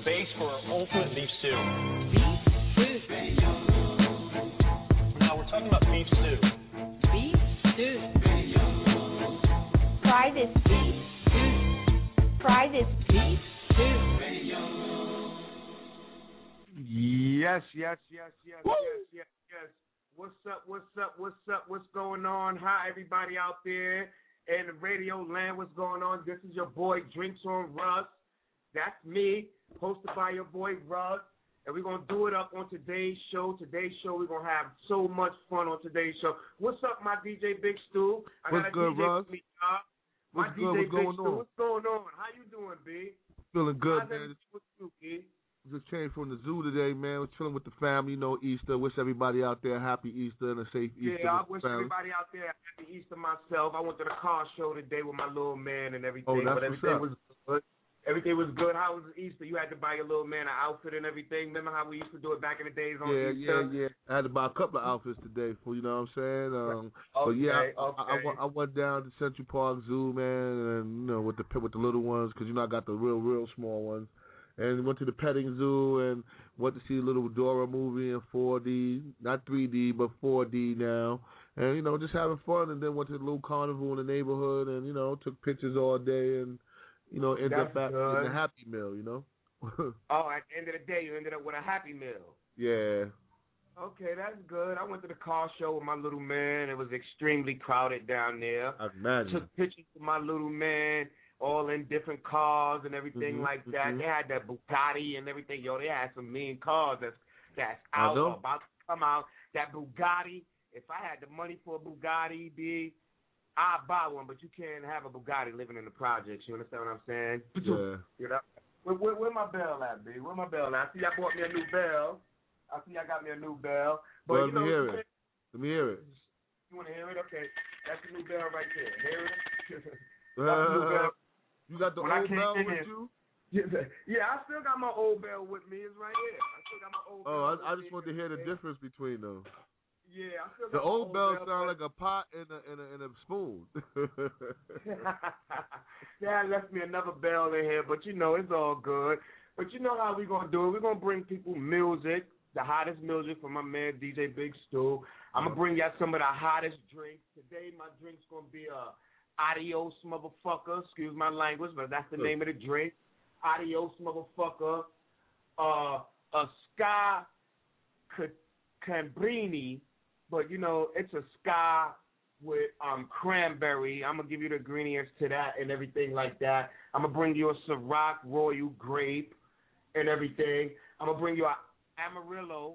base for ultimate beef stew. Beef stew. Now we're talking about beef stew. Beef stew. Try this beef stew. Try this beef stew. Yes. What's going on? Hi, everybody out there in the radio land. What's going on? This is your boy, Drinks on Russ. That's me, hosted by your boy, Russ. And we're going to do it up on today's show. Today's show, we're going to have so much fun on today's show. What's up, my DJ Big Stu? What's good, Russ? What's good? What's going on? What's going on? How you doing, B? Feeling good, How's man. What's you, B? Just came from the zoo today, man. Was chilling with the family. You know, Easter. Wish everybody out there a happy Easter and a safe Easter. Yeah, I wish everybody out there a happy Easter myself. I went to the car show today with my little man and everything. Oh, that's but everything was good. Everything was good. How was Easter? You had to buy your little man an outfit and everything. Remember how we used to do it back in the days on Easter? Yeah. I had to buy a couple of outfits today for, you know what I'm saying? Okay, but yeah, I went down to Central Park Zoo, man, and you know with the little ones, because you know I got the real small ones. And went to the petting zoo and went to see the little Dora movie in 4D, not 3D, but 4D now. And, you know, just having fun. And then went to the little carnival in the neighborhood and, you know, took pictures all day and, you know, ended up back in a Happy Meal, you know. Oh, at the end of the day, you ended up with a Happy Meal. Yeah. Okay, that's good. I went to the car show with my little man. It was extremely crowded down there. I imagine. Took pictures with my little man. All in different cars and everything like that. Mm-hmm. They had that Bugatti and everything. Yo, they had some mean cars that's out or about to come out. That Bugatti, if I had the money for a Bugatti, I'd buy one, but you can't have a Bugatti living in the projects. You understand what I'm saying? Yeah. You know? Where my bell at, B? Where my bell at? I see I bought me a new bell. I see I got me a new bell. But well, you know, let me hear it. You want to hear it? Okay. That's the new bell right there. Hear it? That's the new bell. You got the old bell with you? Yeah, I still got my old bell with me. It's right here. I still got my old bell. I just wanted to hear the difference between them. Yeah, I still got the old bell sound but... like a pot and a spoon. Yeah, left me another bell in here, but you know, it's all good. But you know how we going to do it. We're going to bring people music, the hottest music from my man DJ Big Stu. I'm going to bring y'all some of the hottest drinks. Today my drink's going to be Adios, motherfucker. Excuse my language, but that's the name of the drink. Adios, motherfucker. A Ska Cambrini, but you know it's a Ska with cranberry. I'm gonna give you the ingredients to that and everything like that. I'm gonna bring you a Ciroc Royal Grape and everything. I'm gonna bring you a Amarillo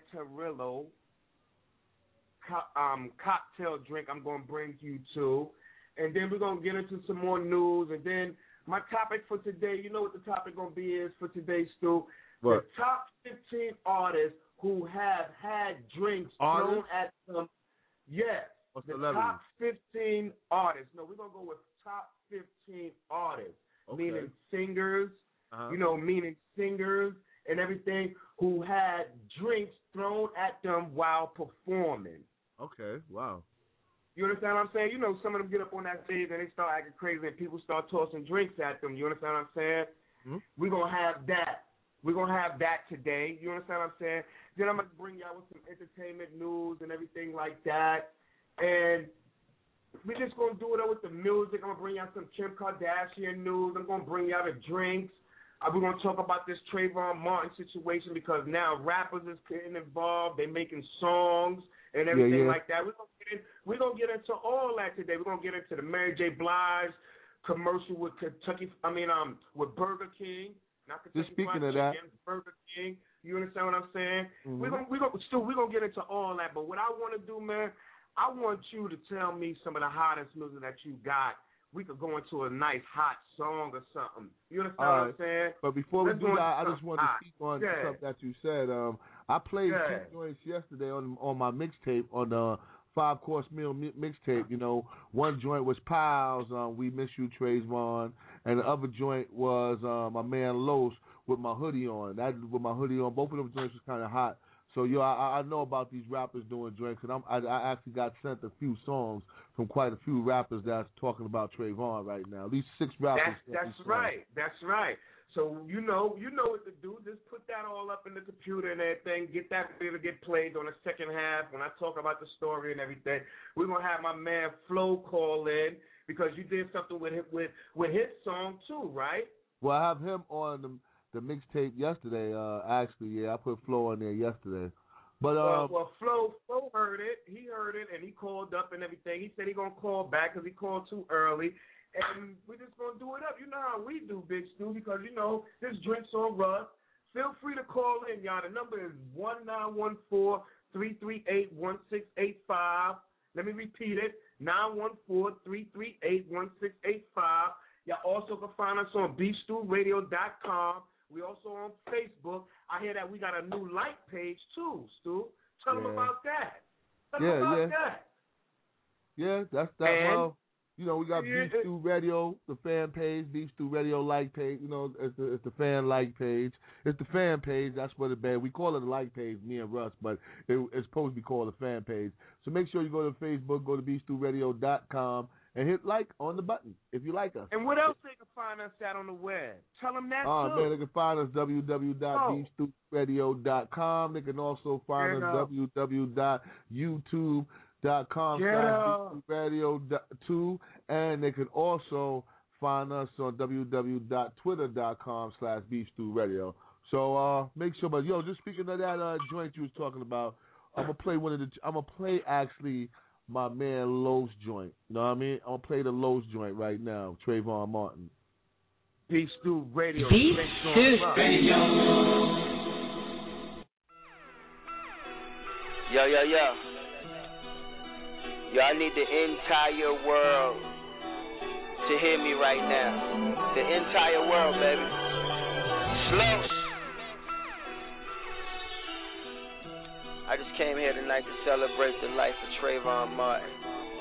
cocktail drink. I'm gonna bring you to. And then we're going to get into some more news. And then my topic for today, you know what the topic going to be is for today, Stu? What? The top 15 artists who have had drinks thrown at them. Yes. The top 15 artists. No, we're going to go with top 15 artists, meaning singers, meaning singers and everything who had drinks thrown at them while performing. Okay, wow. You understand what I'm saying? You know, some of them get up on that stage and they start acting crazy and people start tossing drinks at them. You understand what I'm saying? Mm-hmm. We're going to have that. We're going to have that today. You understand what I'm saying? Then I'm going to bring y'all with some entertainment news and everything like that. And we're just going to do it with the music. I'm going to bring y'all some Kim Kardashian news. I'm going to bring y'all the drinks. We're going to talk about this Trayvon Martin situation because now rappers is getting involved. They're making songs and everything like that. We're going to get into all that today. We're going to get into the Mary J. Blige commercial with with Burger King. Not Kentucky just speaking Fried of that, Chicken, Burger King. You understand what I'm saying? Mm-hmm. We're gonna get into all that. But what I want to do, man, I want you to tell me some of the hottest music that you got. We could go into a nice hot song or something. You understand what I'm saying? But before we do that, I just wanted to speak on something that you said. I played two joints yesterday on my mixtape, on the 5-course meal mixtape. You know, one joint was Piles, We Miss You, Trayvon, and the other joint was my man Los with my hoodie on. Both of them joints was kind of hot. So, I know about these rappers doing drinks, and I actually got sent a few songs from quite a few rappers that's talking about Trayvon right now. At least 6 rappers. That's right. So you know what to do. Just put that all up in the computer and everything. Get that ready to get played on the second half when I talk about the story and everything. We're gonna have my man Flo call in because you did something with his song too, right? Well, I have him on the mixtape yesterday. Actually, yeah, I put Flo on there yesterday. But well, Flo heard it. He heard it and he called up and everything. He said he gonna call back because he called too early. And we're just going to do it up. You know how we do, Big Stu, because, you know, this drink's on Russ. Feel free to call in, y'all. The number is 1914-338-1685. Let me repeat it, 914-338-1685. Y'all also can find us on BeefStewRadio.com. We also on Facebook. I hear that we got a new like page, too, Stu. Tell them about that. Tell them about that. Yeah, that's that. Well, you know, we got Beef Stew Radio, the fan page, Beef Stew Radio like page. You know, it's the fan like page. It's the fan page. That's what it's been. We call it a like page, me and Russ, but it's supposed to be called a fan page. So make sure you go to Facebook, go to BeefStewRadio.com, and hit like on the button if you like us. And what else they can find us at on the web? Tell them that too. Man, they can find us www.beefstewradio.com. They can also find us www.youtube.com/radio2, and they can also find us on www.twitter.com/beefstewradio. So make sure, but just speaking of that joint you was talking about, I'm gonna play actually my man Los joint. You know what I mean? I'm gonna play the Los joint right now, Trayvon Martin. Beef Stew Radio. Beef Stew Radio. Yo. Yo, I need the entire world to hear me right now. The entire world, baby. Slow. I just came here tonight to celebrate the life of Trayvon Martin.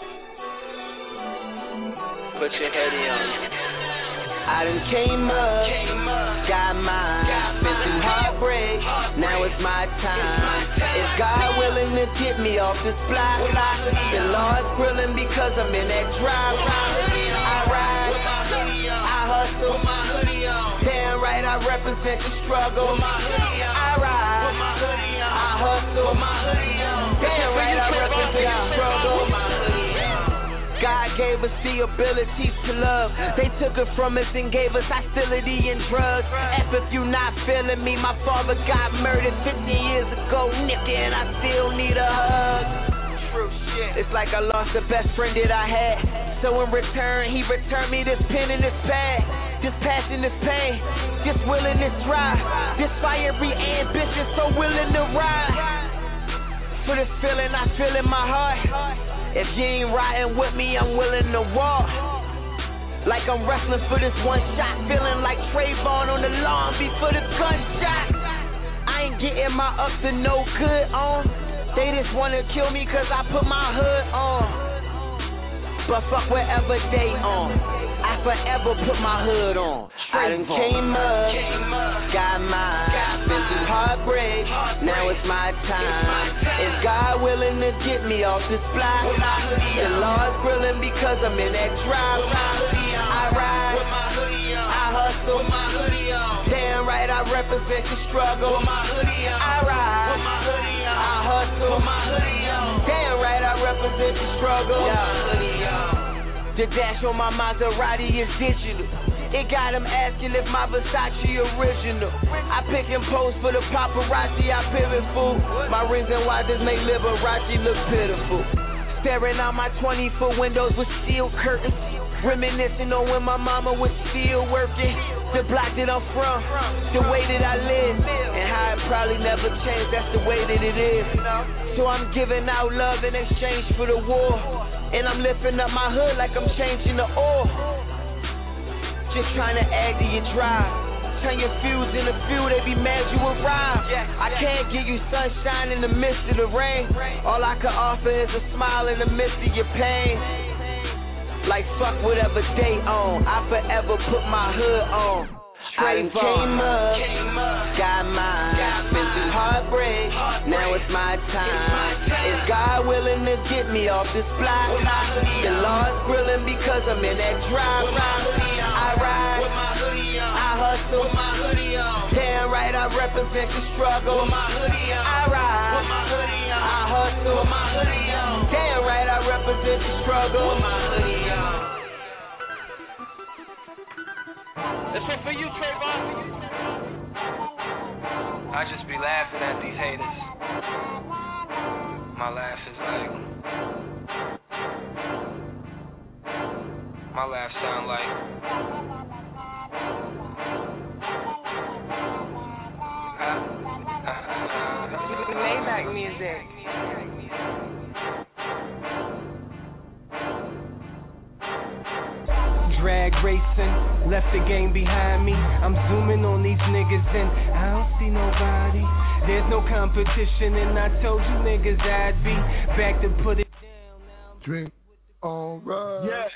Put your heady on. I done came up, got mine, been through heartbreak, now it's my time. Is God willing to get me off this block? The Lord's grilling because I'm in that drop. I ride, I hustle, damn right I represent the struggle. I ride, I hustle, damn right I represent the struggle. God gave us the ability to love. They took it from us and gave us hostility and drugs. If you not feeling me, my father got murdered 50 years ago, nigga, and I still need a hug. True shit. It's like I lost the best friend that I had. So in return, he returned me this pen and this pad. This passion, this pain, this willing, this drive, this fiery ambition, so willing to ride. For this feeling I feel in my heart. If you ain't riding with me, I'm willing to walk. Like I'm wrestling for this one shot, feeling like Trayvon on the lawn before the gunshot. I ain't getting my up to no good on. They just wanna kill me cause I put my hood on. But fuck whatever they on, I forever put my hood on. I done came up, got mine, been through heartbreak, now it's my time. Is God willing to get me off this block? The Lord's grilling because I'm in that drop. I ride, I hustle, damn right I represent the struggle. I ride, I hustle, damn right I represent the struggle. The dash on my Maserati is digital. It got him asking if my Versace original. I pick and pose for the paparazzi, I pivot fool. My rings and watches make Liberace look pitiful. Staring out my 20-foot windows with steel curtains. Reminiscing on when my mama was still working. The block that I'm from, the way that I live, and how it probably never changed, that's the way that it is. So I'm giving out love in exchange for the war. And I'm lifting up my hood like I'm changing the oil. Just trying to add to your drive. Turn your fuse in the fuel, they be mad you arrive. I can't give you sunshine in the midst of the rain. All I can offer is a smile in the midst of your pain. Like fuck whatever they on, I forever put my hood on. I done came up, got mine, been through heartbreak, now it's my time. Is God willing to get me off this block? The Lord's grilling because I'm in that drop. I ride, I hustle with my hoodie on. Damn right, I represent the struggle with my hoodie on. I ride with my hoodie on. I hustle with my hoodie on. Damn right, I represent the struggle with my hoodie on. This one for you, Trayvon. I just be laughing at these haters. My laugh is like, my laugh sound like, Maybach music. Drag racing, left the game behind me. I'm zooming on these niggas and I don't see nobody. There's no competition and I told you niggas I'd be back to put it down now. Drink on run. Yes.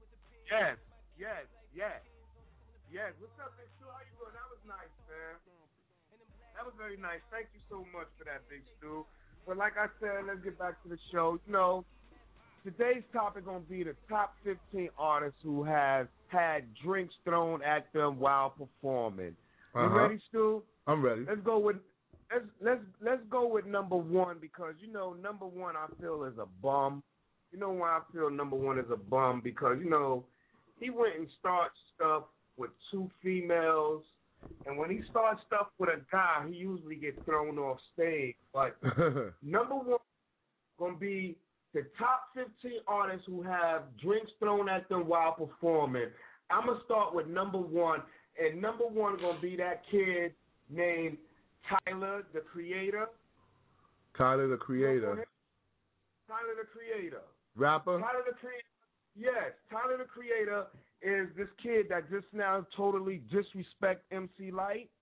What's up, Big Stu? How you doing? That was nice, man. That was very nice. Thank you so much for that, Big Stu. But like I said, let's get back to the show. You know, today's topic gonna be the top 15 artists who have had drinks thrown at them while performing. You ready, Stu? I'm ready. Let's go with number one, because you know number one I feel is a bum. You know why I feel number one is a bum? Because you know he went and started stuff with 2 females, and when he starts stuff with a guy, he usually gets thrown off stage. But number one gonna be the top 15 artists who have drinks thrown at them while performing. I'm going to start with number one, and number one going to be that kid named Tyler, the Creator. Tyler, the Creator. Tyler, the Creator. Rapper? Tyler, the Creator. Yes, Tyler, the Creator is this kid that just now totally disrespect MC Lyte.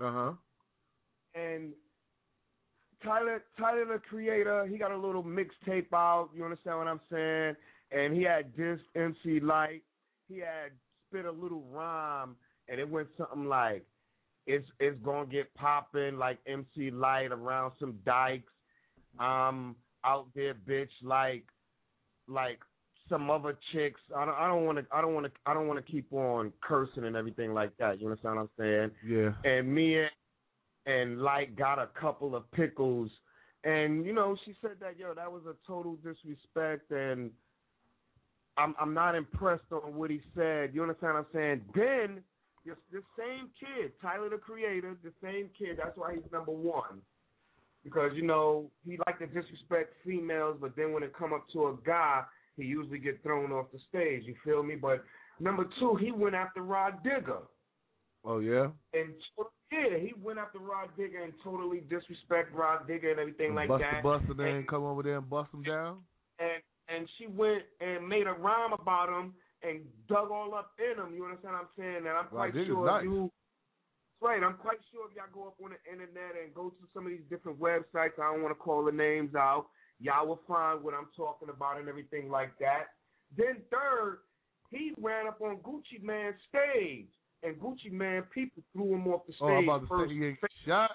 And Tyler, the Creator, he got a little mixtape out, you understand what I'm saying? And he had dissed MC Lyte. He had spit a little rhyme, and it went something like, it's going to get popping like MC Lyte around some dykes. Out there, bitch, like some other chicks. I don't want to keep on cursing and everything like that. You understand what I'm saying? Yeah. And me and Light got a couple of pickles, and you know she said that that was a total disrespect, and I'm not impressed on what he said. You understand what I'm saying? Then this same kid, Tyler the Creator, the same kid. That's why he's number one, because you know he like to disrespect females, but then when it come up to a guy, he usually get thrown off the stage. You feel me? But number two, he went after Rod Digger. Oh yeah. And yeah, he went after Rod Digger and totally disrespect Rod Digger and everything like that. Buster then come over there and bust him down. And she went and made a rhyme about him and dug all up in him. You understand what I'm saying? And I'm quite sure nice. I'm quite sure if y'all go up on the internet and go to some of these different websites, I don't want to call the names out, y'all will find what I'm talking about and everything like that. Then third, he ran up on Gucci Mane's stage. And Gucci Mane, people threw him off the stage. Oh, I'm about to first. say he ain't shot.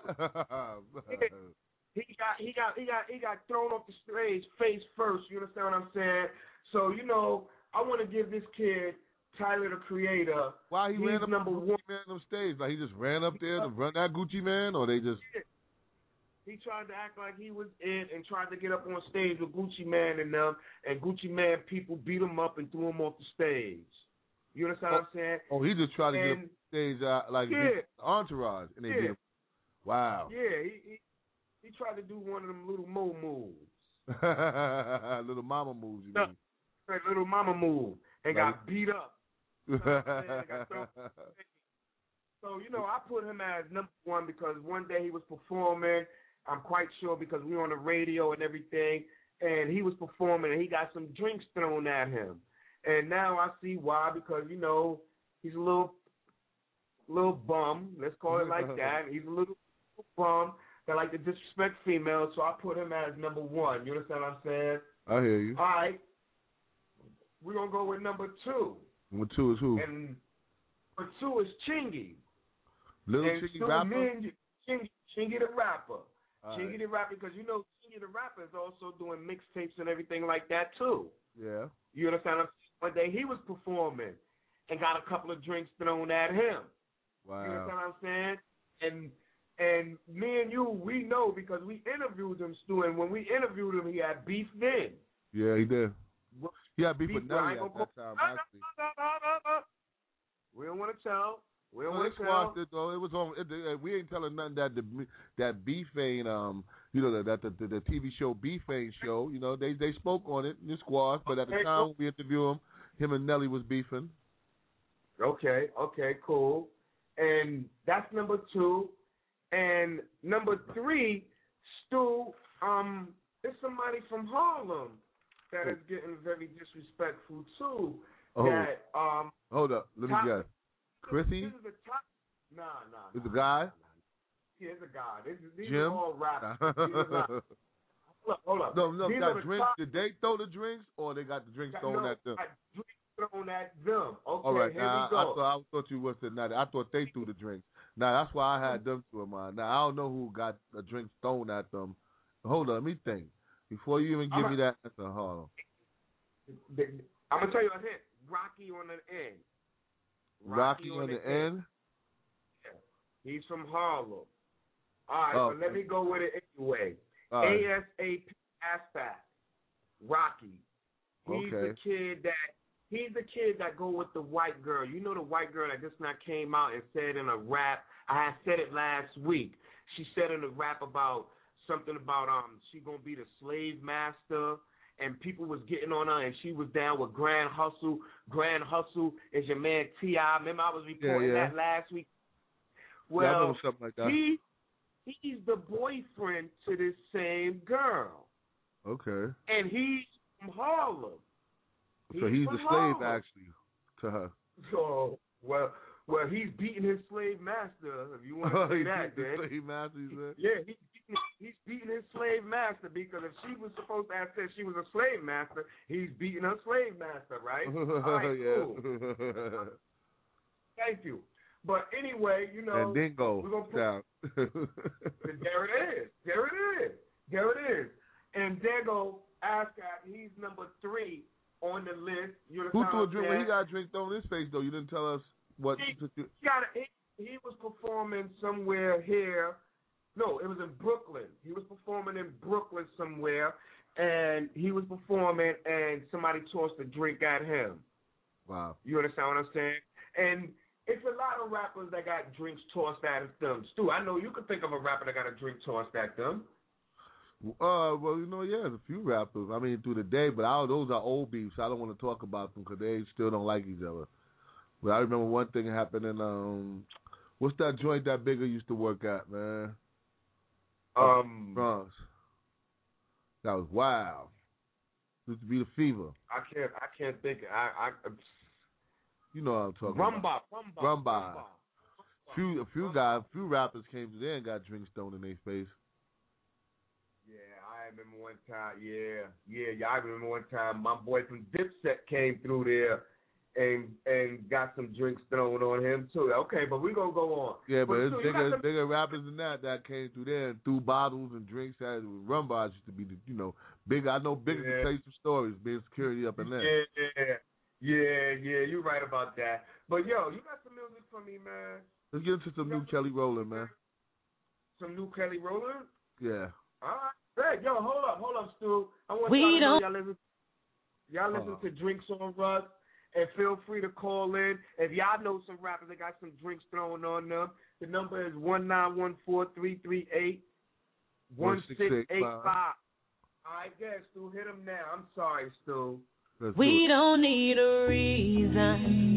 He got thrown off the stage face first. You understand what I'm saying? So you know, I want to give this kid Tyler the Creator. Why he ran up number on Gucci Mane on stage? Like he just ran up there to run that Gucci Mane, or they just? He tried to act like he was it and tried to get up on stage with Gucci Mane and them, and Gucci Mane people beat him up and threw him off the stage. You understand what I'm saying? Oh, he just tried to get up on stage like entourage, and they beat him. Wow. Yeah, he tried to do one of them little mo moves. Little mama moves, you mean? Right, little mama move, and got beat up. You know so, you know, I put him as number one because one day he was performing, I'm quite sure because we were on the radio and everything, and he was performing and he got some drinks thrown at him. And now I see why, because, you know, he's a little bum, let's call it like that. He's a little bum that like to disrespect females, so I put him as number one. You understand what I'm saying? I hear you. All right. We're going to go with number two. Number two is who? And number two is Chingy. Little Chingy rapper? Chingy the rapper. All Chingy right. the rapper, because you know Chingy the rapper is also doing mixtapes and everything like that too. Yeah. You understand? One day he was performing and got a couple of drinks thrown at him. Wow. You know what I'm saying? And me and you, we know because we interviewed him, Stu, and when we interviewed him, he had beef then. Yeah, he did. He had beef with Nelly at that time, actually. We don't want to tell. We don't want to tell. It, though. It was on. We ain't telling nothing that beef ain't that the TV show Beef ain't show. You know, they spoke on it in the squash, but at the time we interviewed him and Nelly was beefing. Okay, cool. And that's number 2. And number 3, Stu, there's somebody from Harlem that is getting very disrespectful too. Oh. That hold up, let me guess. Chrissy? This is the top. Nah. Is the guy? Yeah, it's a guy. These Jim? are all rappers. Hold up. No. Got drinks. Did they throw the drinks, or they got the drinks thrown at them? Drinks thrown at them. Okay, all right. Here now, we go. I thought you was saying that. I thought they threw the drinks. Now that's why I had them to in mind. Now I don't know who got the drinks thrown at them. Hold on, let me think. Before you even give me that answer, hold on. I'm gonna tell you a hint. Rocky on the end. Rocky on the end? Yeah. He's from Harlem. All right, so let me go with it anyway. ASAP Aspat. Rocky. He's the kid that go with the white girl. You know the white girl that just not came out and said in a rap. I had said it last week. She said in a rap about something about she gonna be the slave master. And people was getting on her, and she was down with Grand Hustle. Grand Hustle is your man T.I. Remember I was reporting that last week? Well, I know something like that. He's the boyfriend to this same girl. Okay. And he's from Harlem. So he's the slave, actually, to her. So, well, he's beating his slave master, if you want to say that, then. The slave master, you said? Yeah, he's beating his slave master because if she was supposed to have said she was a slave master, he's beating her slave master, right? All right, cool. Thank you. But anyway, you know. And Dingo. We're gonna down. There it is. And Dingo Ascot, he's number 3 on the list. Who threw a drink? When he got a drink thrown in his face, though, you didn't tell us what. He was performing somewhere here. No, it was in Brooklyn. He was performing in Brooklyn somewhere, and he was performing, and somebody tossed a drink at him. Wow. You understand what I'm saying? And it's a lot of rappers that got drinks tossed at them. Stu, I know you could think of a rapper that got a drink tossed at them. Well, you know, there's a few rappers. I mean, through the day, but those are old beefs. I don't want to talk about them because they still don't like each other. But I remember one thing happened in what's that joint that Bigger used to work at, man? Bronx. That was wild. Used to be the Fever. I can't think. You know what I'm talking about. Rumba. A few rappers came to there and got drinks thrown in their face. Yeah, I remember one time. Yeah. I remember one time my boy from Dipset came through there and got some drinks thrown on him too. Okay, but we're gonna go on. Yeah, but it's bigger rappers than that came through there and threw bottles and drinks. Rum bars used to be bigger. I know Bigger can tell you some stories, being security up in there. Yeah, you're right about that. But yo, you got some music for me, man. Let's get into some new Kelly Rowland, man. Some new Kelly Rowland? Yeah. All right. Hey, yo, hold up, Stu. I want y'all listen to Drinks on Russ, and feel free to call in. If y'all know some rappers that got some drinks thrown on them, the number is 1914338 1685. All right, yeah, Stu, hit him now. I'm sorry, Stu. We don't need a reason.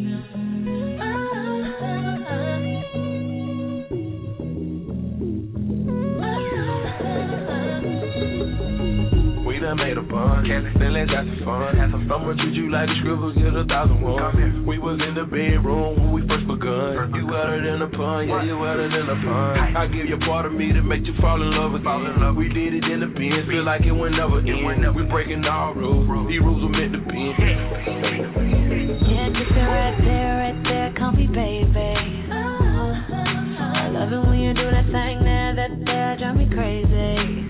I made a bun, then let's have some fun. I'ma treat you like a scribble, get 1,001. We was in the bedroom when we first begun. You wetter than a pun, yeah, you wetter than a pun. I give you part of me to make you fall in love again. We did it in the pen, feel like it would never end. We breaking all rules, these rules were meant to be. Yeah, just right there, comfy baby. I love it when you do that thing there, that drive me crazy.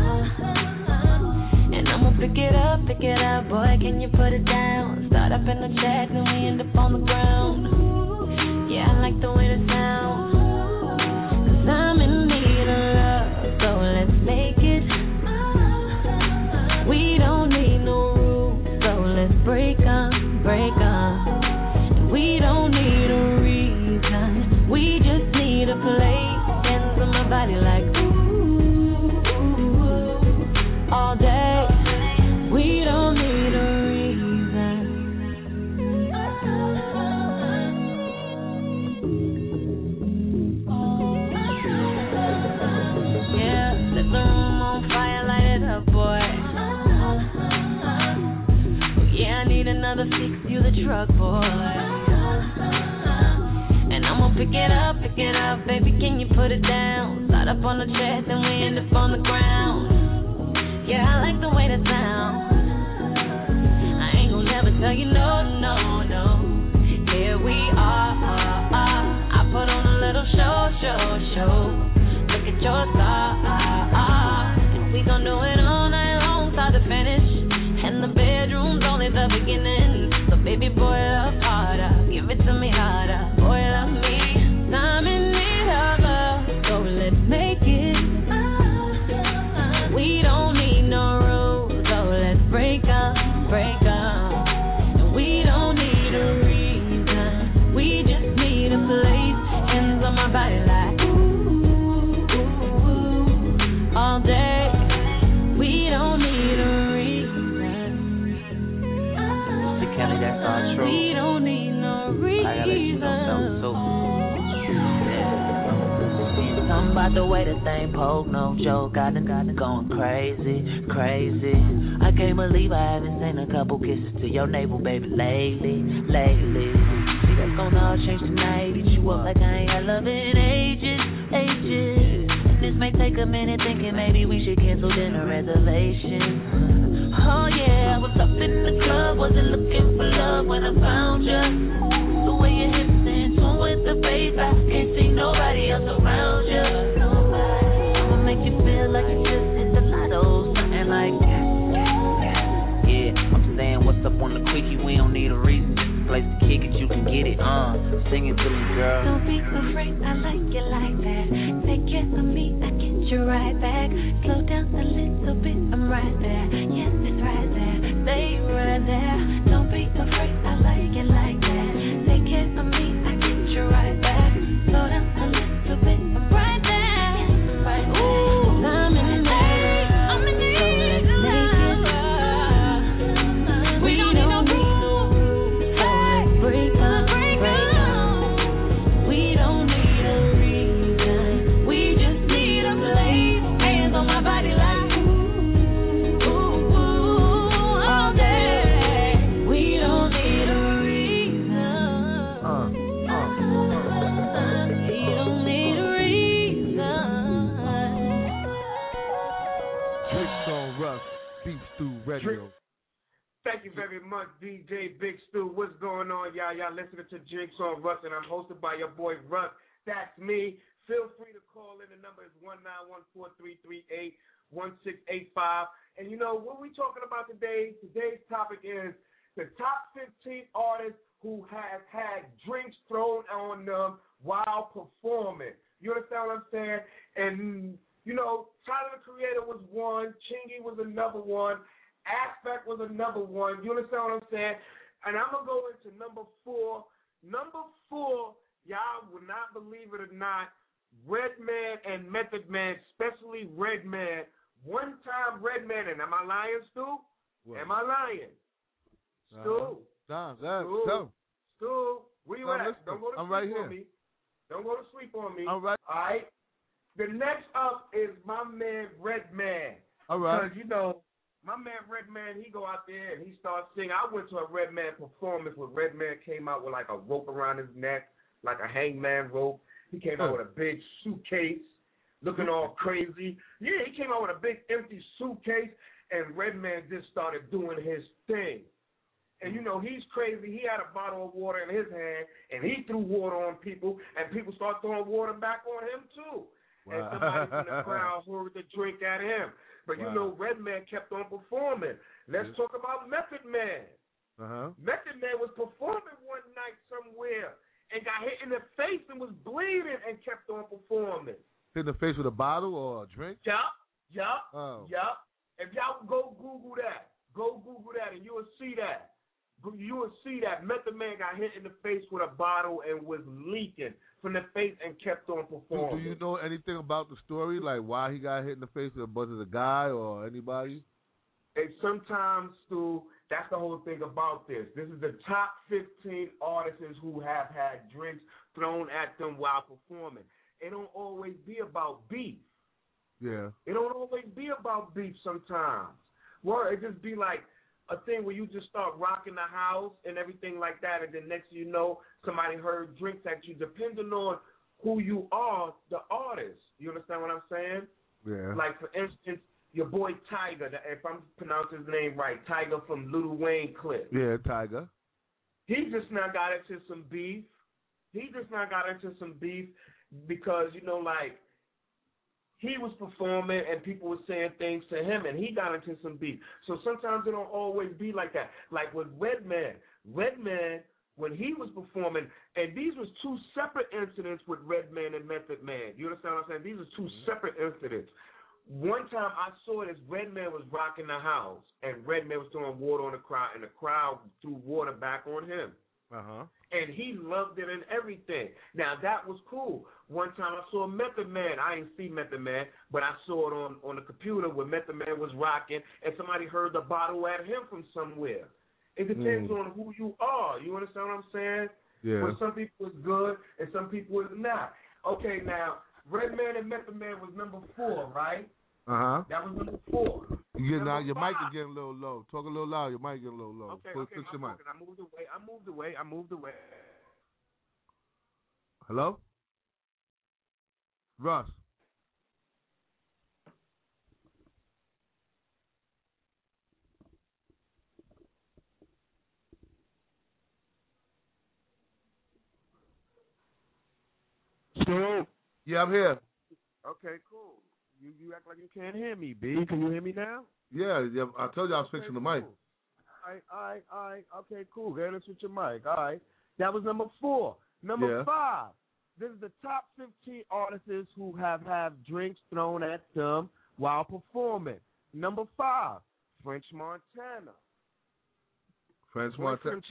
Pick it up, boy, can you put it down? Start up in the chat, then we end up on the ground. Yeah, I like the way it sounds. another fix, you the truck boy. And I'm gonna pick it up, baby, can you put it down? Start up on the chest and we end up on the ground. Yeah, I like the way that sounds. I ain't gonna never tell you no, no, no. Here we are. I put on a little show. Look at your star. And we gon' do it all night long, start to finish. And the bedroom's only the beginning. So baby boy, love harder, give it to me harder. Boy, love me, time in need of love. So let's make it. We don't need no rules, so let's break up. And we don't need a reason, we just need a place. Hands on my body like ooh, all day. We don't need a reason. See, Kelly, that's all true. We don't need no reason. I gotta let you know something too. Something about the way this thing poke, no joke. I done going crazy. I can't believe I haven't seen a couple kisses to your navel, baby, lately. See, that's gonna all change tonight. Eat you up like I ain't had love in ages. This may take a minute, thinking maybe we should cancel dinner reservations. Oh yeah, I was up in the club, wasn't looking for love when I found you. The way your hips in tune with the bass, I can't see nobody else around you. I'ma make you feel like you just hit the lotto, something like that. Yeah, I'm saying what's up on the quickie, we don't need a reason, just a place to kick it, you can get it, sing it to me, girl. Don't be afraid, I like you like that. Take care of me, I get you right back. Slow down a little bit, I'm right there. Yes, it's right there, stay right there. Don't be afraid, I like you like that. Take care of me, I get you right back. Slow down a little bit, I'm right there. Yes, I'm right there. Ooh, I'm in the night, I'm in the night. So let's make it. We don't need no rules, so let's break up. We don't need a reason, we just need a place. Hands on my body like ooh, all day. We don't need a reason. We don't need a reason. Drinks on Russ, Beef Stew Radio. Thank you very much, DJ Big Stu. What's going on, y'all? Y'all listening to Drinks on Russ, and I'm hosted by your boy Russ. That's me. Feel free to call in. The number is 191-4338-1685. And you know what we talking about today? Today's topic is the top 15 artists who have had drinks thrown on them while performing. You understand what I'm saying? And you know, Tyler the Creator was one, Chingy was another one, Aspect was another one. You understand what I'm saying? And I'm going to go into number 4. Number 4, y'all will not believe it or not, Redman and Method Man, especially Redman. One time Redman, and am I lying, Stu? What? Am I lying? Stu? Stu, where you at? Don't go to sleep on me. Don't go to sleep on me. All right. All right? The next up is my man Redman. All right. Because, you know, my man Redman, he go out there and he starts singing. I went to a Redman performance where Redman came out with like a rope around his neck, like a hangman rope. He came out with a big suitcase, looking all crazy. Yeah, he came out with a big empty suitcase, and Redman just started doing his thing. And, you know, he's crazy. He had a bottle of water in his hand, and he threw water on people, and people started throwing water back on him, too. Wow. And somebody in the crowd hurled the drink at him. But, you know, Redman kept on performing. Let's talk about Method Man. Method Man was performing one night somewhere and got hit in the face and was bleeding and kept on performing. Hit in the face with a bottle or a drink? Yup. If y'all go Google that, and you will see that. You will see that Method Man got hit in the face with a bottle and was leaking from the face and kept on performing. Do you know anything about the story, like why he got hit in the face? Was it a guy or anybody? And sometimes, Stu, that's the whole thing about this. This is the top 15 artists who have had drinks thrown at them while performing. It don't always be about beef. Yeah. It don't always be about beef sometimes. Well, it just be like, a thing where you just start rocking the house and everything like that, and then next thing you know, somebody heard drinks at you, depending on who you are, the artist. You understand what I'm saying? Yeah. Like, for instance, your boy Tyga, if I'm pronouncing his name right, Tyga from Lil Wayne clip. Yeah, Tyga. He just now got into some beef. Because, you know, like, he was performing and people were saying things to him and he got into some beef. So sometimes it don't always be like that. Like with Redman, when he was performing, and these was two separate incidents with Redman and Method Man. You understand what I'm saying? These are two separate incidents. One time I saw this, Redman was rocking the house and Redman was throwing water on the crowd and the crowd threw water back on him. And he loved it and everything. Now, that was cool. One time I saw Method Man. I ain't see Method Man, but I saw it on the computer where Method Man was rocking, and somebody heard the bottle at him from somewhere. It depends on who you are. You understand what I'm saying? Yeah. But some people is good, and some people is not. Okay, now, Redman and Method Man was number 4, right? That was number 4. Your mic is getting a little low. Talk a little loud. Your mic getting a little low. Okay, Fix your mic. I moved away. Hello? Russ. Still? Yeah, I'm here. Okay, cool. You act like you can't hear me, B. Can you hear me now? Yeah, I told you I was fixing the mic. All right. Okay, cool. Go ahead and switch your mic. All right. That was number 4. Number 5. This is the top 15 artists who have had drinks thrown at them while performing. Number 5, French Montana. Frenchie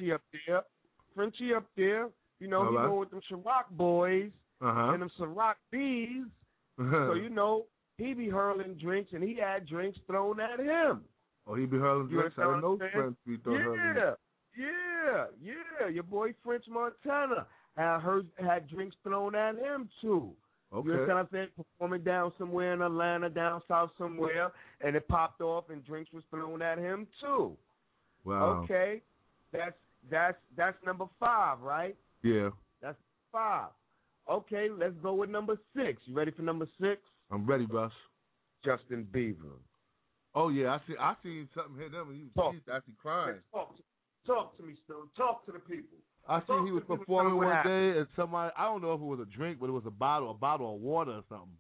up there. You know, he go with them Ciroc boys and them Ciroc B's. So, you know, he be hurling drinks, and he had drinks thrown at him. Oh, he be hurling drinks? I didn't know French be throwing hurling. Yeah. Your boy French Montana had drinks thrown at him, too. Okay. You understand what I'm saying? Performing down somewhere in Atlanta, down south somewhere, and it popped off, and drinks was thrown at him, too. Wow. Okay. That's number 5, right? Yeah. That's 5. Okay, let's go with number 6. You ready for number 6? I'm ready, Russ. Justin Bieber. Oh yeah, I seen something hit him. He's actually crying. Talk to me, Stone. Talk to the people. I seen he was performing one day, and somebody, I don't know if it was a drink, but it was a bottle of water or something.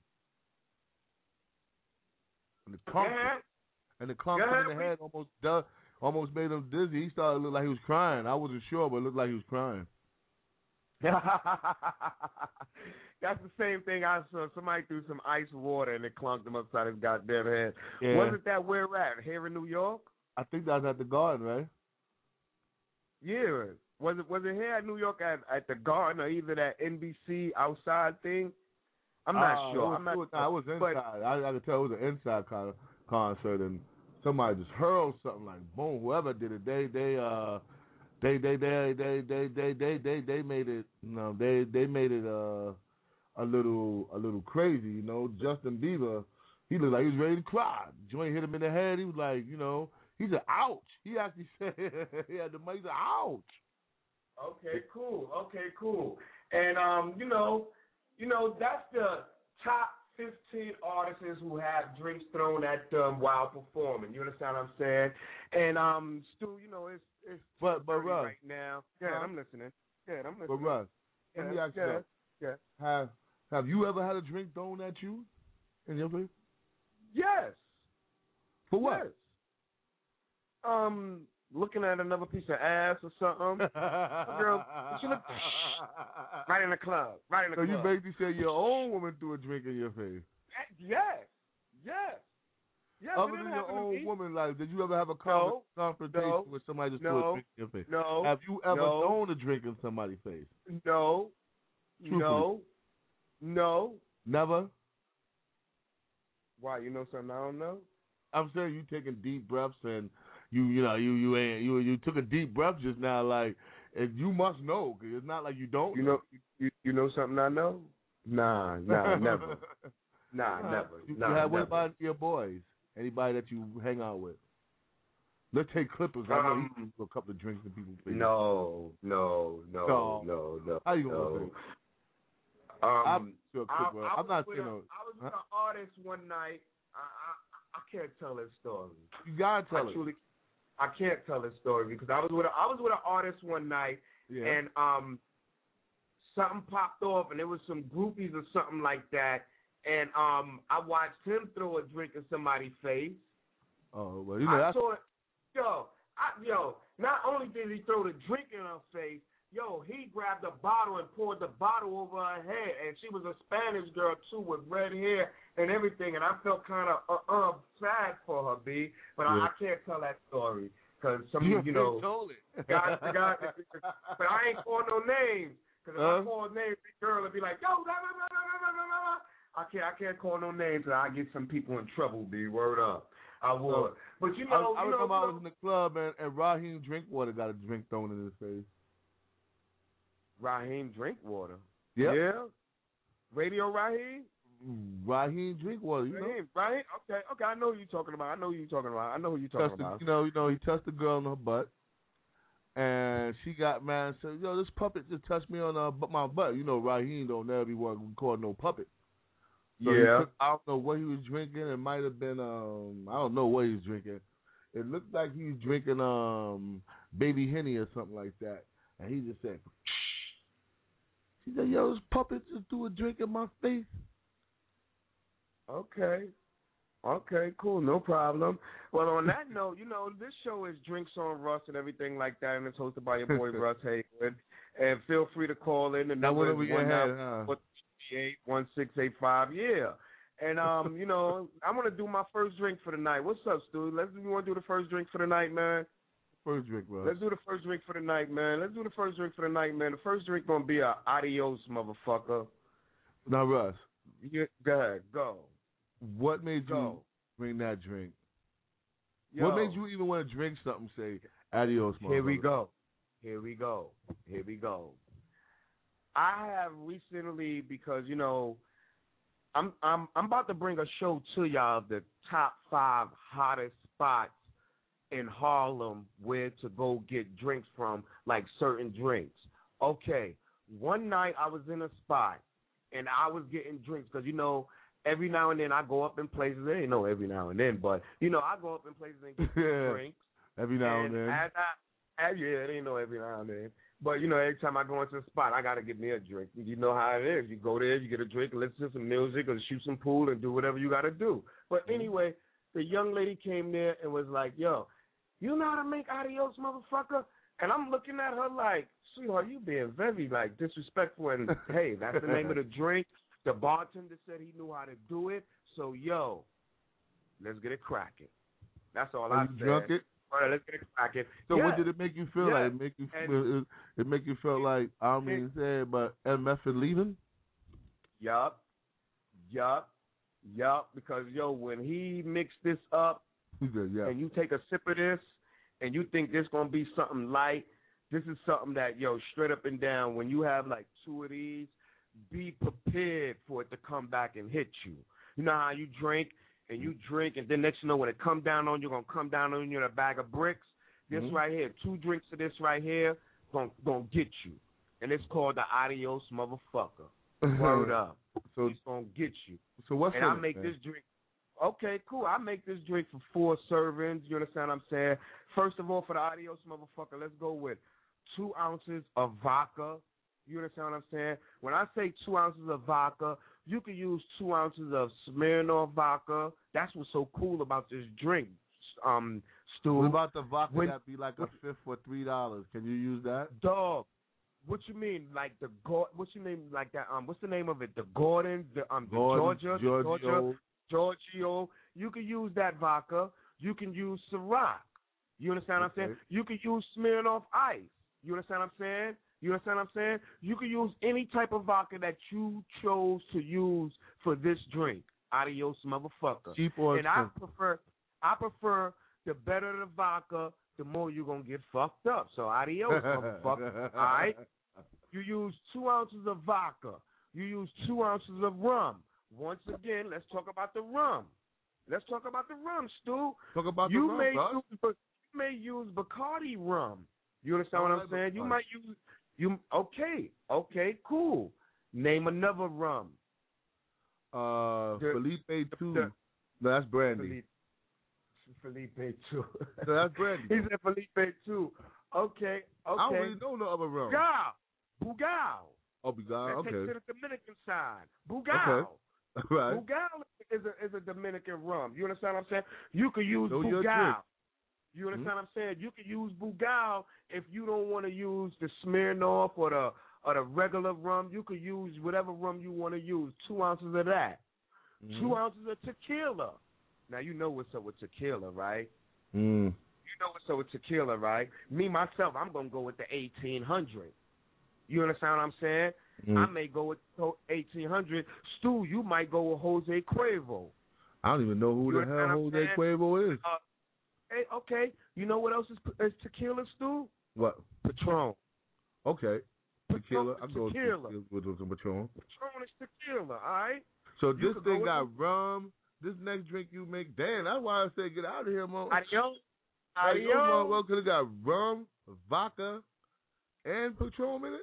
And the clump in the head almost made him dizzy. He started to look like he was crying. I wasn't sure, but it looked like he was crying. That's the same thing I saw. Somebody threw some ice water and it clunked him upside his goddamn head. Yeah. Wasn't that where we're at? Here in New York? I think that was at the Garden, right? Yeah. Was it here at New York at the Garden or either that NBC outside thing? I'm not sure. I was inside. I could tell it was an inside kind of concert, and somebody just hurled something like boom. Whoever did it, they made it. You know, they made it a little crazy. You know, Justin Bieber, he looked like he was ready to cry. Joint hit him in the head. He was like, you know, he said, "Ouch!" He actually said, he had the mic. He said, "Ouch!" Okay, cool. And you know, that's the top 15 artists who have drinks thrown at them while performing. You understand what I'm saying? And Stu, you know, it's but Russ, right now. Yeah, I'm listening. But Russ, let me ask you that. Have you ever had a drink thrown at you in your face? Yes. For what? Yes. Looking at another piece of ass or something. Girl, she look right in the club. So you basically said your own woman threw a drink in your face? Yes. Other than your own woman, like, did you ever have a confrontation with somebody just threw a drink in your face? No. Have you ever thrown a drink in somebody's face? No. Truthfully. No. Never? Why? You know something I don't know? I'm saying you taking deep breaths and you took a deep breath just now, like, and you must know, because it's not like you don't. You know something I know? Nah, never. Never. What about your boys? Anybody that you hang out with? Let's take Clippers. I know he threw a couple of drinks in people's faces. No. How you gonna say? I'm not saying no. I was with an artist one night. I can't tell his story. You gotta tell it. I can't tell his story because I was with an artist one night, and something popped off, and there was some groupies or something like that, and I watched him throw a drink in somebody's face. Oh well, you know that's. Not only did he throw the drink in her face, he grabbed a bottle and poured the bottle over her head, and she was a Spanish girl too with red hair and everything, and I felt kind of sad for her, B. But I can't tell that story because some told it. but I ain't calling no names because if I call a name, the girl would be like, yo, blah, blah, blah, blah, blah, blah. I can't call no names, and I get some people in trouble. B. Word up. I would. But I was in the club and Raheem Drinkwater got a drink thrown in his face. Raheem Drinkwater? Yep. Yeah. Radio Raheem? Raheem Drinkwater, you know. Raheem? Okay, I know who you're talking about. I know who you're talking about. He touched the girl on her butt. And she got mad and said, yo, this puppet just touched me on my butt. You know, Raheem don't never be one called no puppet. So I don't know what he was drinking. It might have been I don't know what he was drinking. It looked like he was drinking Baby Henny or something like that. And he just said, she said, yo, this puppet just threw a drink in my face. Okay, cool, no problem. Well, on that note, this show is Drinks on Russ and everything like that, and it's hosted by your boy Russ Haywood. And feel free to call in. The number is 1-948-1685. Yeah. And I'm gonna do my first drink for the night. What's up, Stu? You want to do the first drink for the night, man? First drink, bro. Let's do the first drink for the night, man. The first drink gonna be a adios, motherfucker. Now, Russ. Go ahead, go. What made you bring that drink? What made you even want to drink something? Say adios, motherfucker. Here we go. I have recently, because I'm about to bring a show to y'all of the top 5 hottest spots in Harlem where to go get drinks from, like certain drinks. Okay, one night I was in a spot and I was getting drinks because every now and then I go up in places. There ain't no every now and then, but I go up in places and get drinks. Every now and then. It ain't no every now and then. But, every time I go into a spot, I got to get me a drink. You know how it is. You go there, you get a drink, listen to some music, or shoot some pool, and do whatever you got to do. But anyway, the young lady came there and was like, yo, you know how to make adios, motherfucker? And I'm looking at her like, sweetheart, you being very, disrespectful. And, hey, that's the name of the drink. The bartender said he knew how to do it. So, yo, let's get it cracking. That's all I said. Drunk it? All right, let's get it cracking. So what did it make you feel like? It make you feel like, I mean, say, but MF is leaving? Yup. Because, when he mixed this up, and you take a sip of this, and you think this going to be something light, this is something that, straight up and down, when you have, 2 of these, be prepared for it to come back and hit you. You know how you drink, and then next you know, when it come down on you, going to come down on you in a bag of bricks. This right here, 2 drinks of this right here, going to get you. And it's called the adios motherfucker. Word up. So it's going to get you. So what's and I make this drink. Okay, cool. I make this drink for 4 servings. You understand what I'm saying? First of all, for the adios motherfucker, let's go with 2 ounces of vodka. You understand what I'm saying? When I say 2 ounces of vodka, you can use 2 ounces of Smirnoff vodka. That's what's so cool about this drink, Stu. What about the vodka that be like a fifth for $3? Can you use that? Dog. What you mean, what's your name, like that? What's the name of it? The Gordon, the Giorgio. You can use that vodka. You can use Ciroc. You understand what I'm saying? You can use Smirnoff Ice. You understand what I'm saying? You can use any type of vodka that you chose to use for this drink. Adios, motherfucker. Cheap or expensive? And I prefer the better the vodka, the more you're going to get fucked up. So adios, motherfucker. All right? You use 2 ounces of vodka. You use 2 ounces of rum. Once again, let's talk about the rum. Stu. Talk about the rum, bro. You may use Bacardi rum. You understand what I'm saying? You might use Okay, cool. Name another rum. Felipe 2. No, that's brandy. Felipe 2. So that's brandy. He said Felipe 2. Okay. I don't really know no other rum. Bugao. Oh, Bugao. Okay. That takes to the Dominican side. Bugao. Okay. Right. Bugao is a Dominican rum. You understand what I'm saying? You could use Know Bugao. You understand what I'm saying? You could use Bugao if you don't want to use the Smirnoff or the regular rum. You could use whatever rum you want to use. 2 ounces of that. 2 ounces of tequila. Now you know what's up with tequila, right? You know what's up with tequila, right? Me myself, I'm gonna go with the 1800. You understand what I'm saying? I may go with 1800. Stu, you might go with Jose Cuervo. I don't even know who the hell Jose Cuervo is. Hey, okay. You know what else is tequila, Stu? What? Patron. Okay. Tequila. I'm going tequila. with some Patron. Patron is tequila, all right? So this thing got rum. This next drink you make, damn, that's why I said get out of here, man. Adios. Well, could have got rum, vodka, and Patron in it.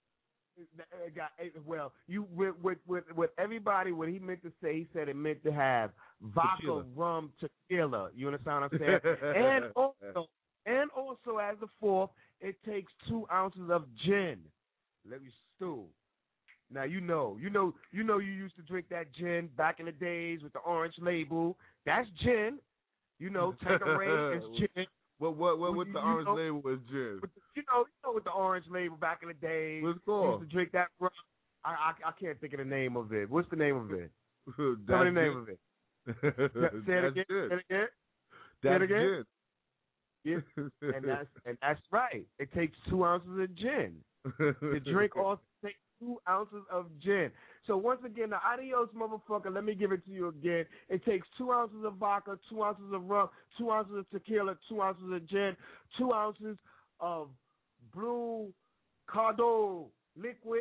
Well, you with everybody, what he meant to say, he said it meant to have vodka, tequila. rum, tequila. You understand what I'm saying? and also as the fourth, it takes 2 ounces of gin. Let me stew. Now you used to drink that gin back in the days with the orange label. That's gin. You know, Tanqueray is gin. What with the orange label is gin? You know, with the orange label back in the days. What's it called? Used to drink that. I can't think of the name of it. What's the name of it? Tell me the name of it. Say it again. Say it again. Yeah, and that's right. It takes 2 ounces of gin. The drink also takes 2 ounces of gin. So once again, the adios motherfucker, let me give it to you again. It takes 2 ounces of vodka, 2 ounces of rum, 2 ounces of tequila, 2 ounces of gin, 2 ounces of blue Cardo liquid.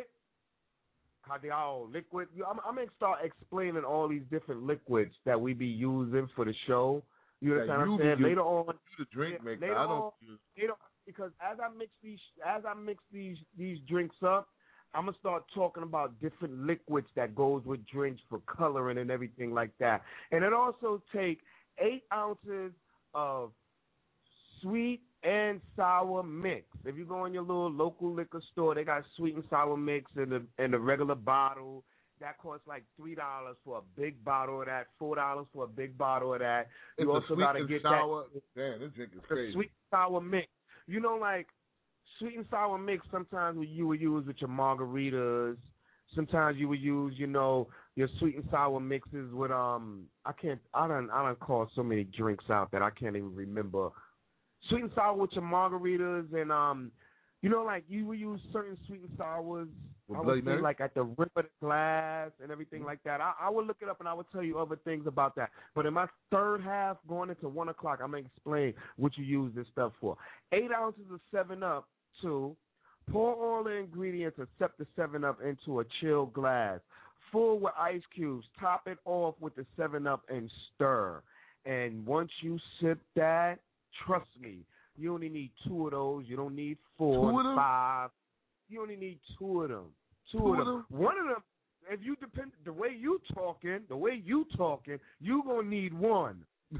I'm going to start explaining all these different liquids that we be using for the show. You understand what I'm saying? Later on, you the drink maker. Later on, because as I mix these drinks up, I'm gonna start talking about different liquids that goes with drinks for coloring and everything like that. And it also take 8 ounces of sweet and sour mix. If you go in your little local liquor store, they got sweet and sour mix in the regular bottle. That costs like $3 for a big bottle of that, $4 for a big bottle of that. You also gotta get sour. Damn, this drink is crazy. Sweet and sour mix. You know, like sweet and sour mix. Sometimes you would use with your margaritas. Sometimes you would use, your sweet and sour mixes with I done call so many drinks out that I can't even remember. Sweet and sour with your margaritas and like you would use certain sweet and sours. I would say like at the rim of the glass and everything like that. I would look it up and I would tell you other things about that. But in my third half, going into 1 o'clock, I'm going to explain what you use this stuff for. 8 ounces of 7-Up, 2. Pour all the ingredients except the 7-Up into a chilled glass. Full with ice cubes. Top it off with the 7-Up and stir. And once you sip that, trust me, you only need 2 of those. You don't need 4 or 5. You only need 2 of them. Two of them. One of them, if you depend the way you talking, you gonna need one. I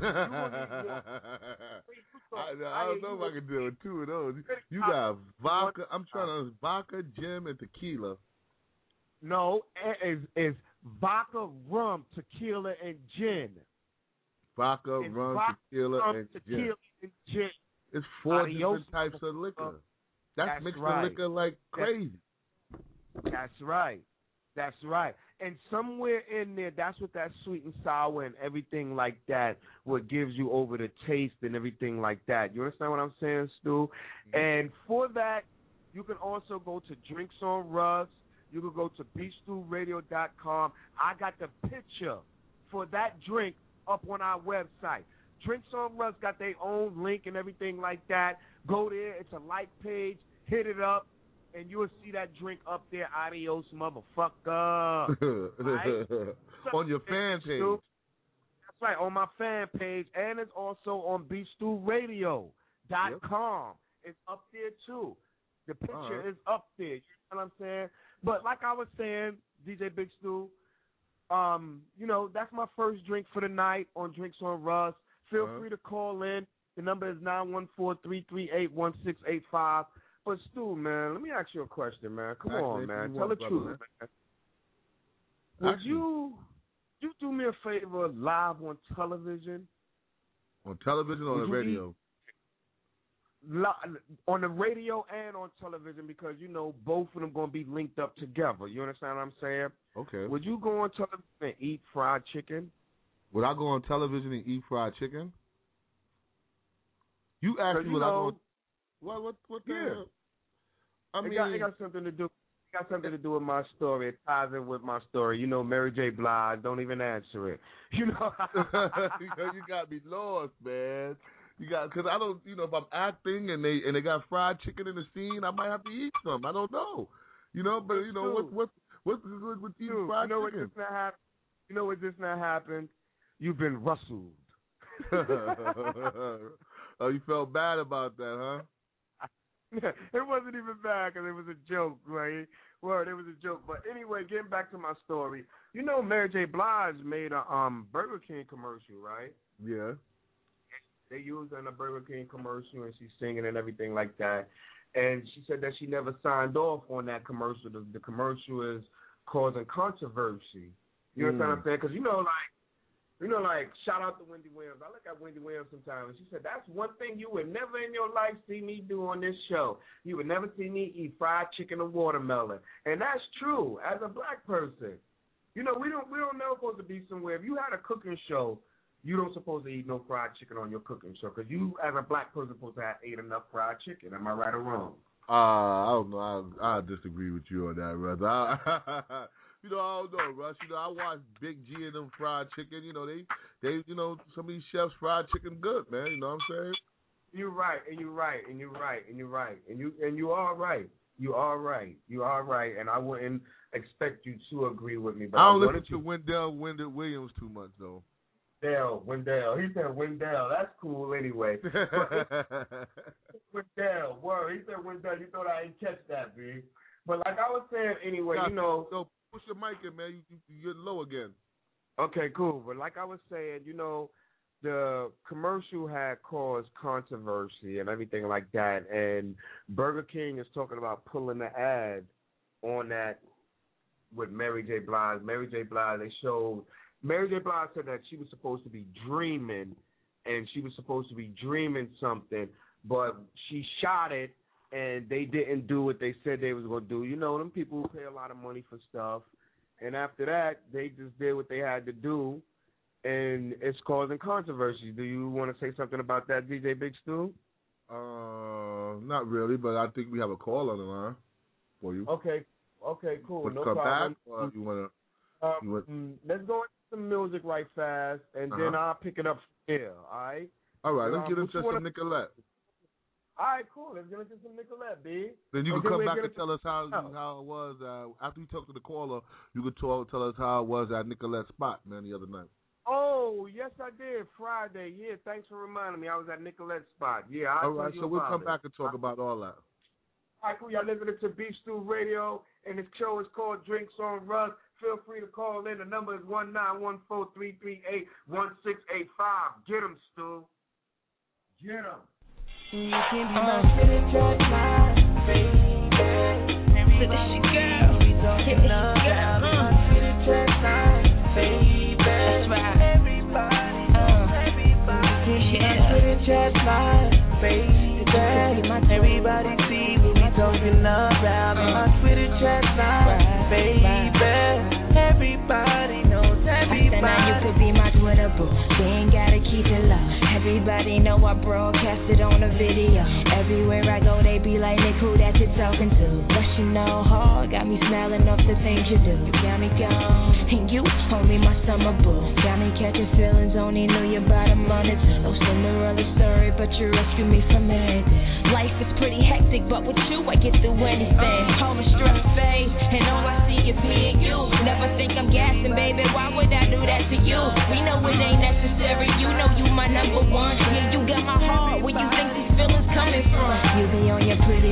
don't know if I can deal with 2 of those. You got vodka. I'm trying to vodka, gin, and tequila. No, it's vodka, rum, tequila, and gin. Vodka, rum, tequila, and gin. It's 4 different types of liquor. That's mixing liquor like crazy. That's right. And somewhere in there, that's what that sweet and sour and everything like that, what gives you over the taste and everything like that. You understand what I'm saying, Stu? Mm-hmm. And for that, you can also go to Drinks on Russ. You can go to beachstewradio.com. I got the picture for that drink up on our website. Drinks on Russ got their own link and everything like that. Go there. It's a like page. Hit it up, and you'll see that drink up there. Adios, motherfucker. Right? On your fan page. That's right, on my fan page. And it's also on Beach Stew Radio. .com is up there too. The picture is up there. You know what I'm saying? But like I was saying, DJ Big Stu, that's my first drink for the night on Drinks on Russ. Feel free to call in. The number is 914-338-1685. But Stu, man, let me ask you a question, man. Come on, man. Tell the truth, man. Would you do me a favor live on television? On television or on the radio? On the radio and on television, because both of them going to be linked up together. You understand what I'm saying? Okay. Would you go on television and eat fried chicken? Would I go on television and eat fried chicken? You asked me what I go. What the hell? I mean, it got something to do. It got something to do with my story. It ties in with my story. Mary J. Blige. Don't even answer it. You got me lost, man. Because I don't, if I'm acting and they got fried chicken in the scene, I might have to eat some. I don't know. But what's with eating fried chicken? You know what just not happened? You've been rustled. Oh, you felt bad about that, huh? It wasn't even bad because it was a joke, right? Well, it was a joke. But anyway, getting back to my story, Mary J. Blige made a Burger King commercial, right? Yeah. They used her in a Burger King commercial, and she's singing and everything like that. And she said that she never signed off on that commercial. The commercial is causing controversy. You understand what I'm saying? Because shout out to Wendy Williams. I look at Wendy Williams sometimes, and she said, that's one thing you would never in your life see me do on this show. You would never see me eat fried chicken or watermelon. And that's true as a black person. We don't never supposed to be somewhere. If you had a cooking show, you don't supposed to eat no fried chicken on your cooking show because you, as a black person, supposed to have ate enough fried chicken. Am I right or wrong? I don't know. I disagree with you on that, brother. I don't know, Russ. I watch Big G and them fried chicken. They some of these chefs fried chicken good, man. You know what I'm saying? You're right, and you're right, and you're right, and you're right, and you are right. You are right. You are right, and I wouldn't expect you to agree with me. But I don't listen to Wendell Williams too much, though. Wendell. He said Wendell. That's cool anyway. Wendell. Word. He said Wendell. You thought I didn't catch that, B. But like I was saying anyway, So push your mic in, man. You're low again. Okay, cool. But like I was saying, the commercial had caused controversy and everything like that. And Burger King is talking about pulling the ad on that with Mary J. Blige. Mary J. Blige said that she was supposed to be dreaming, and she was supposed to be dreaming something, but she shot it, and they didn't do what they said they was going to do. Them people who pay a lot of money for stuff, and after that, they just did what they had to do, and it's causing controversy. Do you want to say something about that, DJ Big Stu? Not really, but I think we have a call on the line for you. Okay, cool. No come problem. Back, or you want to? Let's go into some music right fast, and then I'll pick it up from here, all right? All right, let's get into some Nicolette. All right, cool. Let's get into some Nicolette, B. Then you can come back and tell us how it was. After you talk to the caller, you could tell us how it was at Nicolette's spot, man, the other night. Oh, yes, I did. Friday. Yeah, thanks for reminding me. I was at Nicolette's spot. Yeah, all right, so we'll come back and talk about all that. All right, cool. Y'all listening to Beef Stew Radio, and this show is called Drinks on Russ. Feel free to call in. The number is 1-914-338-1685. Get him, Stu. Get him. You can be my city track line, baby. With this shit, girl. Hit me, girl. My city track line, baby. That's right. Everybody, everybody. You can be my city track line, baby. Everybody see what we talking about. My Twitter chat line, baby. Everybody knows everybody. Now you could be my Twitter boo. We ain't gotta keep it low. Everybody know I broadcast it on the video. Everywhere I go, they be like, Nick, who that you talking to? But you know, hard got me smiling off the things you do. You got me gone, and you only my summer boo. Got me catching feelings, only knew you by the money. No Cinderella story, but you rescued me from everything. Life is pretty hectic, but with you, I get through anything. All the stress fades, and all I see is me and you. Never think I'm gassing, baby, why would I do that to you? We know it ain't necessary, you know you my number one. Yeah, you got my heart, when you think these feelings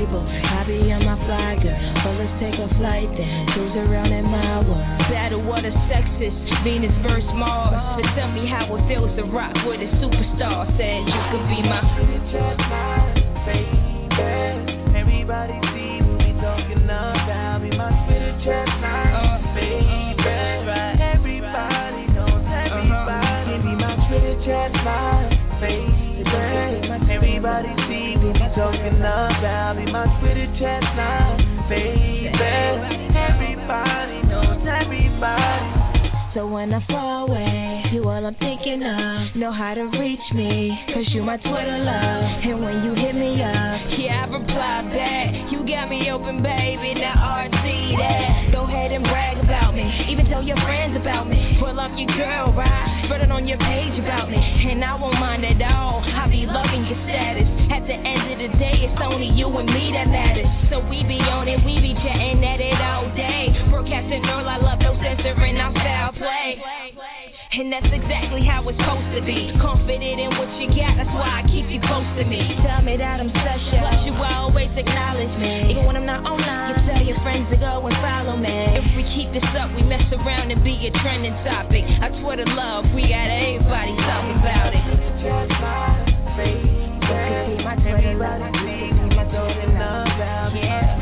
table. I be on my fly girl, so let's take a flight then. Cruise around in my world. Battle of the sexes, Venus versus Mars. But tell me how it feels to rock with a superstar. Said you could be my baby. Everybody see what we talking about. Be my Twitter chestnut, baby. Everybody knows everybody. Be my Twitter chestnut, baby. Everybody see what we talking about. Be my Twitter chestnut, baby. Everybody knows everybody. So when I fall away, you all I'm thinking of. Know how to reach me, cause you my Twitter love. And when you hit me up, yeah, I reply back. You got me open, baby, now RT that. Go ahead and brag about me, even tell your friends about me. Pull up your girl, right? Spread it on your page about me. And I won't mind at all, I be loving your status. At the end of the day, it's only you and me that matters. So we be on it, we be chatting at it all day. Broadcasting all I love, no censoring, our foul play. And that's exactly how it's supposed to be. Confident in what you got, that's why I keep you close to me. Tell me that I'm special, but you always acknowledge me. Even when I'm not online, you tell your friends to go and follow me. If we keep this up, we mess around and be a trending topic. I Twitter love, we got everybody talking about it. My Twitter love, my Twitter love, yeah.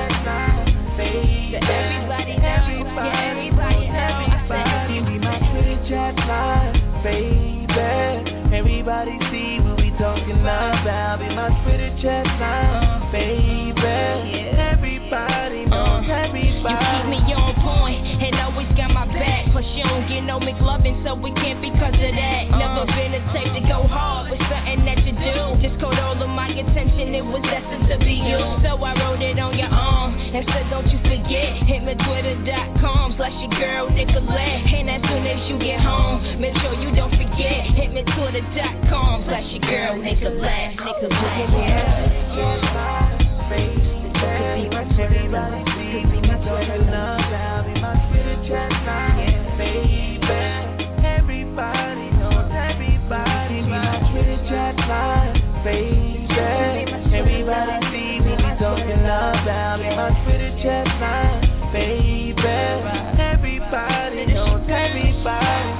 Everybody see what we talking about. Be my Twitter chestnut, baby. Everybody knows everybody. You keep me on point and always got my back. Plus you don't get no McLovin', so it can't be cause of that. Never been a type to go hard with something that you do. Just caught all of my attention, it was destined to be you. So I wrote it on your arm and said don't you forget. Hit me Twitter.com / your girl Nicolette. And as soon as you get home, make sure you don't forget. Hit me Twitter.com / your girl Nicolette. Everybody knows everybody. Be my Twitter chatline, baby. Everybody see what we talking about. Be my Twitter chatline, baby. Everybody knows everybody.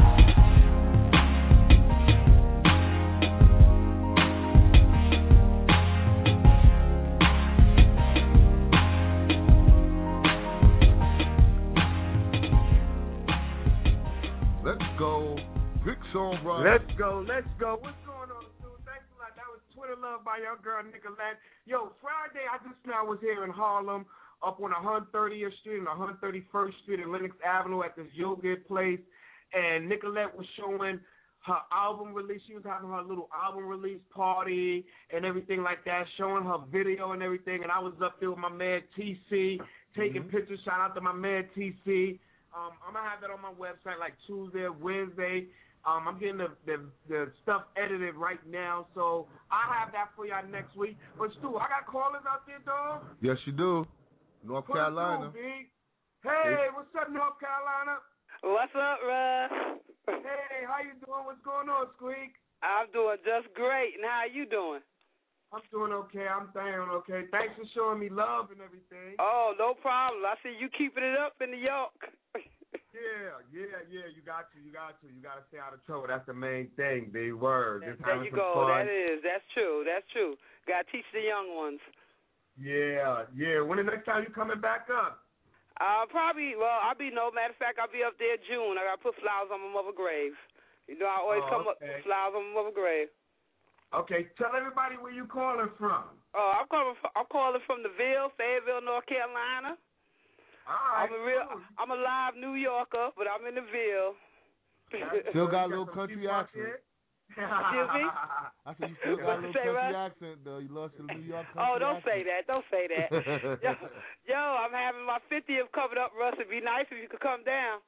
Let's go. What's going on, dude? Thanks a lot. That was Twitter Love by your girl, Nicolette. Yo, Friday, I just now was here in Harlem, up on 130th Street and 131st Street and Lenox Avenue at this yoga place, and Nicolette was showing her album release. She was having her little album release party and everything like that, showing her video and everything, and I was up there with my man TC, taking pictures. Shout out to my man TC. I'm going to have that on my website like Tuesday or Wednesday. I'm getting the stuff edited right now, so I'll have that for y'all next week. But, Stu, I got callers out there, dog? Yes, you do. North Carolina. Hey, what's up, North Carolina? What's up, Russ? Hey, how you doing? What's going on, Squeak? I'm doing just great, and how you doing? I'm doing okay. I'm doing okay. Thanks for showing me love and everything. Oh, no problem. I see you keeping it up in New York. Yeah. You got to. You got to stay out of trouble. That's the main thing, big word. There you go. Fun. That's true. Got to teach the young ones. Yeah. When the next time you coming back up? I'll be, matter of fact, I'll be up there June. I got to put flowers on my mother's grave. You know, I always come up with flowers on my mother's grave. Okay, tell everybody where you calling from. Oh, I'm calling from the Ville, Fayetteville, North Carolina. All right, I'm a live New Yorker, but I'm in the Ville. Still got a little country accent. Excuse me? I said you still got a little country accent, though. You lost the New York country don't say that. Don't say that. Yo, I'm having my 50th covered up, Russ. It'd be nice if you could come down.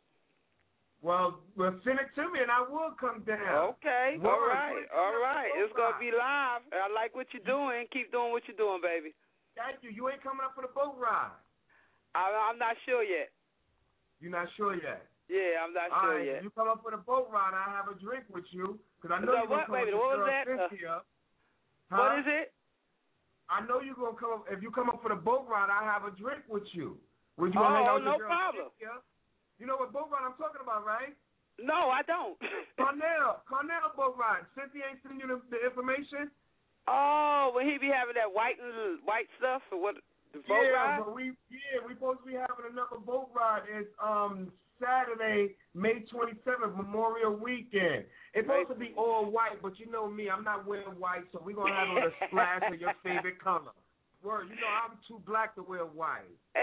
Well, send it to me, and I will come down. Okay. All right. It's going to be live. I like what you're doing. Keep doing what you're doing, baby. Thank you. You ain't coming up for the boat ride. I'm not sure yet. You're not sure yet? Yeah, I'm not sure yet. You come up for the boat ride, I'll have a drink with you. Because I know you're going to come what was that? Huh? What is it? I I know you're gonna come up. If you come up for the boat ride, I have a drink with you. Would you hang out with no your girl problem. Cynthia? You know what boat ride I'm talking about, right? No, I don't. Cornell boat ride. Cynthia ain't sending you the information. Oh, will he be having that white stuff or what? The boat ride? But we supposed to be having another boat ride. It's Saturday, May 27th, Memorial Weekend. It's supposed to be all white, but you know me, I'm not wearing white, so we're gonna have a splash of your favorite color. Word, you know I'm too black to wear white.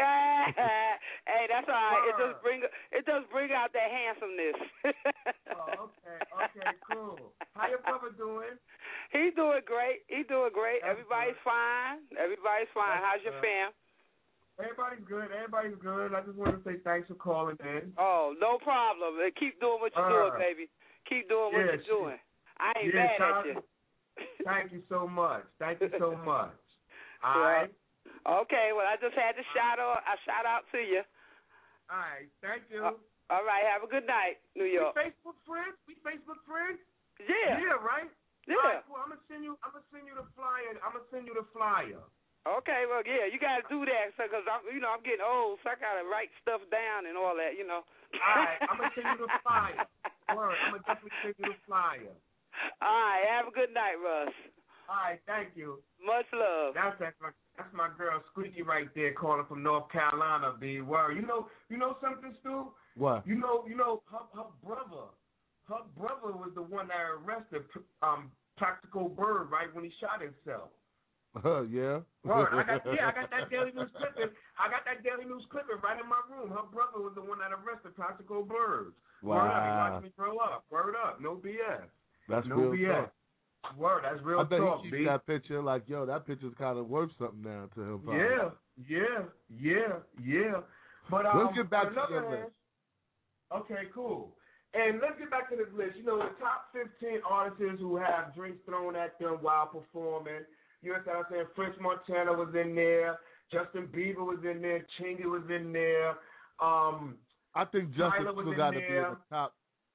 Hey, that's all right. It does bring out that handsomeness. Oh, okay, cool. How your brother doing? He's doing great. Everybody's fine. How's your fam? Everybody's good. I just want to say thanks for calling in. Oh, no problem. Keep doing what you're doing, baby. Keep doing what you're doing. I ain't mad at you. Thank you so much. All right. Okay, well, I just had to shout out to you. All right, thank you. All right, have a good night, New York. We Facebook friends? Yeah. Yeah, right? Yeah. All right, cool. I'm gonna send you the flyer. Okay, well, yeah, you gotta do that, because I'm getting old, so I gotta write stuff down and all that, All right, I'm gonna send you the flyer. Word, I'm gonna definitely send you the flyer. All right, have a good night, Russ. All right, thank you. Much love. That's my girl Squeaky right there, calling from North Carolina. B word. You know something, Stu? What? You know her brother was the one that arrested Practical Bird right when he shot himself. Yeah. Word. I got that Daily News clipping right in my room. Her brother was the one that arrested Practical Bird. Wow. Word up. He watched me grow up. Word up. No BS. That's no real BS. talk. Word, that's real talk, I bet he B. keeps that picture like, yo, that picture's kind of worth something now to him. Probably. Yeah. But let's get back to your list. Okay, cool. And let's get back to this list. You know, the top 15 artists who have drinks thrown at them while performing. You know what I'm saying? French Montana was in there. Justin Bieber was in there. Chingy was in there. I think Justin Bieber got to be in the top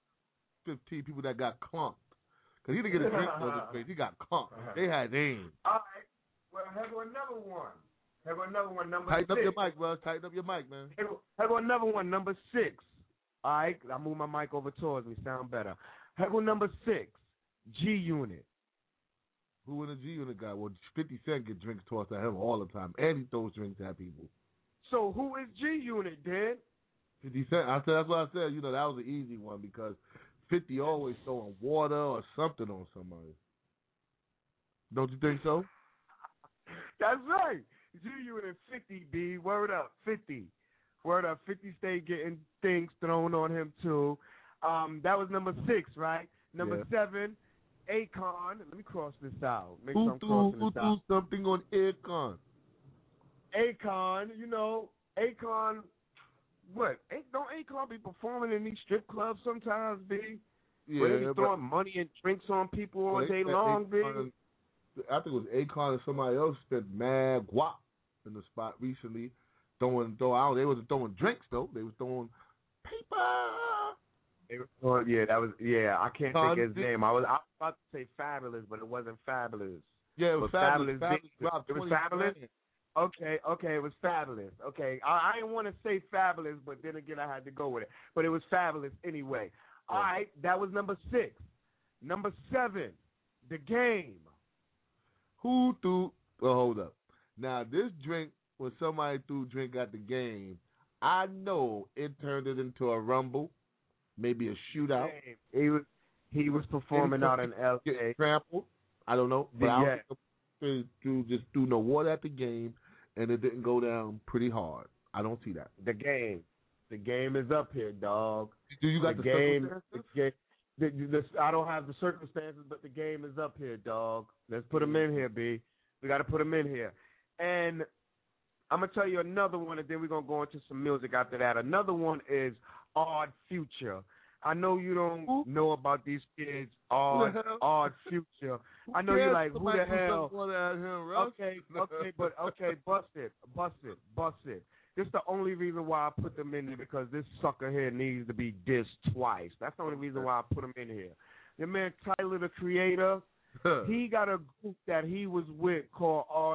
15 people that got clumped. Because he didn't get a drink for his face. He got clumped. They had names. All right. Well, have another one. Number Tighten 6. up your mic, Russ. Tighten up your mic, man. Have another one. Number 6. All right. I move my mic over towards me. Sound better. Have number 6. G-Unit. Who in the G-Unit guy? Well, 50 Cent get drinks tossed at him all the time. And he throws drinks at people. So who is G-Unit, then? 50 Cent. That's what I said. You know, that was an easy one because 50 always throwing water or something on somebody. Don't you think so? That's right. G-Unit 50, B. Word up, 50. Word up, 50 stay getting things thrown on him, too. That was number 6, right? Number 7, Akon. Let me cross this out. Who threw something on Akon? Akon, Akon. What? Don't Akon be performing in these strip clubs sometimes, B? Yeah, where they be throwing money and drinks on people all day long, B? I think it was Akon and somebody else spent mad guap in the spot recently. They wasn't throwing drinks though. They was throwing paper. I can't think of his name. I was about to say Fabulous, but it wasn't Fabulous. Yeah, it was Fabulous. It was Fabulous. Okay, it was Fabulous. Okay, I didn't want to say Fabulous, but then again, I had to go with it. But it was Fabulous anyway. Yeah. All right, that was number 6. Number 7, The Game. Who threw? Well, hold up. Now, this drink, when somebody threw drink at the game, I know it turned it into a rumble, maybe a shootout. He was performing out in L.A. Trampled. I don't know. But I don't just threw no water at the game, and it didn't go down pretty hard. I don't see that. The game is up here, dog. Do you got the circumstances? I don't have the circumstances, but the game is up here, dog. Let's put them in here, B. We got to put them in here. And I'm going to tell you another one, and then we're going to go into some music after that. Another one is Odd Future. I know you don't know about these kids, Odd Future. I know you're like, who the hell? Okay, bust it. This is the only reason why I put them in there, because this sucker here needs to be dissed twice. That's the only reason why I put him in here. Your man Tyler, the Creator, he got a group that he was with called Odd Future.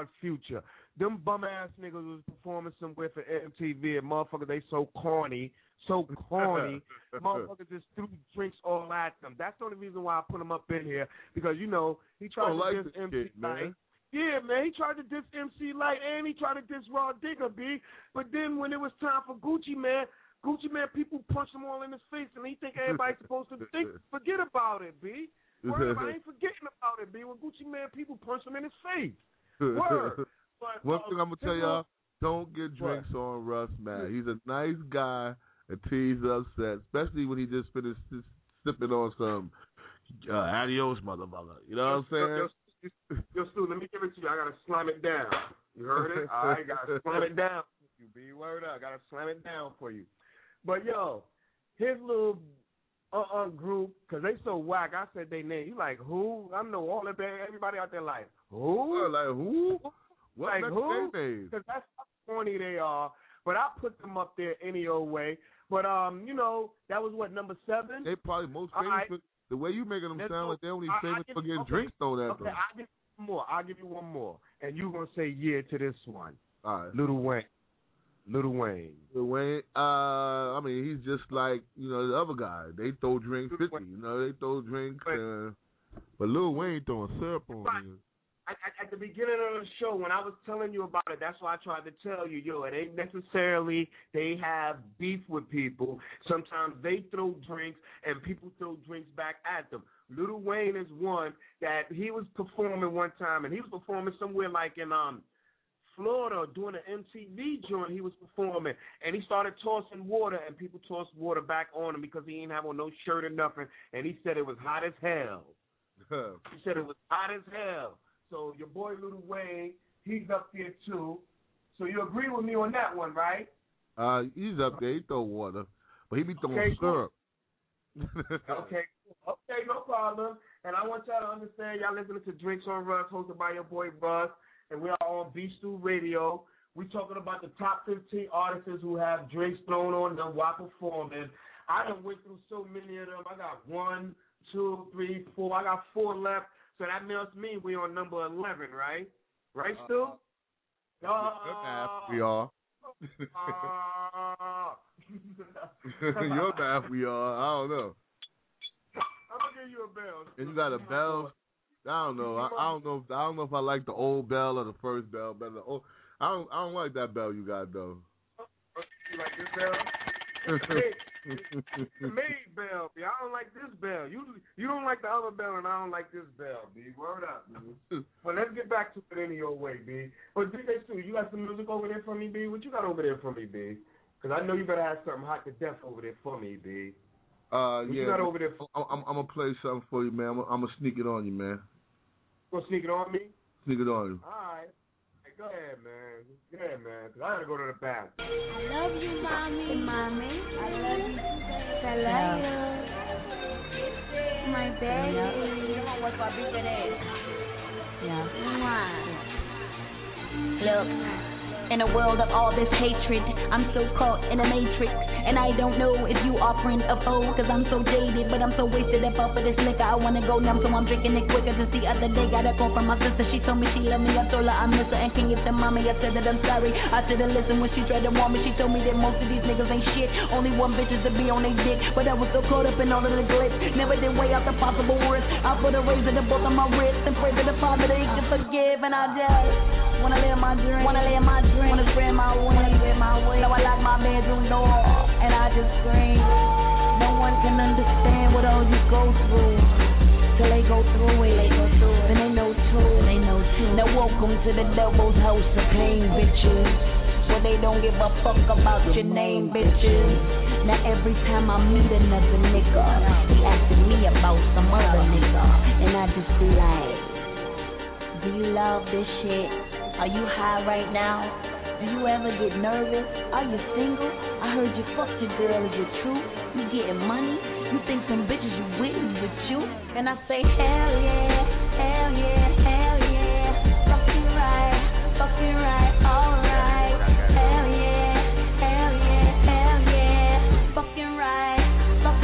Future. Them bum-ass niggas was performing somewhere for MTV, and motherfuckers, they so corny. Motherfuckers just threw drinks all at them. That's the only reason why I put him up in here, because, you know, he tried to diss MC Light. Yeah, man, he tried to diss MC Light, and he tried to diss Raw Digger, B. But then when it was time for Gucci Man, people punched him all in his face, and he think everybody's supposed to forget about it, B. Word, I ain't forgetting about it, B. When Gucci Man, people punched him in his face. Word. But, one thing I'm going to tell y'all, don't get drinks on Russ, man. He's a nice guy until he's upset, especially when he just finished sipping on some adios, motherfucker. You know what I'm saying? Yo, Stu, let me give it to you. I got to slam it down. You heard it? I got to slam it down. You be word up. I got to slam it down for you. But, yo, his little group, because they so whack, I said they name. You like, who? I know all of them. Everybody out there like, who? Like, who? What? Like, who? Because that's how corny they are. But I put them up there any old way. But, you know, that was, what, number 7? They probably most famous for, the way you making them sound like they're only famous for getting drinks thrown at them. I'll give you one more. And you're going to say yeah to this one. All right. Lil Wayne. I mean, he's just like, you know, the other guy. They throw drinks 50, you know, they throw drinks. But Lil Wayne throwing syrup on niggas. At the beginning of the show, when I was telling you about it, that's why I tried to tell you, yo, it ain't necessarily they have beef with people. Sometimes they throw drinks and people throw drinks back at them. Lil Wayne is one that he was performing one time, and he was performing somewhere like in Florida doing an MTV joint. He was performing, and he started tossing water, and people tossed water back on him because he didn't have on no shirt or nothing, and he said it was hot as hell. He said it was hot as hell. So your boy Lil Wayne, he's up there too. So you agree with me on that one, right? He's up there. He throw water, but he be throwing syrup. Okay, no problem. And I want y'all to understand, y'all listening to Drinks on Russ, hosted by your boy Russ, and we are on Beach Stew Radio. We talking about the top 15 artists who have drinks thrown on them while performing. I done went through so many of them. I got 1, 2, 3, 4. I got 4 left. So that must mean we on number 11, right? Right, Stu? We are. Your math, we are. I don't know. I'm gonna give you a bell. And you got a bell? I don't know. I don't know if I like the old bell or the first bell better. I don't like that bell you got though. You like this bell? The maid bell, B. I don't like this bell. You don't like the other bell, and I don't like this bell, B. Word up, B. Well, let's get back to it any old way, B. But DJ Stu, you got some music over there for me, B? What you got over there for me, B? Because I know you better have something hot to death over there for me, B. What you got over there for I'm gonna play something for you, man. I'm gonna sneak it on you, man. You gonna sneak it on me? Sneak it on you. All right. Go ahead, man. Go ahead, man. Because I gotta go to the bathroom. I love you, mommy. Mommy. I love you, baby. I love you. My baby. What's my big today? Yeah. Look. In a world of all this hatred, I'm so caught in a matrix. And I don't know if you are friend or foe, cause I'm so jaded, but I'm so wasted up off of this liquor. I wanna go numb, so I'm drinking it quicker. Just the other day, got a call from my sister. She told me she loved me, I told her I miss her. And can you tell mommy, I said that I'm sorry. I should've listened when she tried to warn me. She told me that most of these niggas ain't shit. Only one bitch is to be on their dick. But I was so caught up in all of the glitz. Never did weigh out the possible worst. I put a razor to both of my wrists and pray to the Father that he can forgive. And I just wanna live my dream. Wanna spread my wings. So I lock my bedroom door and I just scream. No one can understand what all you go through till they go through it. Then they know too. Now welcome to the devil's house of pain, bitches. Where they don't give a fuck about your name, bitches. Now every time I meet another nigga, he asking me about some other nigga, and I just be like, do you love this shit? Are you high right now? Do you ever get nervous? Are you single? I heard you fucked your girl. Is it true? You getting money? You think some bitches you with is with you? And I say, hell yeah, hell yeah, hell yeah. Fucking right, alright. Hell yeah, hell yeah, hell yeah. Fucking right,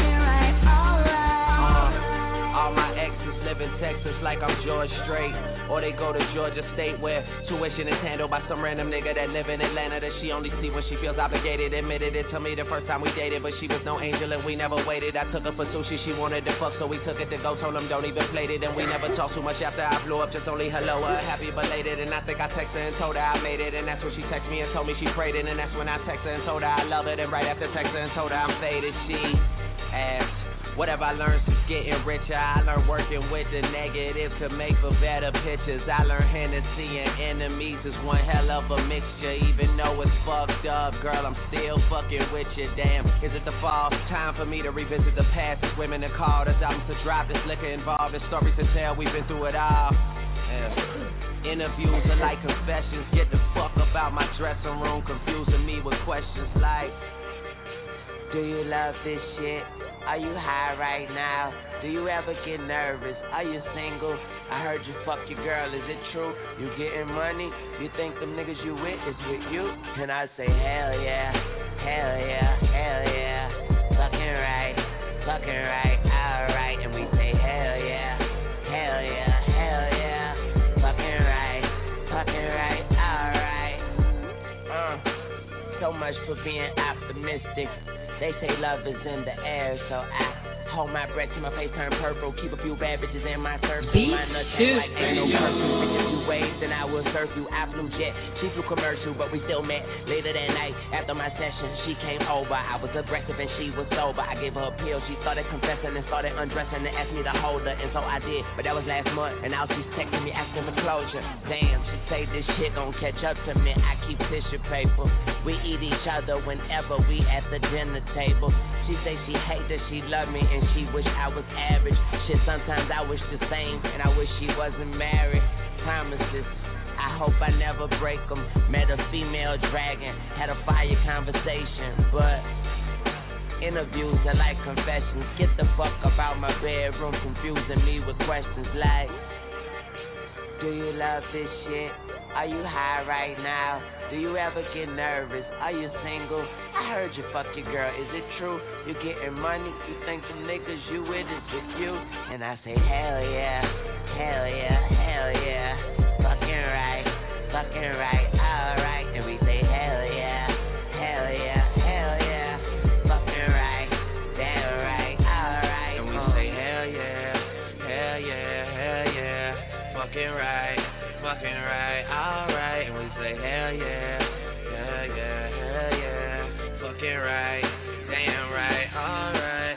alright. All my exes live in Texas like I'm George Strait. Or they go to Georgia State where tuition is handled by some random nigga that live in Atlanta that she only see when she feels obligated. Admitted it to me the first time we dated, but she was no angel and we never waited. I took her for sushi, she wanted to fuck, so we took it to go. Told him don't even play it, and we never talked too much after I blew up. Just only hello, happy belated. And I think I texted her and told her I made it, and that's when she texted me and told me she prayed it, and that's when I texted her and told her I love it. And right after texting her and told her I'm faded, she asked, what have I learned since getting richer? I learned working with the negative to make for better pictures. I learned Hennessy and enemies is one hell of a mixture. Even though it's fucked up, girl, I'm still fucking with you. Damn, is it the fall? Time for me to revisit the past. It's women that call, there's albums to drop, there's liquor involved, there's stories to tell. We've been through it all. Yeah. Interviews are like confessions. Get the fuck about my dressing room, confusing me with questions like, do you love this shit? Are you high right now? Do you ever get nervous? Are you single? I heard you fuck your girl, is it true? You getting money? You think them niggas you with is with you? And I say, hell yeah, hell yeah, hell yeah. Fucking right, alright. And we say, hell yeah, hell yeah, hell yeah. Fucking right, alright. So much for being optimistic. They say love is in the air, so I hold my breath till my face turn purple. Keep a few bad bitches in my circle. My nuts ain't like ain't no curfew. Bitches you waves, then I will surf you. I flew jet, she flew commercial, but we still met. Later that night, after my session, she came over. I was aggressive and she was sober. I gave her a pill, she started confessing and started undressing and asked me to hold her, and so I did. But that was last month, and now she's texting me asking for closure. Damn, she say this shit gon' catch up to me. I keep tissue paper. We eat each other whenever we at the dinner table. She say she hate that she love me and she wish I was average. Shit, sometimes I wish the same, and I wish she wasn't married. Promises, I hope I never break them. Met a female dragon, had a fire conversation, but interviews are like confessions. Get the fuck about my bedroom, confusing me with questions like, do you love this shit? Are you high right now? Do you ever get nervous? Are you single? I heard you fuck your girl, is it true? You getting money? You think the niggas you with is with you? And I say, hell yeah, hell yeah, hell yeah. Fucking right, alright. And we say, hell yeah, hell yeah, hell yeah. Fucking right, damn right, alright. And we say, hell yeah, hell yeah, hell yeah. Fucking right, alright. And we say, hell yeah, hell yeah, hell yeah. Fucking right, damn right, alright,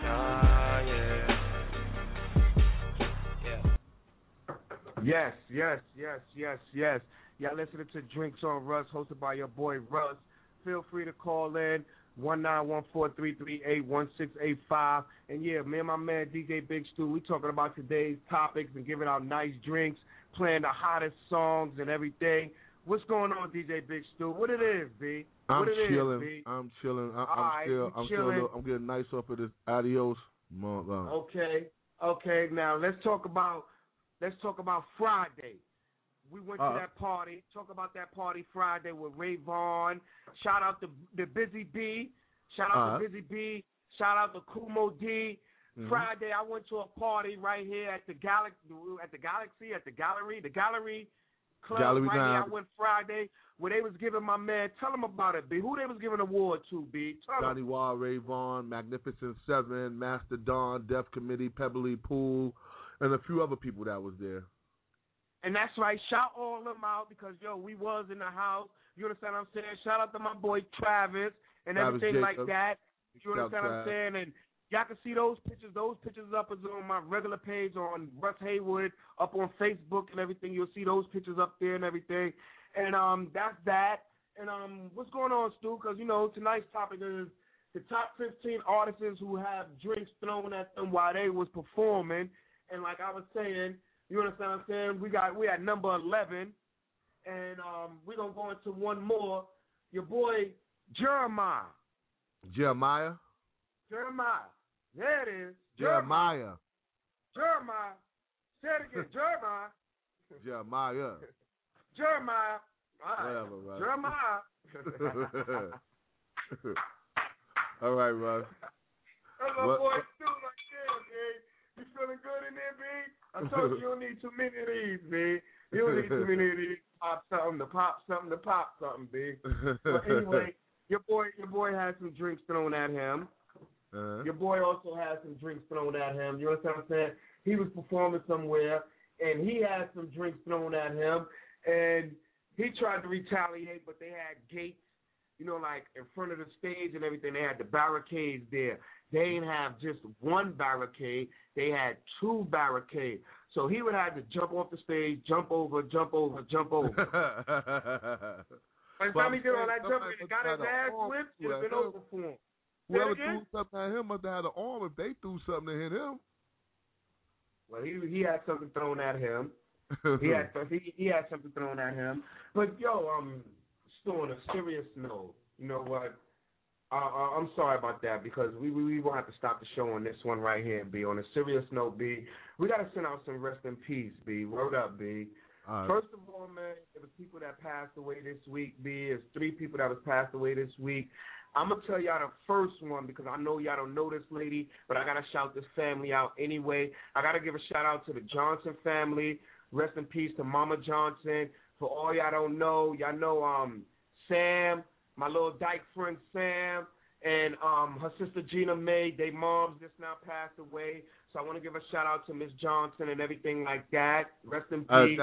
oh yeah. Yes. Y'all listening to Drinks on Russ, hosted by your boy Russ. Feel free to call in 19143381685. And yeah, me and my man DJ Big Stu, we talking about today's topics and giving out nice drinks, playing the hottest songs and everything. What's going on, DJ Big Stu? What it is, B? I'm chilling. I'm getting nice off of this Adios. Okay. Now let's talk about Friday. We went to that party. Talk about that party Friday with Ray Vaughn. Shout out to the Busy B. Shout out to Kumo D. Mm-hmm. Friday, I went to a party right here at the Gallery Club. Gallery right here. I went Friday where they was giving my man. Tell them about it, B. Who they was giving an award to, B? Johnny Wall, Ray Vaughn, Magnificent Seven, Master Don, Def Committee, Pebbly Pool, and a few other people that was there. And that's right. Shout all of them out because, we was in the house. You understand what I'm saying? Shout out to my boy Travis and everything like that. You understand what I'm saying? And y'all can see those pictures. Those pictures up is on my regular page on Russ Haywood, up on Facebook and everything. You'll see those pictures up there and everything. And that's that. And what's going on, Stu? Because, tonight's topic is the top 15 artists who have drinks thrown at them while they was performing. And like I was saying, you understand what I'm saying? We at number 11, and we're going to go into one more. Your boy, Jeremiah. Jeremiah? There it is. Jeremiah. Say it again. Jeremiah. Jeremiah. All right. Whatever, right. Jeremiah. All right, Russ. That's my boy, Stu, like, yeah, okay. You feeling good in there, B? I told you don't need too many of these, B. You need to pop something, B. But anyway, your boy had some drinks thrown at him. Your boy also had some drinks thrown at him. You understand what I'm saying? He was performing somewhere, and he had some drinks thrown at him, and he tried to retaliate, but they had gates, like in front of the stage and everything. They had the barricades there. They didn't have just one barricade. They had 2 barricades. So he would have to jump off the stage, jump over. By the time he did all that jumping and got his ass whipped, it would have been over for him. Whoever threw something at him must have had an arm if they threw something to hit him. Well, he had something thrown at him. He had something thrown at him. But, still on a serious note, you know what? I'm sorry about that because we will have to stop the show on this one right here, B. On a serious note, B, we got to send out some rest in peace, B. Word up, B. First of all, man, there was people that passed away this week, B. There's 3 people that was passed away this week. I'm going to tell y'all the first one because I know y'all don't know this lady, but I got to shout this family out anyway. I got to give a shout-out to the Johnson family. Rest in peace to Mama Johnson. For all y'all don't know, y'all know Sam, my little dyke friend Sam, and her sister Gina May, they moms just now passed away. So I want to give a shout-out to Miss Johnson and everything like that. Rest in peace.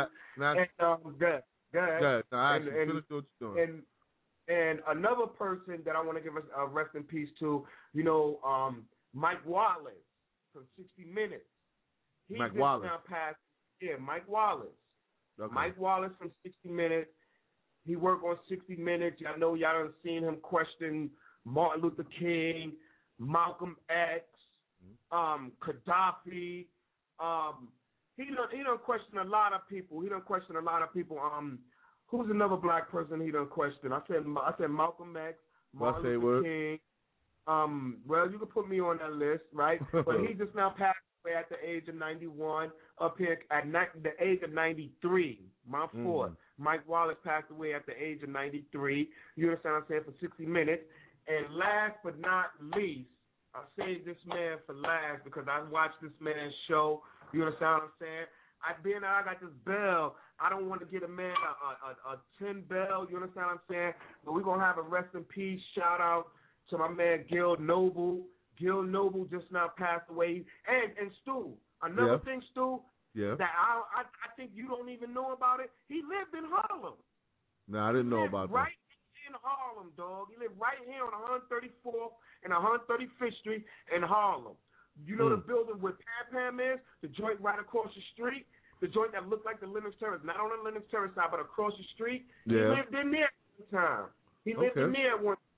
And another person that I want to give a rest in peace to, Mike Wallace from 60 Minutes. He just now passed. Yeah, Mike Wallace. Okay. Mike Wallace from 60 Minutes. He worked on 60 Minutes. I know y'all done seen him question Martin Luther King, Malcolm X, Gaddafi. He done question a lot of people. Who's another black person he done question? I said Malcolm X, Martin Luther King. Well, you can put me on that list, right? But he just now passed away at the age of 91. Up here at the age of 93. My fault. Mike Wallace passed away at the age of 93. You understand what I'm saying? For 60 Minutes. And last but not least, I saved this man for last because I watched this man's show. You understand what I'm saying? I got this bell. I don't want to get a man a 10 bell. You understand what I'm saying? But we're going to have a rest in peace shout out to my man Gil Noble. Gil Noble just now passed away. And Stu, another thing, Stu, that I think you don't even know about it. He lived in Harlem. No, I didn't know about that. Right in Harlem, dog. He lived right here on 134th and 135th Street in Harlem. You know the building where Pam is? The joint right across the street? The joint that looked like the Lennox Terrace. Not on the Lennox Terrace side, but across the street. He lived in there at one time. He lived in there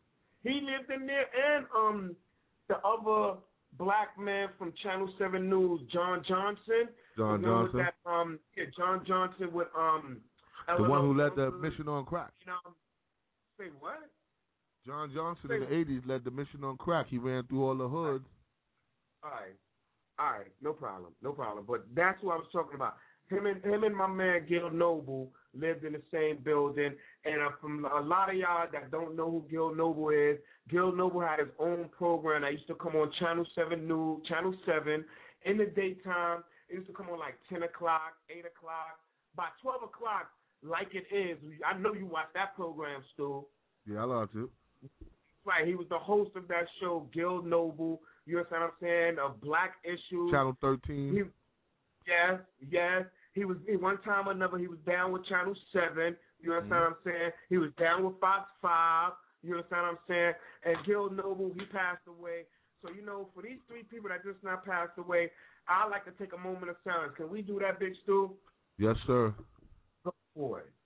and the other black man from Channel 7 News, John Johnson. John Johnson? John Johnson with the one who led the Mission on Crack. Say what? John Johnson in the 80s led the Mission on Crack. He ran through all the hoods. All right, no problem. But that's what I was talking about. Him and my man Gil Noble lived in the same building. And from a lot of y'all that don't know who Gil Noble is, Gil Noble had his own program that used to come on Channel 7 News, Channel 7 in the daytime. It used to come on like 10 o'clock, 8 o'clock. By 12 o'clock, like it is, I know you watch that program, Stu. Yeah, I love to. Right, he was the host of that show, Gil Noble. You understand what I'm saying? Of Black Issues. Channel 13. Yes. He was one time or another. He was down with Channel 7. You understand what I'm saying? He was down with Fox 5. You understand what I'm saying? And Gil Noble, he passed away. So for these 3 people that just now passed away, I'd like to take a moment of silence. Can we do that, Big Stu? Yes, sir. Go for it.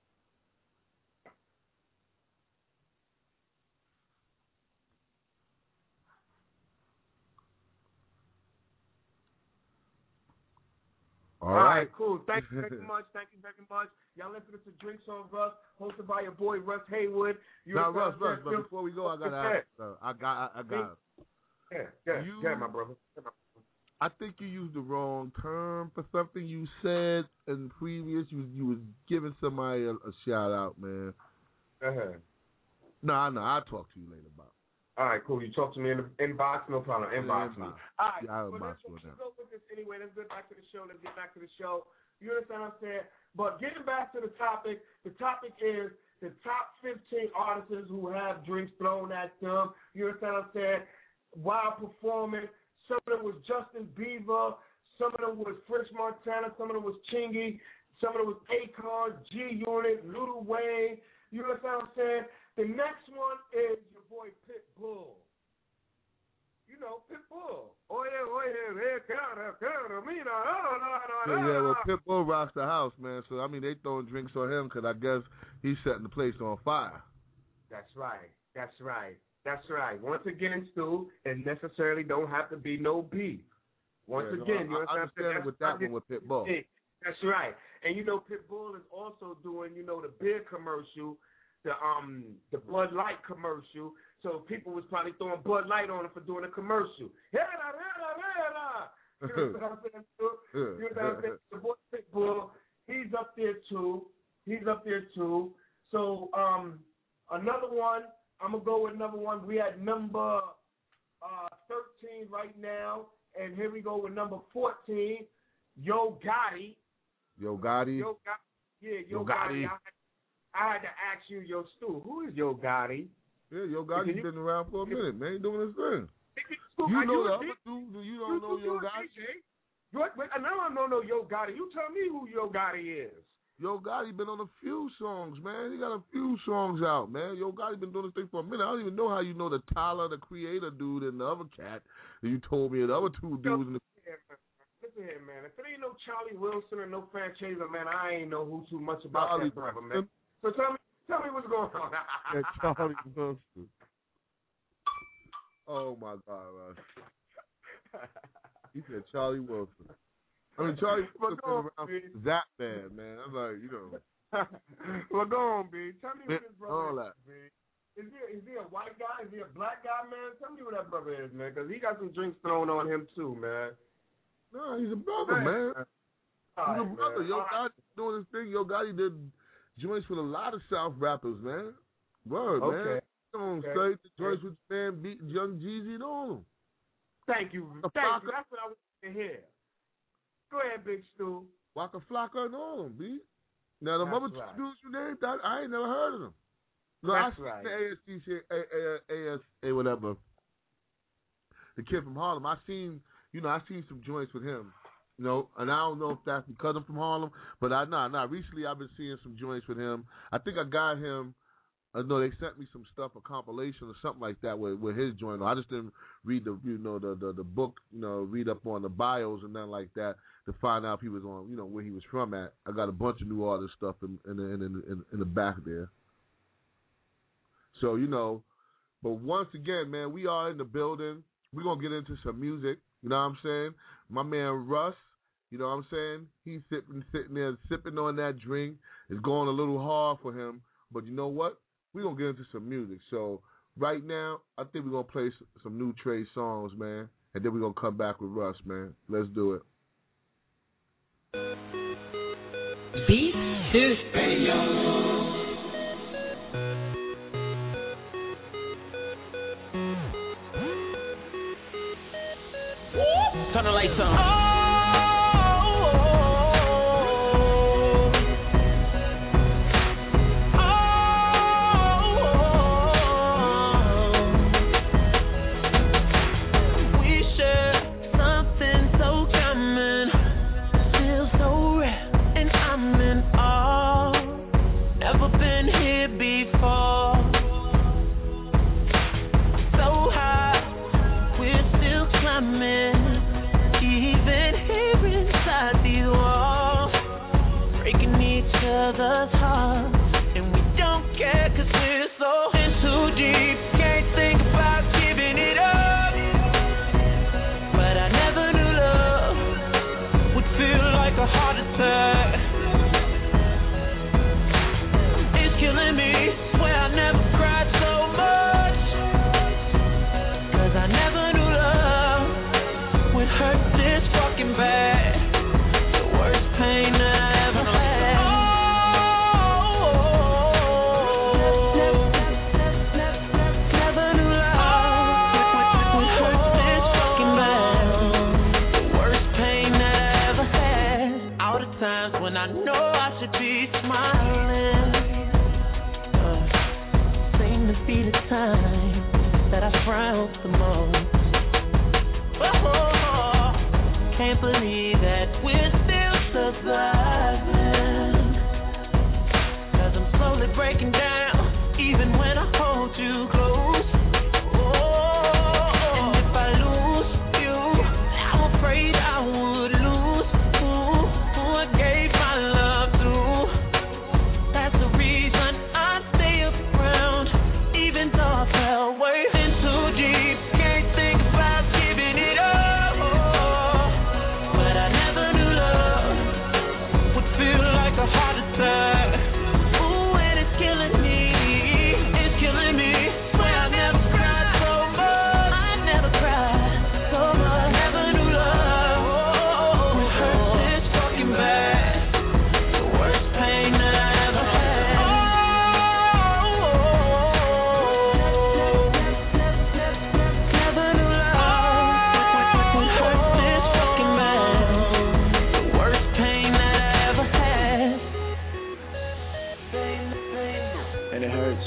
All right, cool. Thank you very much. Y'all listening to Drinks on Russ, hosted by your boy Russ Haywood. Now, Russ, but before we go, I got Yeah, my brother. I think you used the wrong term for something you said in previous. You was giving somebody a shout out, man. Go ahead. No, I'll talk to you later about it. All right, cool. You talk to me in the inbox, no problem. Inbox me. All right, let's go with this anyway. Let's get back to the show. You understand what I'm saying? But getting back to the topic is the top 15 artists who have drinks thrown at them. You understand what I'm saying? While performing. Some of them was Justin Bieber. Some of them was French Montana. Some of them was Chingy. Some of them was Akon, G-Unit, Lil Wayne. You understand what I'm saying? The next one is your boy Pitbull. You know, Pitbull. Oh, yeah. Yeah, well, Pitbull rocks the house, man. So, I mean, they throwing drinks on him because I guess he's setting the place on fire. That's right. Once again, Stu, it necessarily don't have to be no beef. Once again, you understand with that one with Pitbull. That's right. And, you know, Pitbull is also doing, you know, the beer commercial, the Bud Light commercial. So people was probably throwing Bud Light on him for doing a commercial. You know what I'm saying? You know what I'm saying? The boy Pitbull, he's up there too. So another one, I'm going to go with another one. We at number 13 right now. And here we go with number 14, Yo Gotti. Yo Gotti? Yeah, Yo Gotti. I had to ask you, Yo Stu, who is Yo Gotti? Yeah, Yo Gotti's been around for a minute, man. He doing his thing. You know the other dude, you don't know Yo Gotti? I don't know Yo Gotti. You tell me who Yo Gotti is. Yo Gotti been on a few songs, man. He got a few songs out, man. Yo Gotti been doing this thing for a minute. I don't even know how you know the Tyler, the Creator dude, and the other cat that you told me, and the other two dudes. Listen here, man. If it ain't no Charlie Wilson or no Fanchaser, man, I ain't know who too much about that brother, man. So tell me what's going on. Charlie Wilson. Oh my God, Russ. He said Charlie Wilson. I mean, Charlie Wilson been around that bad, man. I'm like, you know. Well, go on, B. Tell me who this brother is, B. Is he a white guy? Is he a black guy, man? Tell me who that brother is, man, because he got some drinks thrown on him, too, man. No, he's a brother, man. He's a brother. Yo Gotti doing his thing. Yo Gotti did joints with a lot of South rappers, man. Word, man. On straight the joints with Stan beating Young Jeezy and all of them. Thank you. That's what I want to hear. Go ahead, Big Stu. Waka Flocka and all of them, B. Now, the other two dudes you named, I ain't never heard of them. No, I seen the ASC, whatever. The kid from Harlem. I seen some joints with him. You know, and I don't know if that's because I'm from Harlem, but recently I've been seeing some joints with him. I think I got him. No, they sent me some stuff, a compilation or something like that with his joint. I just didn't read the book, read up on the bios and nothing like that to find out if he was on, where he was from at. I got a bunch of new artist stuff in the back there. So, but once again, man, we are in the building. We're going to get into some music, you know what I'm saying? My man Russ, you know what I'm saying? He's sitting there sipping on that drink. It's going a little hard for him, but you know what? We're going to get into some music. So right now, I think we're going to play some new Trey songs, man. And then we're going to come back with Russ, man. Let's do it. Beat Radio. Turn the lights on. I know I should hope the most. Oh, can't believe that we're still surviving. 'Cause I'm slowly breaking down, even when I hold you close. Oh, and if I lose you, I'm afraid I would lose who I gave my love to. That's the reason I stay around, even though I fell way in too deep. Can't think about giving it up. But I never knew love would feel like a heart attack. Ooh, and it's killing me. It's killing me. Swear I never cried so much. I never cried so much. Never knew love would hurt this fucking bad. The worst pain that I ever had. Never knew love would hurt this fucking bad. The worst pain that I ever had. And it hurts.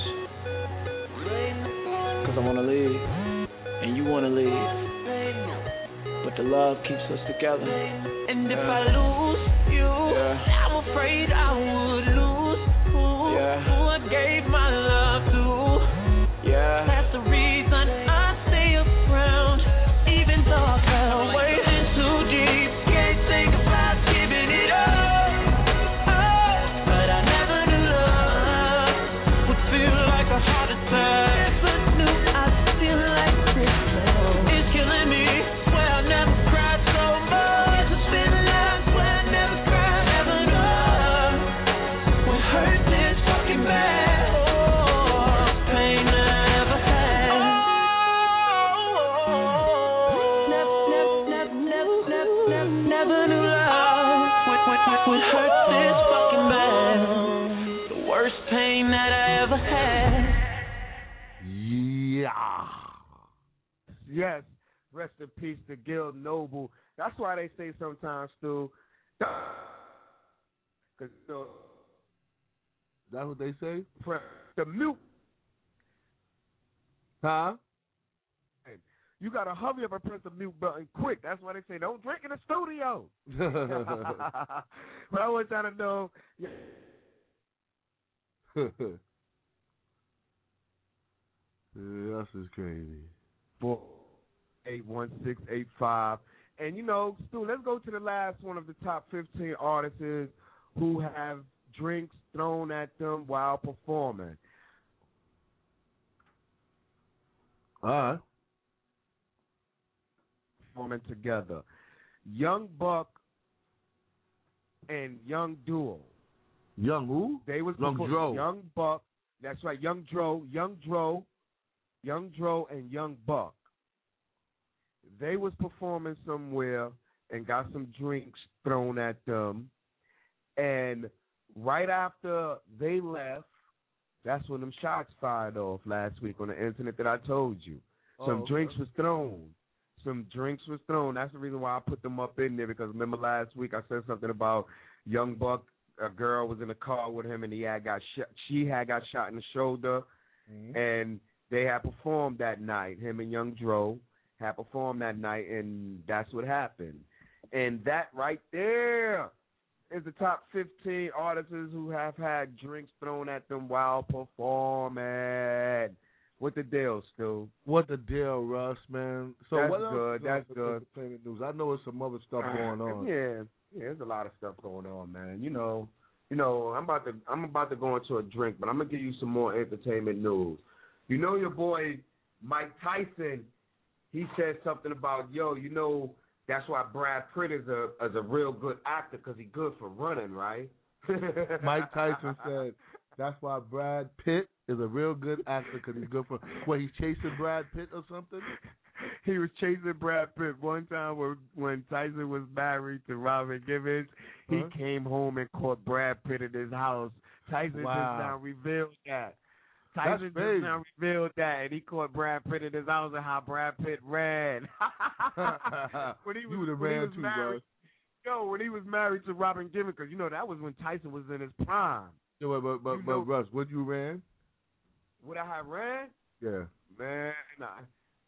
'Cause I wanna leave, and you wanna leave, but the love keeps us together. And if I lose you, I'm afraid I would lose who I gave my love to. That's the reason I stay around, even though I fell way in too deep. Can't think about giving it up. But I never knew love would feel like a heart attack. Never knew I'd feel like this. It's killing me. Swear I never cried so much. It's been lies where I never cried. Never knew love would hurt this fucking bad. Pain that I ever had. Never knew love would hurt this fucking bad. The worst pain that I ever had. Yeah. Yes. Rest in peace to Gil Noble. That's why they say sometimes, Stu. Because that's what they say? The mute. Huh? You got to hurry up and press the mute button quick. That's why they say don't drink in the studio. But I want y'all to know. This is crazy. 481-685. And, you know, Stu, let's go to the last one of the top 15 artists who have drinks thrown at them while performing. All right. Performing together. Young Buck and Young Duo. Young who? They was Young Dro. Young Buck. That's right. Young Dro and Young Buck. They was performing somewhere and got some drinks thrown at them. And right after they left, that's when them shots fired off last week on the incident that I told you. Some drinks was thrown. That's the reason why I put them up in there, because remember last week I said something about Young Buck. A girl was in the car with him and she had got shot in the shoulder. Mm-hmm. And they had performed that night. Him and Young Dro had performed that night, and that's what happened. And that right there is the top 15 artists who have had drinks thrown at them while performing. What the deal, Stu? What the deal, Russ, man? So that's what good. That's good. News? I know there's some other stuff going on. Yeah, there's a lot of stuff going on, man. You know, I'm about to go into a drink, but I'm gonna give you some more entertainment news. You know your boy Mike Tyson, he said something about, that's why Brad Pitt is a real good actor, because he's good for running, right? Mike Tyson said that's why Brad Pitt is a real good actor, because he's good for, he's chasing Brad Pitt or something? He was chasing Brad Pitt one time when Tyson was married to Robin Givens. He came home and caught Brad Pitt at his house. Tyson just now revealed that. Tyson just now revealed that, and he caught Brad Pitt at his house and how Brad Pitt ran. When he was married to Robin Givens, because that was when Tyson was in his prime. Yeah, but Russ, what you ran? What I had ran? Yeah. Man,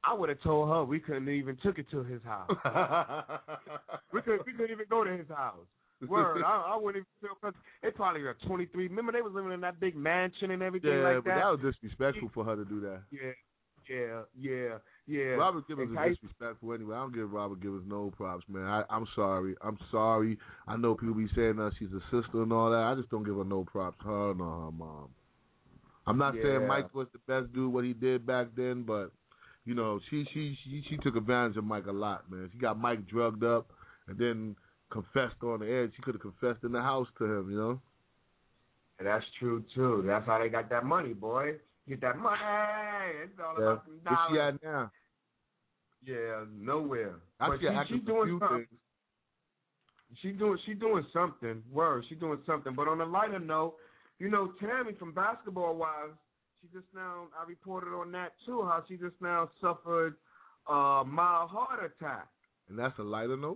I would have told her we couldn't even took it to his house. we couldn't even go to his house. Word, I wouldn't even feel because it probably got 23. Remember they was living in that big mansion and everything like that. Yeah, but that was disrespectful for her to do that. Yeah. Robert Givens is disrespectful anyway. I don't give Robert Givens no props, man. I'm sorry. I know people be saying she's a sister and all that. I just don't give her no props. Her nor her mom. I'm not saying Mike was the best dude what he did back then, but you know she took advantage of Mike a lot, man. She got Mike drugged up and then confessed on the edge. She could have confessed in the house to him, you know. And that's true too. That's how they got that money, boy. Get that money. It's all about some dollars. Where's she at now? Yeah, nowhere. But she's doing something. She's doing something. Word, she's doing something. But on a lighter note, you know, Tammy from Basketball Wives, she just now, I reported on that too, how she just now suffered a mild heart attack. And that's a lighter note?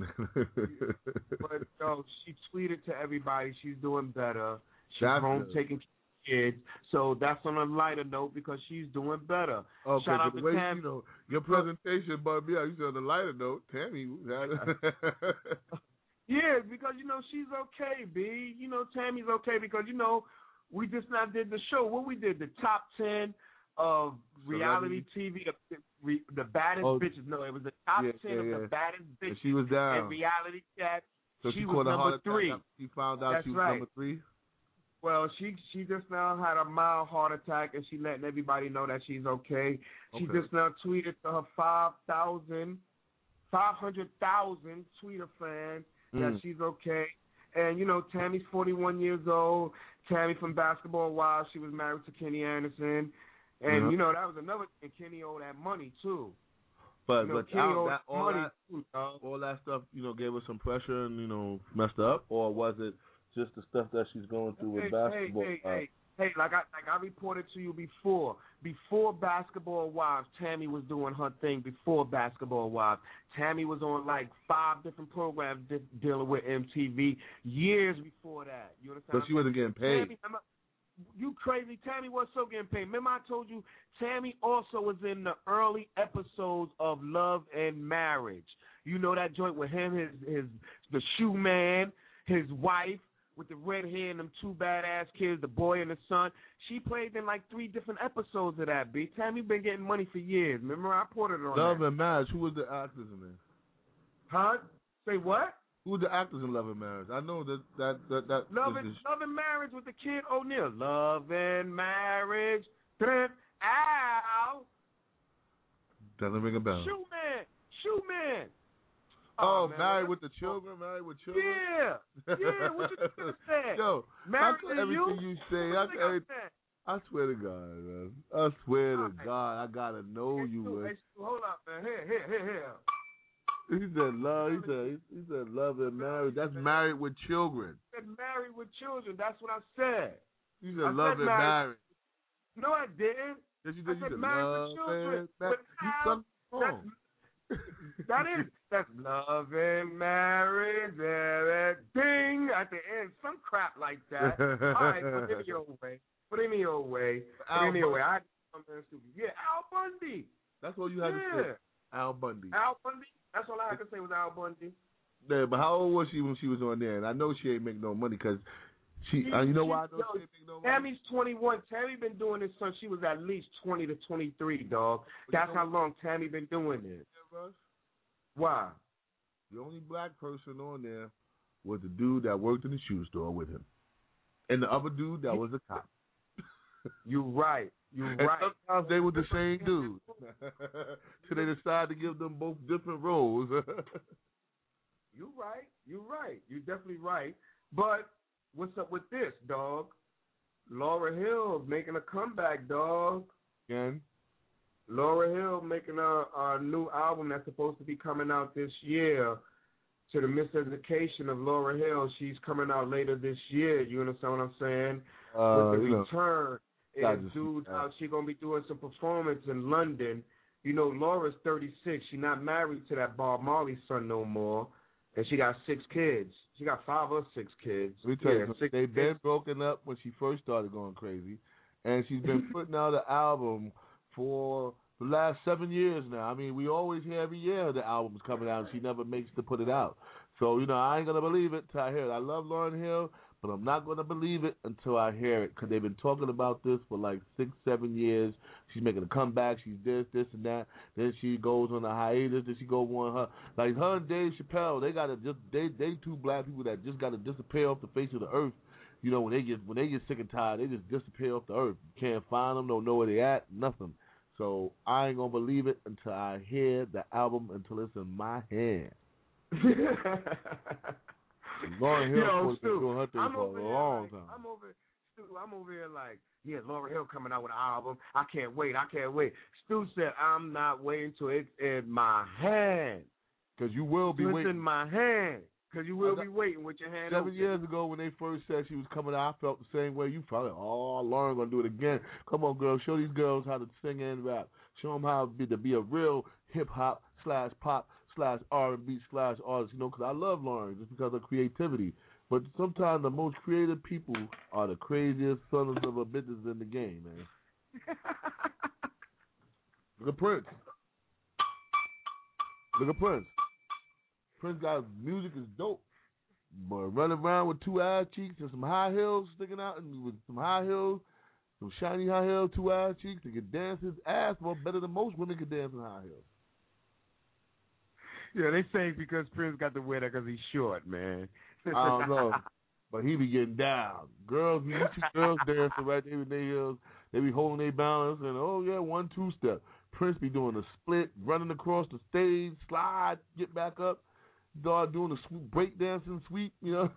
But she tweeted to everybody she's doing better. She's home taking kids. So that's on a lighter note because she's doing better. Okay, shout out to Tammy. You know, your presentation bugged me out. You said on a lighter note, Tammy. Yeah, because, you know, she's okay, B. You know, Tammy's okay because, you know, we just now did the show. What we did, the top 10 of reality TV, the baddest bitches. No, it was the top 10 of the baddest bitches. And she was down. And reality chat. So she was number 3. She found out she was number 3? Well, she just now had a mild heart attack, and she letting everybody know that she's okay. She just now tweeted to her 500,000 Twitter fans that she's okay. And, you know, Tammy's 41 years old. Tammy from Basketball Wives, she was married to Kenny Anderson. And, you know, that was another thing. Kenny owed that money, too. But, you know, all that stuff, you know, gave her some pressure and, you know, messed her up? Or was it just the stuff that she's going through with basketball? Hey, like I reported to you before Basketball Wives, Tammy was doing her thing before Basketball Wives. Tammy was on like 5 different programs dealing with MTV years before that. You understand? So she wasn't getting paid. Tammy, you crazy. Tammy was so getting paid. Remember I told you Tammy also was in the early episodes of Love and Marriage. You know that joint with him, the shoe man, his wife, with the red hair and them 2 badass kids, the boy and the son. She played in like 3 different episodes of that, B. Tammy been getting money for years. Remember, I reported on Love and Marriage. Who was the actors in there? Huh? Say what? Who were the actors in Love and Marriage? I know that Love and Marriage with the Kid O'Neal. Love and Marriage. Ow. Doesn't ring a bell. Shoe man. Oh, man, Married with Children? Yeah, what you gonna say? Yo, Married after everything you say, I swear to God, man. I swear to God, I gotta know you, man. Hold up, man. Here. He said love. He said Love and Marriage. That's Married with Children. He said Married with Children. That's what I said. You said Love and Marriage. No, I didn't. Yes, you did. I said Married with Children. That's Love and Marriage, ding at the end, some crap like that. All right, put it in your way. Put it in your way. I had something stupid. Yeah, Al Bundy. That's what you had to say. Al Bundy. That's all I had to say was Al Bundy. Yeah, but how old was she when she was on there? And I know she ain't make no money because you know why I know she ain't make no money? Tammy's 21. Tammy been doing this since she was at least 20 to 23, dog. That's how long Tammy been doing this. Why? The only black person on there was the dude that worked in the shoe store with him. And the other dude that was a cop. You're right. Sometimes they were the same dude. So they decided to give them both different roles. You're right. You're definitely right. But what's up with this, dog? Laura Hill making a comeback, dog. Again? Laura Hill making a new album that's supposed to be coming out this year. To the Miseducation of Laura Hill, she's coming out later this year. You understand what I'm saying? With the return, she's gonna be doing some performance in London. You know, Laura's 36. She's not married to that Bob Marley son no more, and she got 6 kids. She got 5 or 6 kids. Let me tell you, they've been broken up when she first started going crazy, and she's been putting out an album for the last 7 years now. I mean, we always hear every year the album's coming out, and she never makes to put it out. So, I ain't going to believe it until I hear it. I love Lauryn Hill, but I'm not going to believe it until I hear it, because they've been talking about this for like 6-7 years. She's making a comeback. She's this, and that. Then she goes on a hiatus. Then she goes on her. Like her and Dave Chappelle, they two black people that just got to disappear off the face of the earth. When they get sick and tired, they just disappear off the earth. You can't find them, don't know where they at, nothing. So I ain't going to believe it until I hear the album, until it's in my hand. Lauryn Hill has been doing her thing for a long time. I'm over here like, yeah, Lauryn Hill coming out with an album. I can't wait. Stu said, I'm not waiting till it's in my hand. Because you will be waiting. It's in my hand. Because you will be waiting with your hand 7 years ago when they first said she was coming out, I felt the same way you felt. Lauren going to do it again. Come on, girls. Show these girls how to sing and rap. Show them how to be a real hip-hop / pop / R&B / artist, because I love Lauren just because of creativity. But sometimes the most creative people are the craziest sons of a bitches in the game, man. Look at Prince. Prince got music is dope, but running around with 2 ass cheeks and some high heels sticking out, and with some high heels, some shiny high heels, 2 ass cheeks, and can dance his ass more better than most women can dance in high heels. Yeah, they say because Prince got to wear that because he's short, man. I don't know, but he be getting down. Girls, you see girls dancing right there with their heels. They be holding their balance and 1-2 step. Prince be doing a split, running across the stage, slide, get back up. Start doing a break dancing sweep, Then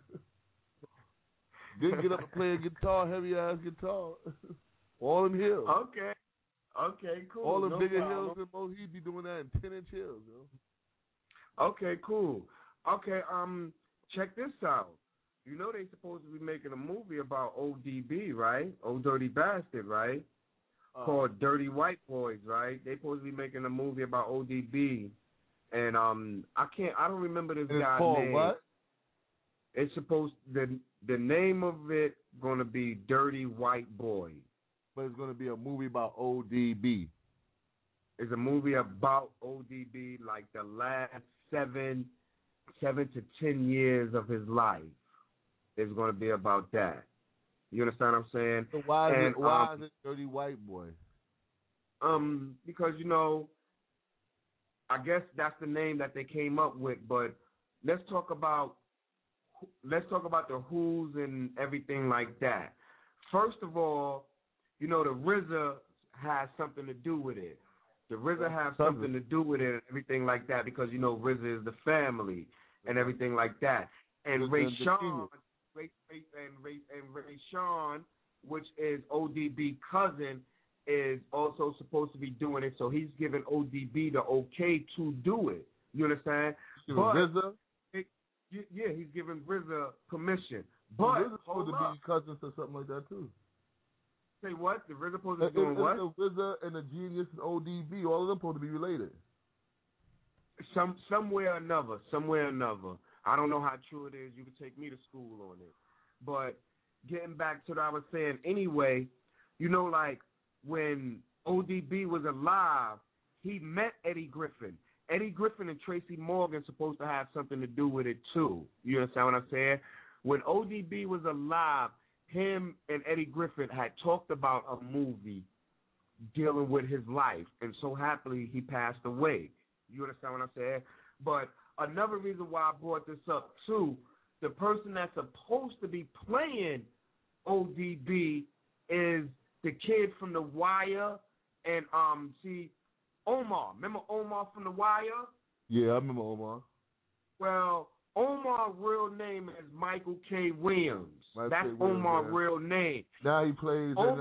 get up and play a guitar, heavy ass guitar. All in heels. Okay, cool. All the bigger heels than most. He'd be doing that in 10-inch heels, Okay, cool. Okay, check this out. They supposed to be making a movie about ODB, right? Old Dirty Bastard, right? Called Dirty White Boys, right? They supposed to be making a movie about ODB. And I don't remember this guy's name. What? It's supposed the name of it gonna be Dirty White Boy. But it's gonna be a movie about ODB. It's a movie about ODB, like the last 7 to 10 years of his life. It's gonna be about that. You understand what I'm saying? So why is it Dirty White Boy? Because I guess that's the name that they came up with, but let's talk about the who's and everything like that. First of all, the RZA has something to do with it. The RZA has something to do with it and everything like that because RZA is the family and everything like that. And Ray Sean, which is ODB cousin, is also supposed to be doing it, so he's giving ODB the okay to do it. You understand? RZA? Yeah, he's giving RZA permission. But RZA's supposed to be cousins or something like that too. Say what? The RZA supposed to be doing what? The RZA and the Genius and ODB, all of them supposed to be related. Somewhere or another. I don't know how true it is. You can take me to school on it. But getting back to what I was saying anyway, like when ODB was alive, he met Eddie Griffin. Eddie Griffin and Tracy Morgan supposed to have something to do with it too. You understand what I'm saying? When ODB was alive, him and Eddie Griffin had talked about a movie dealing with his life, and so happily he passed away. You understand what I'm saying? But another reason why I brought this up too, the person that's supposed to be playing ODB is the kid from The Wire, and Omar. Remember Omar from The Wire? Yeah, I remember Omar. Well, Omar's real name is Michael K. Williams. That's Omar's real name. Now he plays in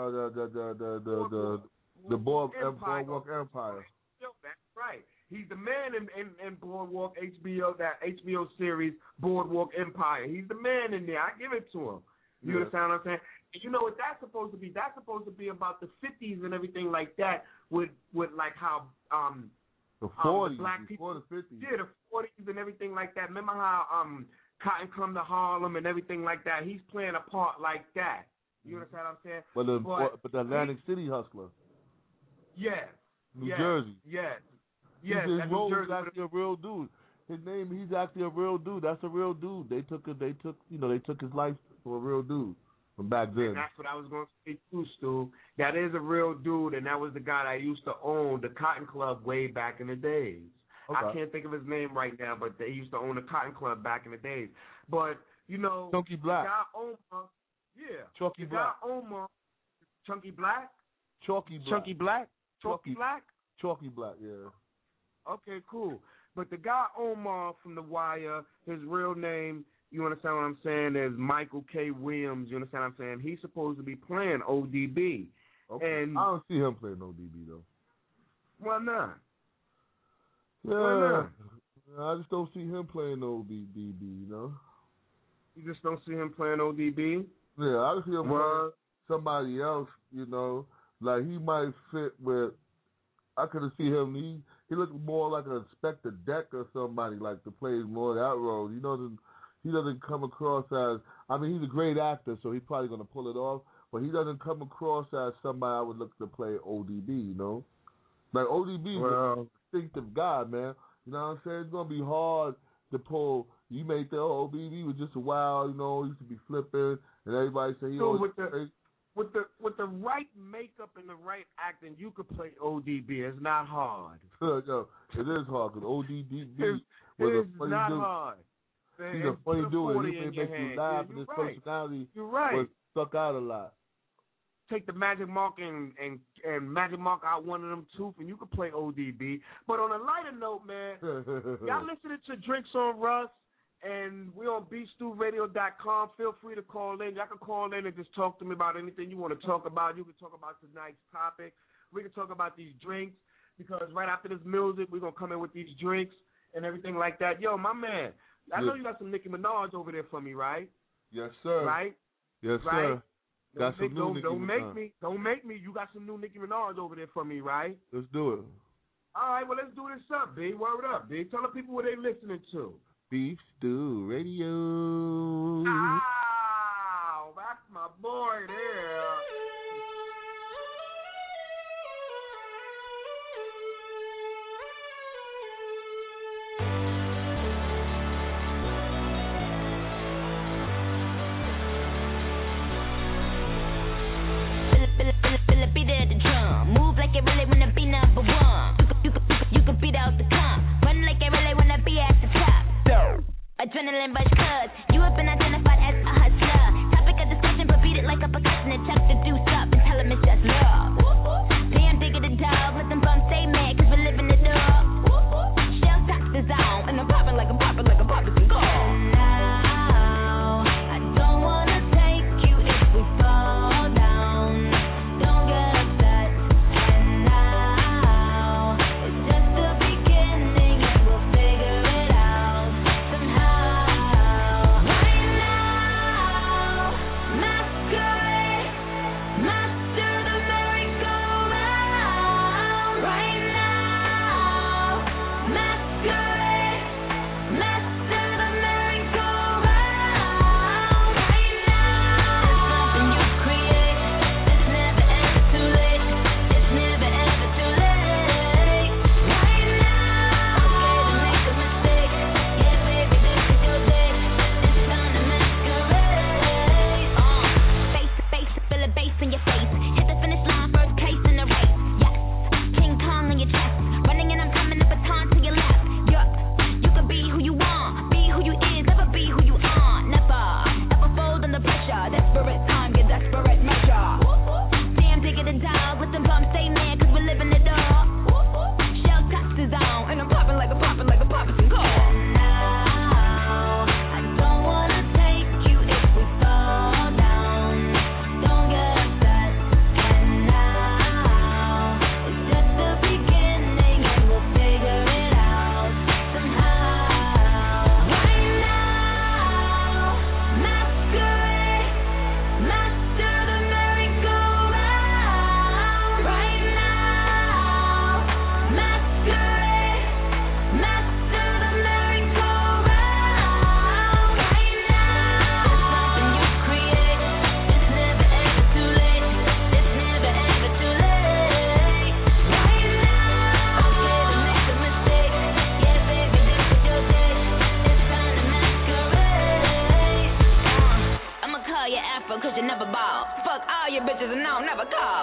the Boardwalk Empire. That's right. He's the man in Boardwalk HBO, that HBO series Boardwalk Empire. He's the man in there. I give it to him. You understand what I'm saying? You know what that's supposed to be? That's supposed to be about the 50s and everything like that, with like how the 40s, the black people, before the 50s. Yeah, the 40s and everything like that. Remember how Cotton Come to Harlem and everything like that? He's playing a part like that. You understand what I'm saying? But the Atlantic City Hustler. Yes. New Jersey. Yes. His role is actually a real dude. His name, he's actually a real dude. That's a real dude. They took his life for a real dude from back then. And that's what I was going to say too, Stu. That is a real dude, and that was the guy that used to own the Cotton Club way back in the days. Okay. I can't think of his name right now, but they used to own the Cotton Club back in the days. But, you know, Chunky Black. Omar, yeah. Chunky Black. Omar, Chunky Black? Chalky Black. Chunky Black? Chalky Black? Chalky Black, yeah. Okay, cool. But the guy Omar from The Wire, his real name, you understand what I'm saying, is Michael K. Williams. You understand what I'm saying? He's supposed to be playing ODB. Okay. And I don't see him playing ODB, though. Why not? Yeah. Why not? I just don't see him playing ODB, you know? You just don't see him playing ODB? Yeah, I see him playing somebody else, you know. Like, he might fit with, I could have seen him, he looked more like an Inspector Deck or somebody, like, to play more of that role. He doesn't come across as, I mean, he's a great actor, so he's probably going to pull it off, but he doesn't come across as somebody I would look to play ODB, you know? Like, ODB is a distinctive guy, man. You know what I'm saying? It's going to be hard to pull. You may think, ODB was just a wild, you know, he used to be flipping, and everybody say he always... With the right makeup and the right acting, you could play ODB. It's not hard. No, it is hard, because ODB was a funny dude. Hard. He's a funny dude, and he may make you laugh, and his personality was stuck out a lot. Take the Magic Mark and Magic Mark out one of them tooth, and you could play ODB. But on a lighter note, man, y'all listening to Drinks on Russ, and we're on BeatStewRadio.com. Feel free to call in. Y'all can call in and just talk to me about anything you want to talk about. You can talk about tonight's topic. We can talk about these drinks, because right after this music, we're going to come in with these drinks and everything like that. Yo, my man, I know you got some Nicki Minaj over there for me, right? Yes, sir. Right? Yes, sir. Got some new Nicki Minaj. Don't make me. You got some new Nicki Minaj over there for me, right? Let's do it. All right, well, let's do this up, B. Word up, B. Tell the people what they listening to. Beef Stew Radio. Ow, that's my boy there. Feel a beat at the drum. Move like it really wanna be number one. You can beat out the comp. Run like it really wanna be at the top. Adrenaline rush, cuz you have been identified as a hustler. Topic of discussion, but beat it like a percussion and chuck the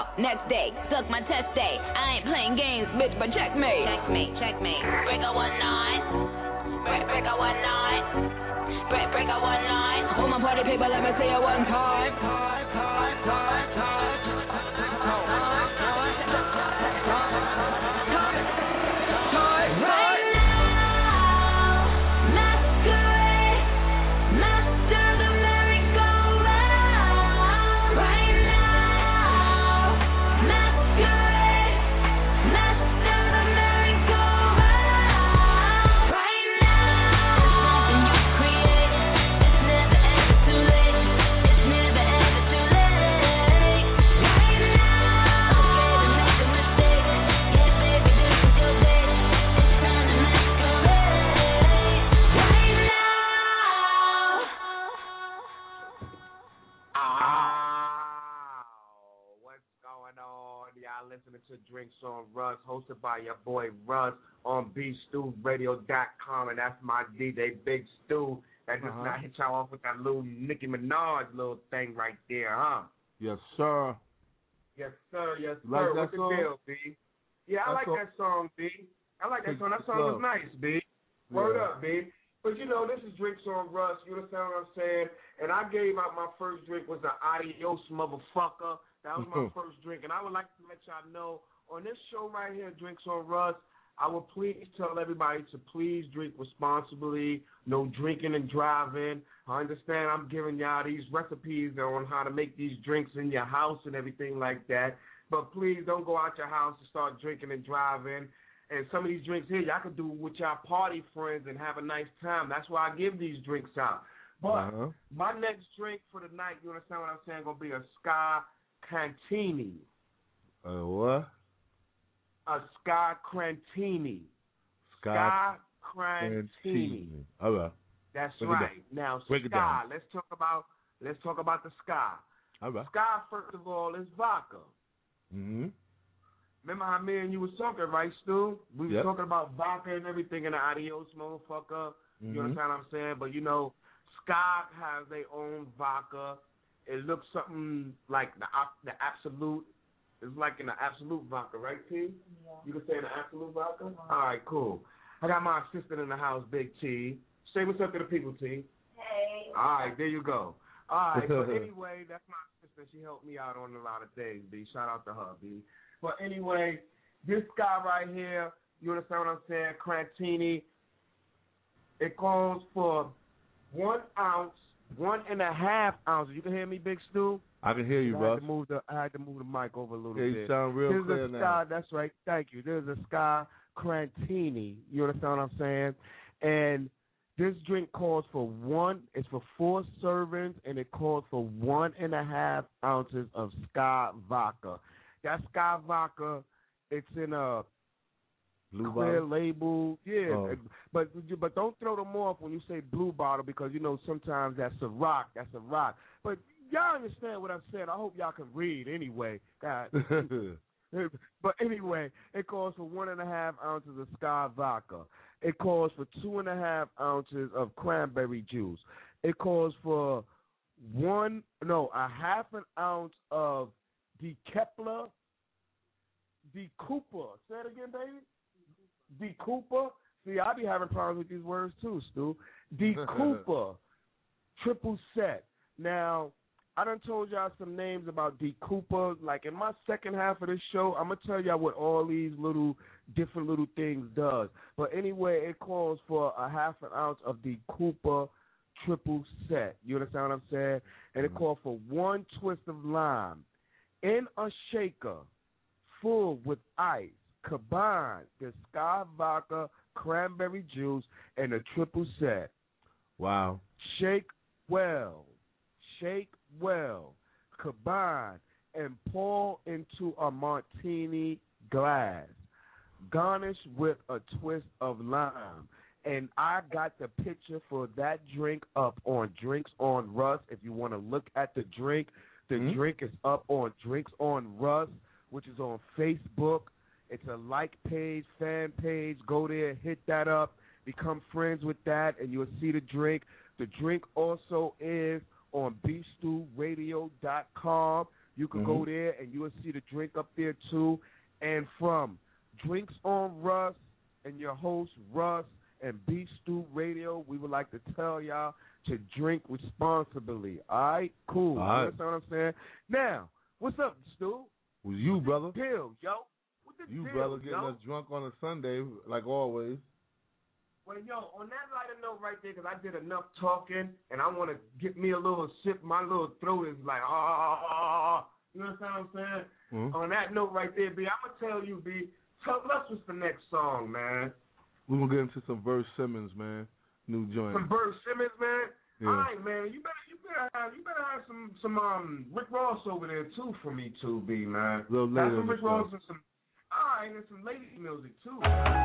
Next day, suck my test day. I ain't playing games, bitch, but checkmate. Checkmate. Break a 1-9. Break a 1-9. Break a 1-9. All my party people, let me see it one time. Listening to Drinks on Russ, hosted by your boy Russ on BStewRadio.com, and that's my DJ Big Stew. That just not hit y'all off with that little Nicki Minaj little thing right there, huh? Yes, sir. Yes, sir. Yes, sir. Like What's that the deal, B? Yeah, I like that song, B. I like that song. That song was nice, B. Word up, B. But you know, this is Drinks on Russ. You understand what I'm saying? And I gave out my first drink was the Adios Motherfucker. That was my first drink, and I would like to let y'all know on this show right here, Drinks on Russ, I will please tell everybody to please drink responsibly, no drinking and driving. I understand I'm giving y'all these recipes on how to make these drinks in your house and everything like that, but please don't go out your house and start drinking and driving. And some of these drinks here, y'all can do with y'all party friends and have a nice time. That's why I give these drinks out. But my next drink for the night, you understand what I'm saying, going to be a Sky Crantini. What? A Sky Crantini. Sky Crantini. All right. That's right. Now, Sky. Let's talk about the Sky. All right. Sky, first of all, is vodka. Mm-hmm. Remember how me and you was talking, right, Stu? We were talking about vodka and everything in the Adios Motherfucker. You understand what I'm saying? But you know, Sky has their own vodka. It looks something like the Absolute. It's like in the Absolute vodka, right, T? Yeah. You can say in the Absolute vodka? All right, cool. I got my assistant in the house, Big T. Say what's up to the people, T. Hey. All right, there you go. All right, but anyway, that's my assistant. She helped me out on a lot of things, B. Shout out to her, B. But anyway, this guy right here, you understand what I'm saying, Crantini, it calls for 1 ounce, 1.5 ounces. You can hear me, Big Stu? I can hear you, I had to move the mic over a little bit. You sound real clear now. That's right. Thank you. There's a Sky Crantini. You understand what I'm saying? And this drink calls for it's for 4 servings, and it calls for 1.5 ounces of Sky vodka. That Sky vodka, it's in a blue clear bottle? Label. Yeah, but don't throw them off when you say blue bottle, because you know sometimes that's a rock. But y'all understand what I'm saying. I hope y'all can read anyway. God. But anyway, it calls for 1.5 ounces of Sky vodka. It calls for 2.5 ounces of cranberry juice. It calls for a half an ounce of De Cooper. Say it again, baby. De Cooper. See, I be having problems with these words too, Stu. De Cooper triple set. Now, I done told y'all some names about De Cooper. Like in my second half of this show, I'm gonna tell y'all what all these different little things does. But anyway, it calls for a half an ounce of De Cooper triple set. You understand what I'm saying? And it calls for 1 twist of lime in a shaker full with ice. Combine the Sky vodka, cranberry juice, and a triple set. Wow. Shake well. Combine and pour into a martini glass. Garnish with a twist of lime. And I got the picture for that drink up on Drinks on Russ. If you want to look at the drink, the drink is up on Drinks on Russ, which is on Facebook. It's a like page, fan page. Go there, hit that up, become friends with that, and you'll see the drink. The drink also is on BStewRadio.com. You can go there and you will see the drink up there too. And from Drinks on Russ and your host Russ and Beef Stew Radio, we would like to tell y'all to drink responsibly. All right? Cool. All right. You understand what I'm saying? Now, what's up, Stu? With you, brother. Deal, yo. What the you, deal, brother, getting yo? us drunk on a Sunday, like always. Well, yo, on that lighter note right there, because I did enough talking, and I want to get me a little sip. My little throat is like, you understand what I'm saying? Mm-hmm. On that note right there, B, I'm going to tell you, B, tell us what's the next song, man. We're going to get into some Verse Simmons, man. New joint. Some Verse Simmons, man? Yeah. All right, man. You better have some Rick Ross over there, too, for me, too, B, man. A little later. Have some Rick Ross and some, all right, and some lady music, too.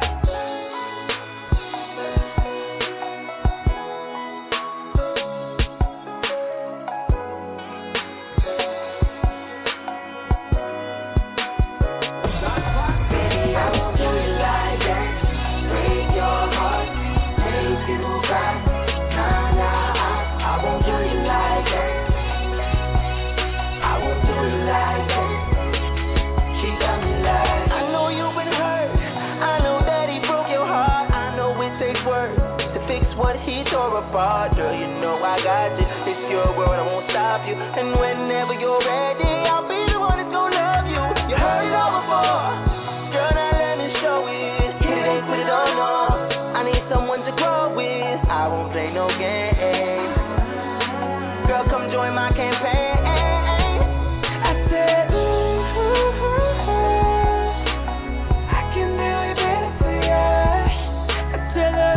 Apart, girl, you know I got you. It's your world, I won't stop you. And whenever you're ready, I'll be the one that's gonna love you. You heard it all before, girl, now let me show it. Get it, ain't put it on, no. I need someone to grow with. I won't play no games. Girl, come join my campaign. I said, I can do it better for you. I tell her.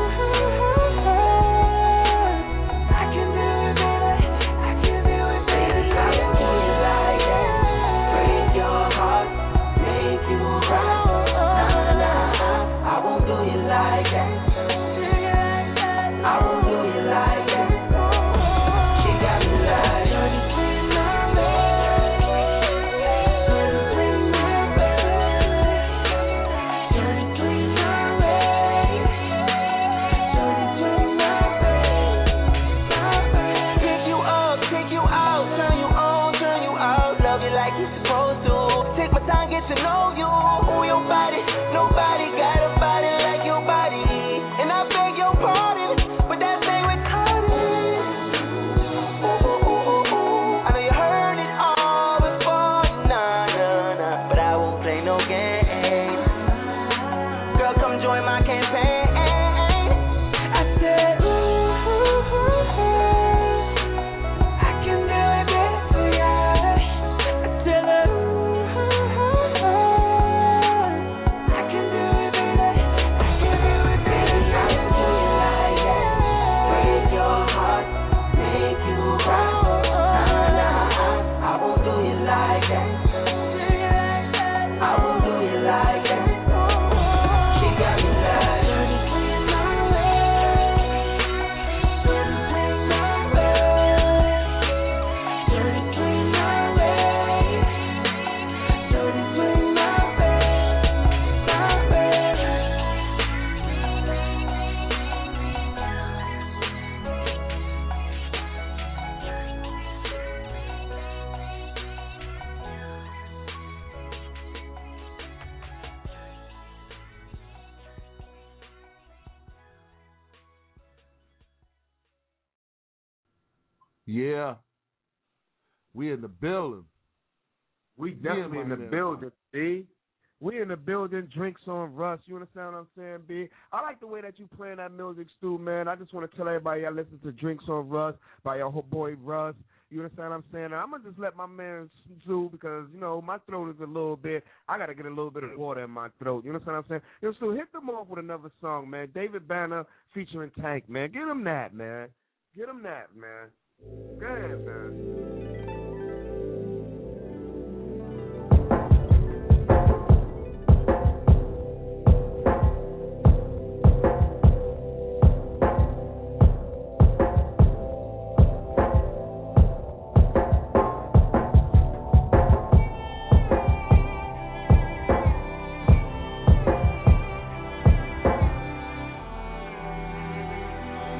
Yeah. We in the building. We definitely in the building, B. We in the building, Drinks on Russ. You understand what I'm saying, B? I like the way that you playing that music, Stu, man. I just want to tell everybody I listen to Drinks on Russ by your boy Russ. You understand what I'm saying? I'm going to just let my man Stu because, you know, my throat is a little bit, I got to get a little bit of water in my throat. You understand what I'm saying? Yo, Stu, hit them off with another song, man. David Banner featuring Tank, man. Get him that, man. Get him that, man. Go ahead, man.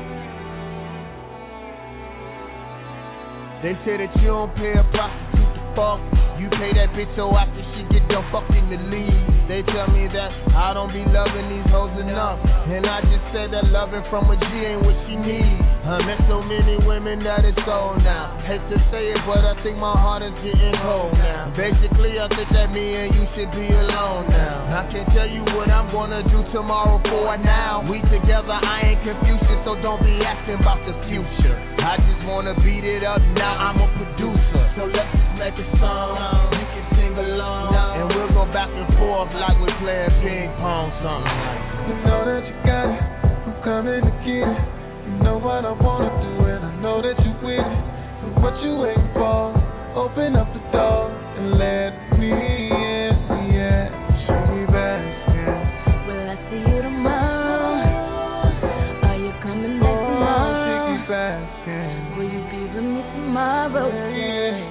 They say that you don't pay a prostitute to fuck. You pay that bitch so after she get done fucking to leave. They tell me that I don't be loving these hoes enough, and I just said that loving from a G ain't what she needs. I met so many women that it's cold now. Hate to say it, but I think my heart is getting cold now. Basically, I think that me and you should be alone now. I can tell you what I'm gonna do tomorrow for now. We together, I ain't Confucius, so don't be asking about the future. I just wanna beat it up now. I'm a producer, so let's just make a song. You can sing along, and we'll go back and forth like we're playing ping pong, something like that. You know that you got it, I'm coming to get it. You know what I wanna do, and I know that you with it. So what you waiting for? Open up the door and let me in, yeah. Show me back, yeah. Will I see you tomorrow? Are you coming back tomorrow? Take me back, yeah. Will you be with me tomorrow? Yeah.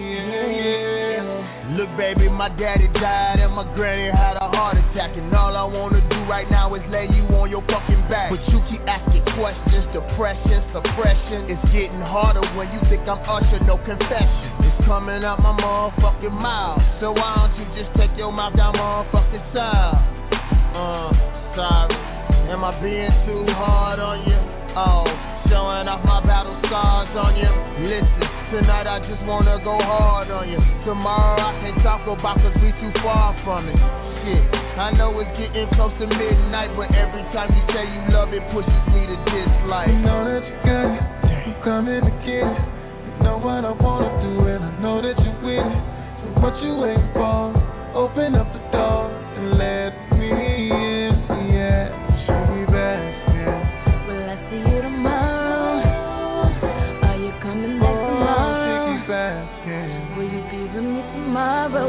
Look, baby, my daddy died and my granny had a heart attack, and all I wanna do right now is lay you on your fucking back. But you keep asking questions, depression, suppression. It's getting harder when you think I'm Usher, no confession. It's coming out my motherfucking mouth, so why don't you just take your mouth down motherfucking south? Sorry, am I being too hard on you? Oh, showing off my battle scars on you. Listen, tonight I just wanna go hard on you. Tomorrow I can't talk about cause we too far from it. Shit, I know it's getting close to midnight, but every time you say you love it pushes me to dislike. You know that you got it, I'm coming to get it. You know what I wanna do, and I know that you with it. So what you waiting for? Open up the door and let me in, yeah. Show me back, yeah. Will I see you tomorrow? Are you coming back tomorrow? Take me back, yeah. Will you be with me tomorrow?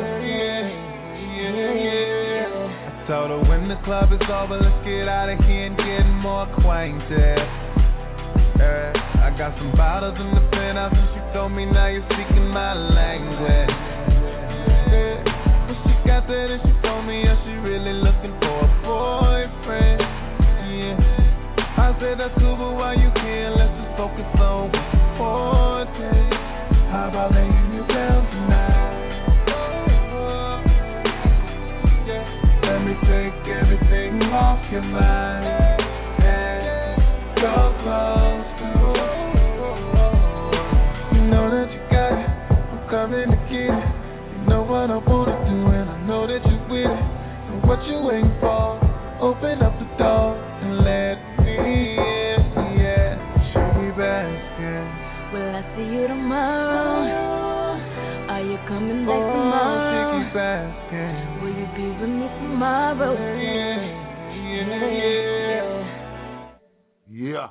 Yeah. I told her when the club is over, let's get out of here and get more acquainted. I got some bottles in the penthouse and she told me now you're speaking my language. When she got there and she told me yeah, she really looking for a boyfriend. Yeah, I said that's cool, but why you here? Let's just focus on what's important. How about laying you down tonight? Let me take everything off your mind and go close to you. You know that you got it, I'm coming to get it. You know what I wanna do, and I know that you with it. So what you waiting for? Open up the door and let me in, yeah. Show me back, yeah. Will I see you tomorrow? Are you coming back tomorrow? Take me back, yeah. Will you be with me tomorrow? Yeah.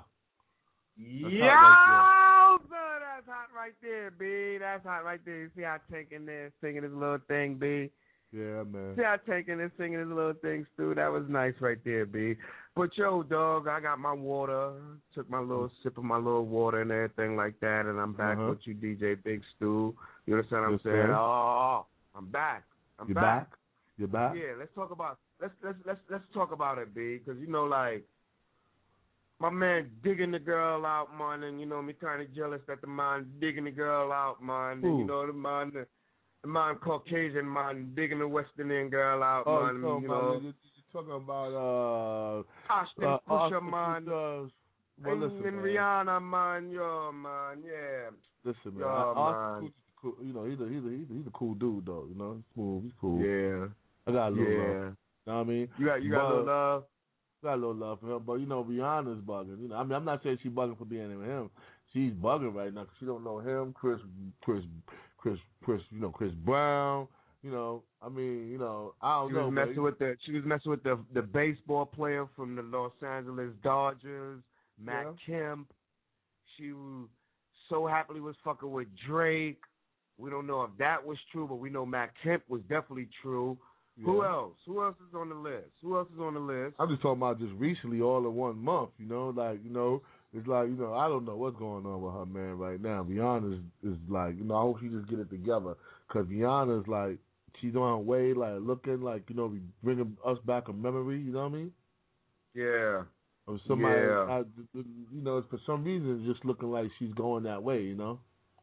Yo, that's hot right there, B. That's hot right there. You see how Tank in there singing his little thing, B? Yeah, man. See how Tank in there singing his little thing, Stu? That was nice right there, B. But, yo, dog, I got my water, took my little sip of my little water and everything like that, and I'm back with you, DJ Big Stu. You understand what I'm saying? Sir. Oh, I'm back. You're back? You're back? Yeah, let's talk about it, B, because, you know, like, my man digging the girl out, man, and, you know, me kind of jealous that the man digging the girl out, man, and, you know, the man Caucasian man digging the West Indian girl out, man, you know. You're talking about, Ashton Kutcher, man, and Rihanna, man, yo, man, yeah. Listen, man, yo, Ashton Kutcher's cool, you know, he's a cool dude, though, you know, he's smooth, he's cool. Yeah. I got a little love. You know what I mean? You got a little love? Got a little love for him, but you know Rihanna's bugging. You know, I mean, I'm not saying she's bugging for being with him. She's bugging right now because she don't know him, Chris, you know, Chris Brown. You know, I mean, you know, I don't know. She was messing with the baseball player from the Los Angeles Dodgers, Matt Kemp. She so happily was fucking with Drake. We don't know if that was true, but we know Matt Kemp was definitely true. Yeah. Who else? Who else is on the list? I'm just talking about just recently, all in 1 month. You know, like, you know, it's like, you know, I don't know what's going on with her, man, right now. Rihanna is like, you know, I hope she just get it together, because Rihanna's like, she's on her way, like, looking like, you know, bringing us back a memory. You know what I mean? Yeah. Or somebody, you know, for some reason, it's just looking like she's going that way. You know.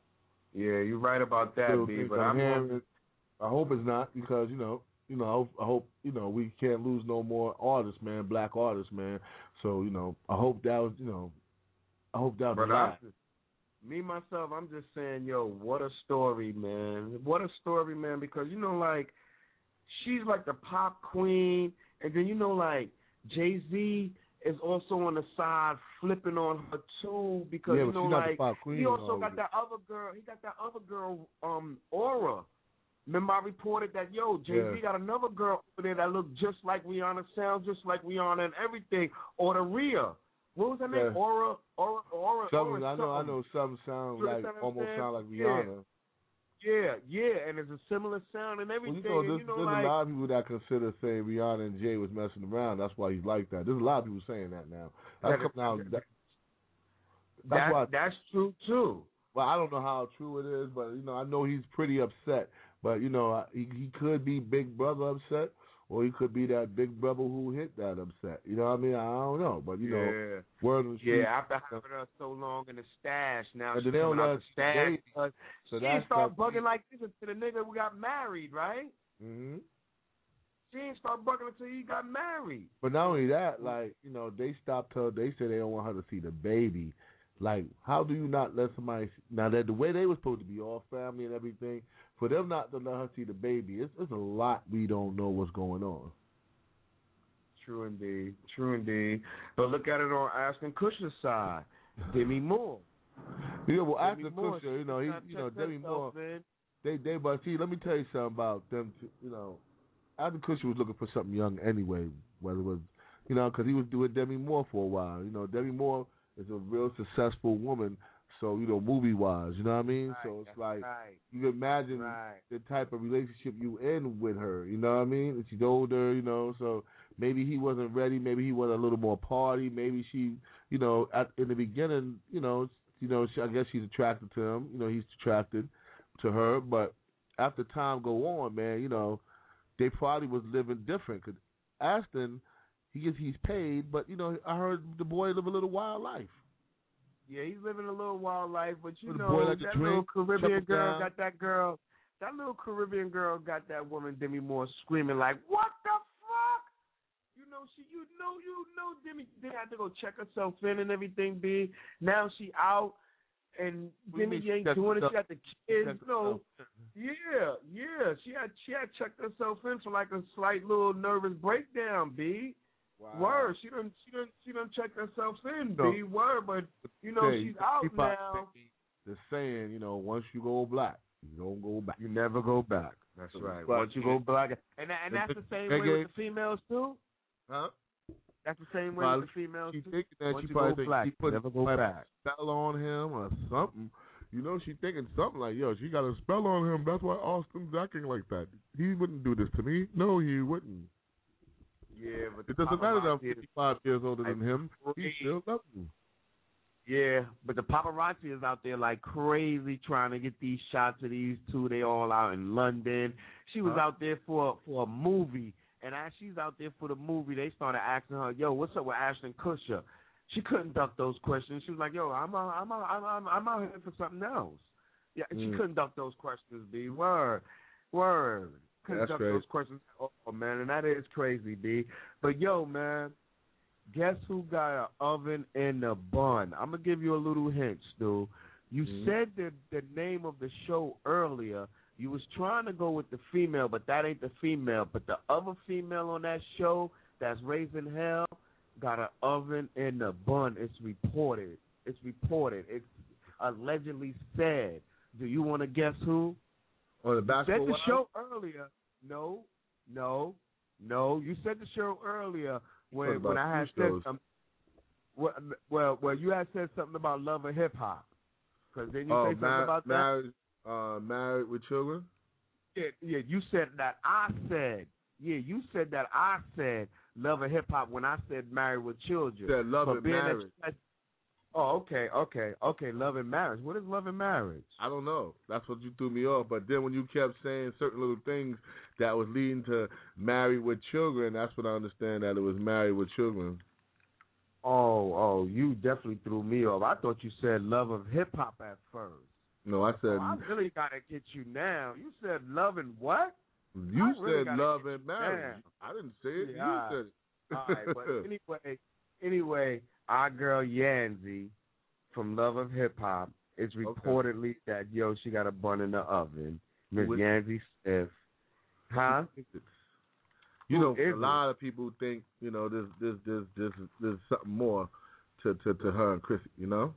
Yeah, you're right about that, B. But I hope it's not because I hope we can't lose no more artists, man, black artists, man. So I hope that was right. Me myself, I'm just saying, yo, what a story, man. What a story, man. Because like she's like the pop queen, and then like Jay-Z is also on the side flipping on her too because like he also got that other girl. He got that other girl, Aura. Remember I reported that Jay-Z got another girl over there that looked just like Rihanna, sounds just like Rihanna and everything. Or the Rhea. What was her name? Aura. Something. I know. Something sounds like almost sound like Rihanna. Yeah, and it's a similar sound and everything. Well, there's a lot of people that consider saying Rihanna and Jay was messing around. That's why he's like that. There's a lot of people saying that now. That's true too. Well, I don't know how true it is, but I know he's pretty upset. But he could be Big Brother upset, or he could be that Big Brother who hit that upset. You know what I mean? I don't know, but word on the street. Yeah, after having her so long in the stash, now she's coming out the stash. She didn't start bugging like this until the nigga got married, right? Mm-hmm. She didn't start bugging until he got married. But not only that, they stopped her. They said they don't want her to see the baby. Like, how do you not let somebody now that the way they were supposed to be all family and everything, for them not to let her see the baby, it's a lot we don't know what's going on. True indeed. But look at it on Ashton Kutcher's side. Demi Moore. Yeah, well, Ashton Kutcher, Demi Moore. But see, let me tell you something about them. Ashton Kutcher was looking for something young anyway. Whether it was, because he was doing Demi Moore for a while. Demi Moore is a real successful woman, so movie-wise, you know what I mean? Right, so it's like you can imagine the type of relationship you in with her, you know what I mean? And she's older, so maybe he wasn't ready, maybe he wanted a little more party, maybe she, in the beginning, I guess she's attracted to him, he's attracted to her, but after time go on, man, they probably was living different. 'Cause Ashton, he's paid, but I heard the boy live a little wild life. Yeah, he's living a little wild life, but that little Caribbean girl got that girl. That little Caribbean girl got that woman Demi Moore screaming like, "What the fuck?" Demi had to go check herself in and everything. B. Now she out. And Demi ain't doing it. She got the kids. Yeah. She had checked herself in for like a slight little nervous breakdown. B. Wow. Word. She done check herself in. B. Word. But she's out now. The saying, once you go black, you don't go back. You never go back. That's right. Once you go black, and that's the same way with the females too. Huh? That's the same way with the females too. Thinking that once she you probably go black, she put never go back. A spell on him or something. She thinking something like, yo, she got a spell on him. That's why Austin's acting like that. He wouldn't do this to me. No, he wouldn't. Yeah, but it doesn't matter that I'm 55 years older than him. He still loves me. Yeah, but the paparazzi is out there like crazy trying to get these shots of these two. They all out in London. She was out there for a movie, and as she's out there for the movie, they started asking her, "Yo, what's up with Ashton Kutcher?" She couldn't duck those questions. She was like, "Yo, I'm out here for something else." Yeah, she couldn't duck those questions. B. Word. Couldn't duck those questions. Oh man, and that is crazy, B. But yo, man. Guess who got an oven in the bun? I'm going to give you a little hint, Stu. You said the name of the show earlier. You was trying to go with the female, but that ain't the female. But the other female on that show that's raising hell got an oven in the bun. It's reported. It's allegedly said. Do you want to guess who? On the basketball? You said the show earlier. No. You said the show earlier. When I had said something, well, you had said something about love and hip hop, because then you say something about that. Married with children. Yeah, you said that. I said. Yeah, you said that. I said love and hip hop when I said married with children. You said love and marriage. Oh, okay. Love and marriage. What is love and marriage? I don't know. That's what you threw me off. But then when you kept saying certain little things that was leading to married with children, that's when I understand that it was married with children. Oh, you definitely threw me off. I thought you said love of hip hop at first. No, I said. I really gotta get you now. You said love and what? You said love and marriage. I didn't say it. Yeah, you said it. All right, but anyway, our girl Yanzi from Love of Hip Hop is reportedly that she got a bun in the oven. Miss Yanzi Smith, huh? You know, a lot of people think there's something more to her and Chrissy. You know.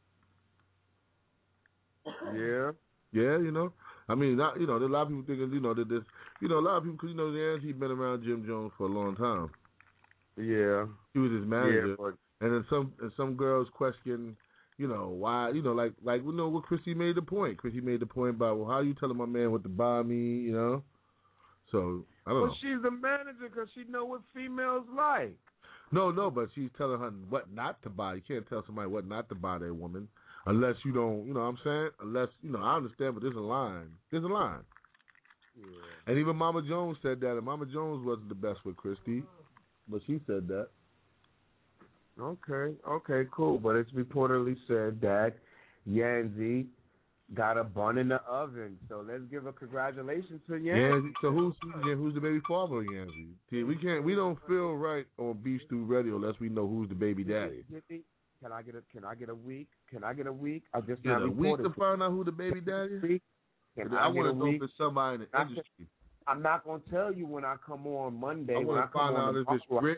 Yeah. Yeah, I mean, not, there's a lot of people thinking, that this, a lot of people, because, Yanzi been around Jim Jones for a long time. Yeah. He was his manager. Yeah, but... And then some girls question, why, like what Chrissy made the point. Chrissy made the point about, well, how you telling my man what to buy me, So, I don't know. Well, she's the manager because she know what females like. No, but she's telling her what not to buy. You can't tell somebody what not to buy their woman. Unless you don't, you know what I'm saying? Unless, I understand, but there's a line. There's a line. Yeah. And even Mama Jones said that, and Mama Jones wasn't the best with Christy, but she said that. Okay, cool. But it's reportedly said that Yanzi got a bun in the oven. So let's give a congratulations to Yanzi. So who's the baby father of Yanzi? See, we don't feel right on Beef Stew Radio unless we know who's the baby daddy. Can I get a week? I just got a week to find out who the baby daddy is. I want to know if it's somebody in the industry. I'm not gonna tell you when I come on Monday. I want to find out if it's Rich.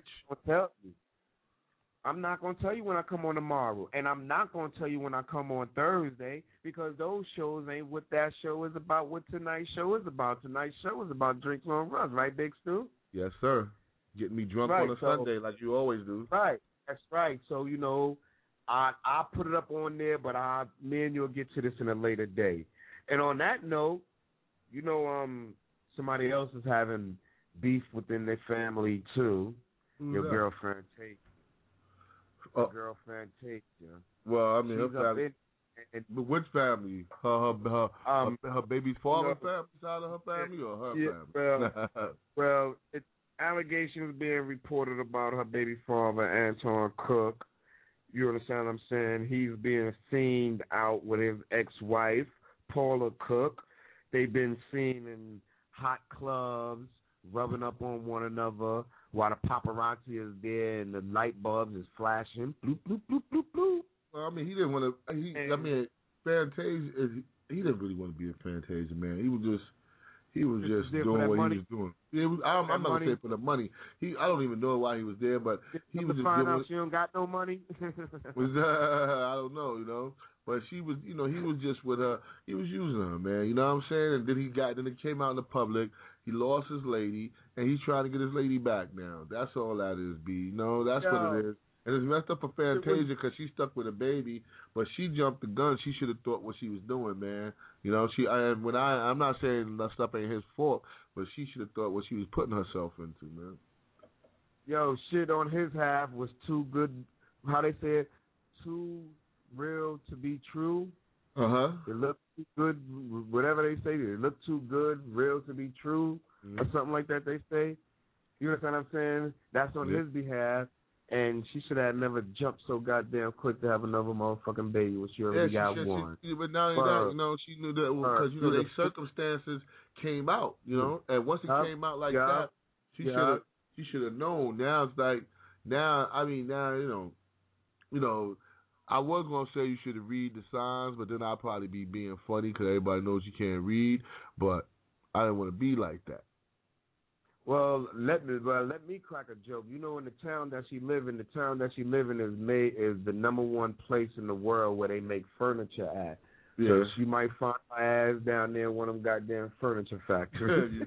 I'm not gonna tell you when I come on tomorrow, and I'm not gonna tell you when I come on Thursday because those shows ain't what that show is about. What tonight's show is about. Tonight's show is about Drinks on Russ, right, Big Stu? Yes, sir. Getting me drunk on a Sunday like you always do. Right. That's right. So I'll put it up on there, but me and you'll get to this in a later day. And on that note, somebody else is having beef within their family too. Your girlfriend Tate. Well, I mean, her family. But which family? Her baby's father family side of her family or her family? Well, it's allegations being reported about her baby father, Anton Cook. You understand what I'm saying? He's being seen out with his ex-wife, Paula Cook. They've been seen in hot clubs, rubbing up on one another while the paparazzi is there and the light bulbs is flashing. Bloop, bloop, bloop, bloop, bloop. Well, I mean, he didn't want to. Fantasia, he didn't really want to be a Fantasia, man. He was just doing what he was doing. I'm not gonna say for the money. I don't even know why he was there, but he was just find out she don't got no money. I don't know, But she was, he was just with her. He was using her, man. You know what I'm saying? And then it came out in the public. He lost his lady, and he's trying to get his lady back now. That's all that is, B. That's what it is. And it's messed up for Fantasia because she stuck with a baby, but she jumped the gun. She should have thought what she was doing, man. I'm not saying that stuff ain't his fault, but she should have thought what she was putting herself into, man. Yo, shit on his half was too good. How they say it? Too real to be true. It looked too good. Whatever they say, it looked too good, real to be true, or something like that. They say. You understand what I'm saying? That's on his behalf. And she should have never jumped so goddamn quick to have another motherfucking baby when she already got one. But not only that, she knew that because the circumstances came out, and once it came out like that, she should have known. Now it's like I was gonna say you should have read the signs, but then I'd probably be being funny because everybody knows you can't read. But I didn't want to be like that. Well, let me crack a joke. In the town that she live in, is the number one place in the world where they make furniture at. Yeah. So she might find her ass down there in one of them goddamn furniture factories.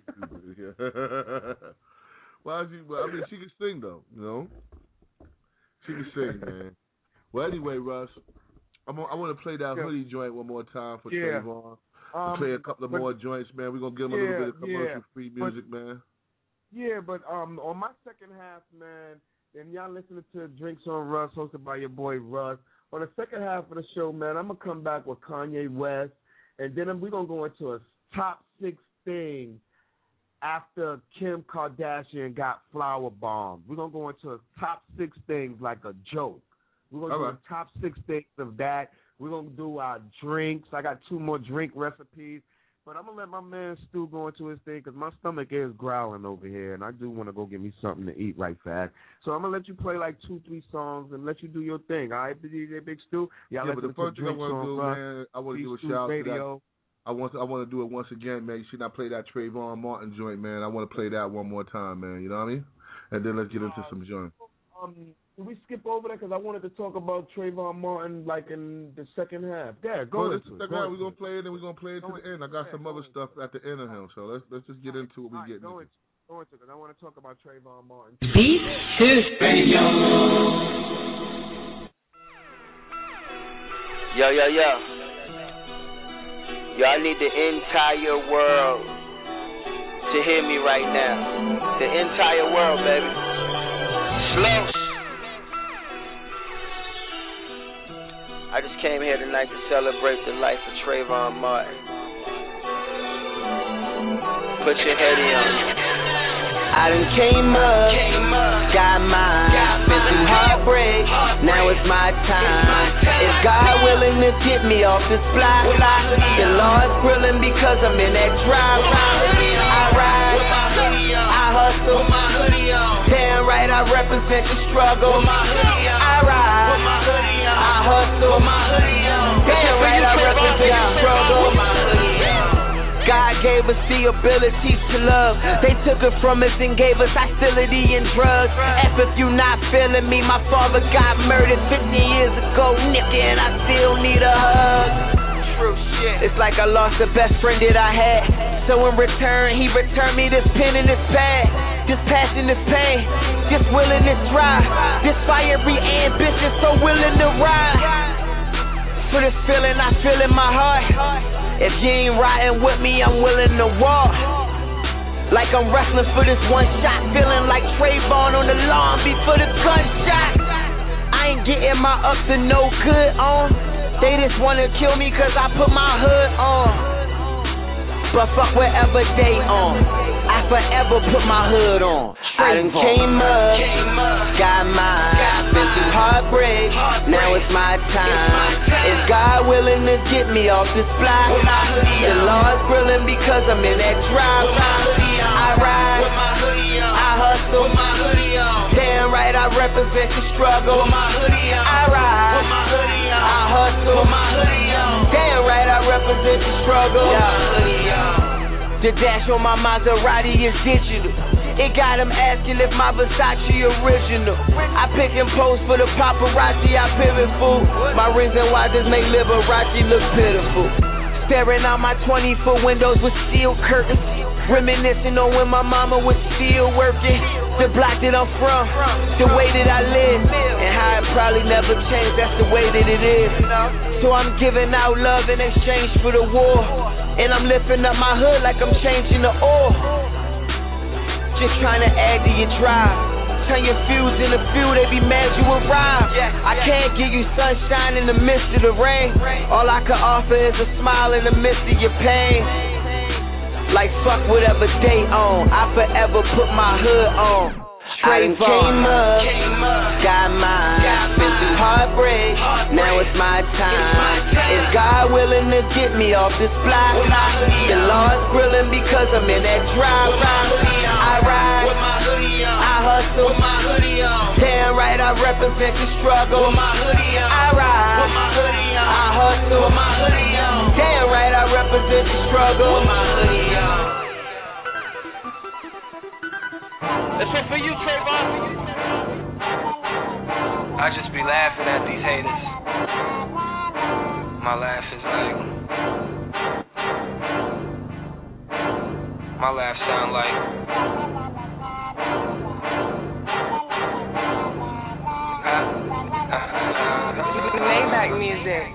Well, she can sing though, She can sing, man. Well, anyway, Russ, I want to play that hoodie joint one more time for Trayvon. Play a couple of more joints, man. We're gonna give him a little bit of commercial-free music, man. Yeah, but on my second half, man, and y'all listening to Drinks on Russ, hosted by your boy Russ. On the second half of the show, man, I'm going to come back with Kanye West, and then we're going to go into a top 6 things after Kim Kardashian got flower bombed. We're going to go into a top 6 things like a joke. We're going to do the top 6 things of that. We're going to do our drinks. I got 2 more drink recipes. But I'm going to let my man Stu go into his thing because my stomach is growling over here, and I do want to go get me something to eat right fast. So I'm going to let you play like 2-3 songs and let you do your thing. All right, DJ Big Stu? Yeah, but the first thing I want to do, man, I want to give a shout out to that. I want to do it once again, man. You should not play that Trayvon Martin joint, man. I want to play that one more time, man. You know what I mean? And then let's get into some joint. Can we skip over that? Because I wanted to talk about Trayvon Martin like in the second half. Yeah, go into it. We're going to play it, and we're going to play it to the end. I got some other stuff at the end of him, so let's just get into what we're getting into. Go into it, because I want to talk about Trayvon Martin. Beat 2. Yo. Yo, I need the entire world to hear me right now. The entire world, baby. Slow. I just came here tonight to celebrate the life of Trayvon Martin. Put your heady on. I done came up, got mine. Been through heartbreak, now it's my time. Is God willing to get me off this block? The Lord's grilling because I'm in that drive. I ride, I hustle. Damn right, I represent the struggle. I ride, I hustle. Damn right, I represent the struggle. God gave us the ability to love. They took it from us and gave us hostility and drugs. If you not feeling me, my father got murdered 15 years ago, nigga, and I still need a hug. True shit. It's like I lost the best friend that I had. So in return, he returned me this pen and this pad. This passion, this pain, this willing, this drive, this fiery ambition, so willing to ride. For this feeling I feel in my heart. If you ain't riding with me, I'm willing to walk. Like I'm wrestling for this one shot, feeling like Trayvon on the lawn before the gunshot. I ain't getting my up to no good on. They just wanna kill me cause I put my hood on. But fuck whatever they on, I forever put my hood on. I done came up, got mine. Been through heartbreak, now it's my time. Is God willing to get me off this block? The Lord's grilling because I'm in that drive. I ride, I hustle. Damn right, I represent the struggle. I ride, I hustle. Damn right, I represent the struggle. The dash on my Maserati is digital. It got him asking if my Versace original. I pick and pose for the paparazzi, I pivot fool. My rings and watches make Liberace look pitiful. Staring out my 20-foot windows with steel curtains. Reminiscing on when my mama was still working. The block that I'm from, the way that I live, and how it probably never changed, that's the way that it is. So I'm giving out love in exchange for the war. And I'm lifting up my hood like I'm changing the oil. Just trying to add to your drive. Turn your fuse in a few, they be mad you arrive. I can't give you sunshine in the midst of the rain. All I can offer is a smile in the midst of your pain. Like fuck whatever they on, I forever put my hood on. I done came up, got mine. Been through heartbreak, now it's my time. Is God willing to get me off this block? The Lord's grilling because I'm in that drive. I ride, I hustle. Damn right, I represent the struggle. I ride, I hustle. Damn right, I represent the struggle. This one for you, Trayvon. I just be laughing at these haters. My laugh is like, my laugh sound like, Maybach music.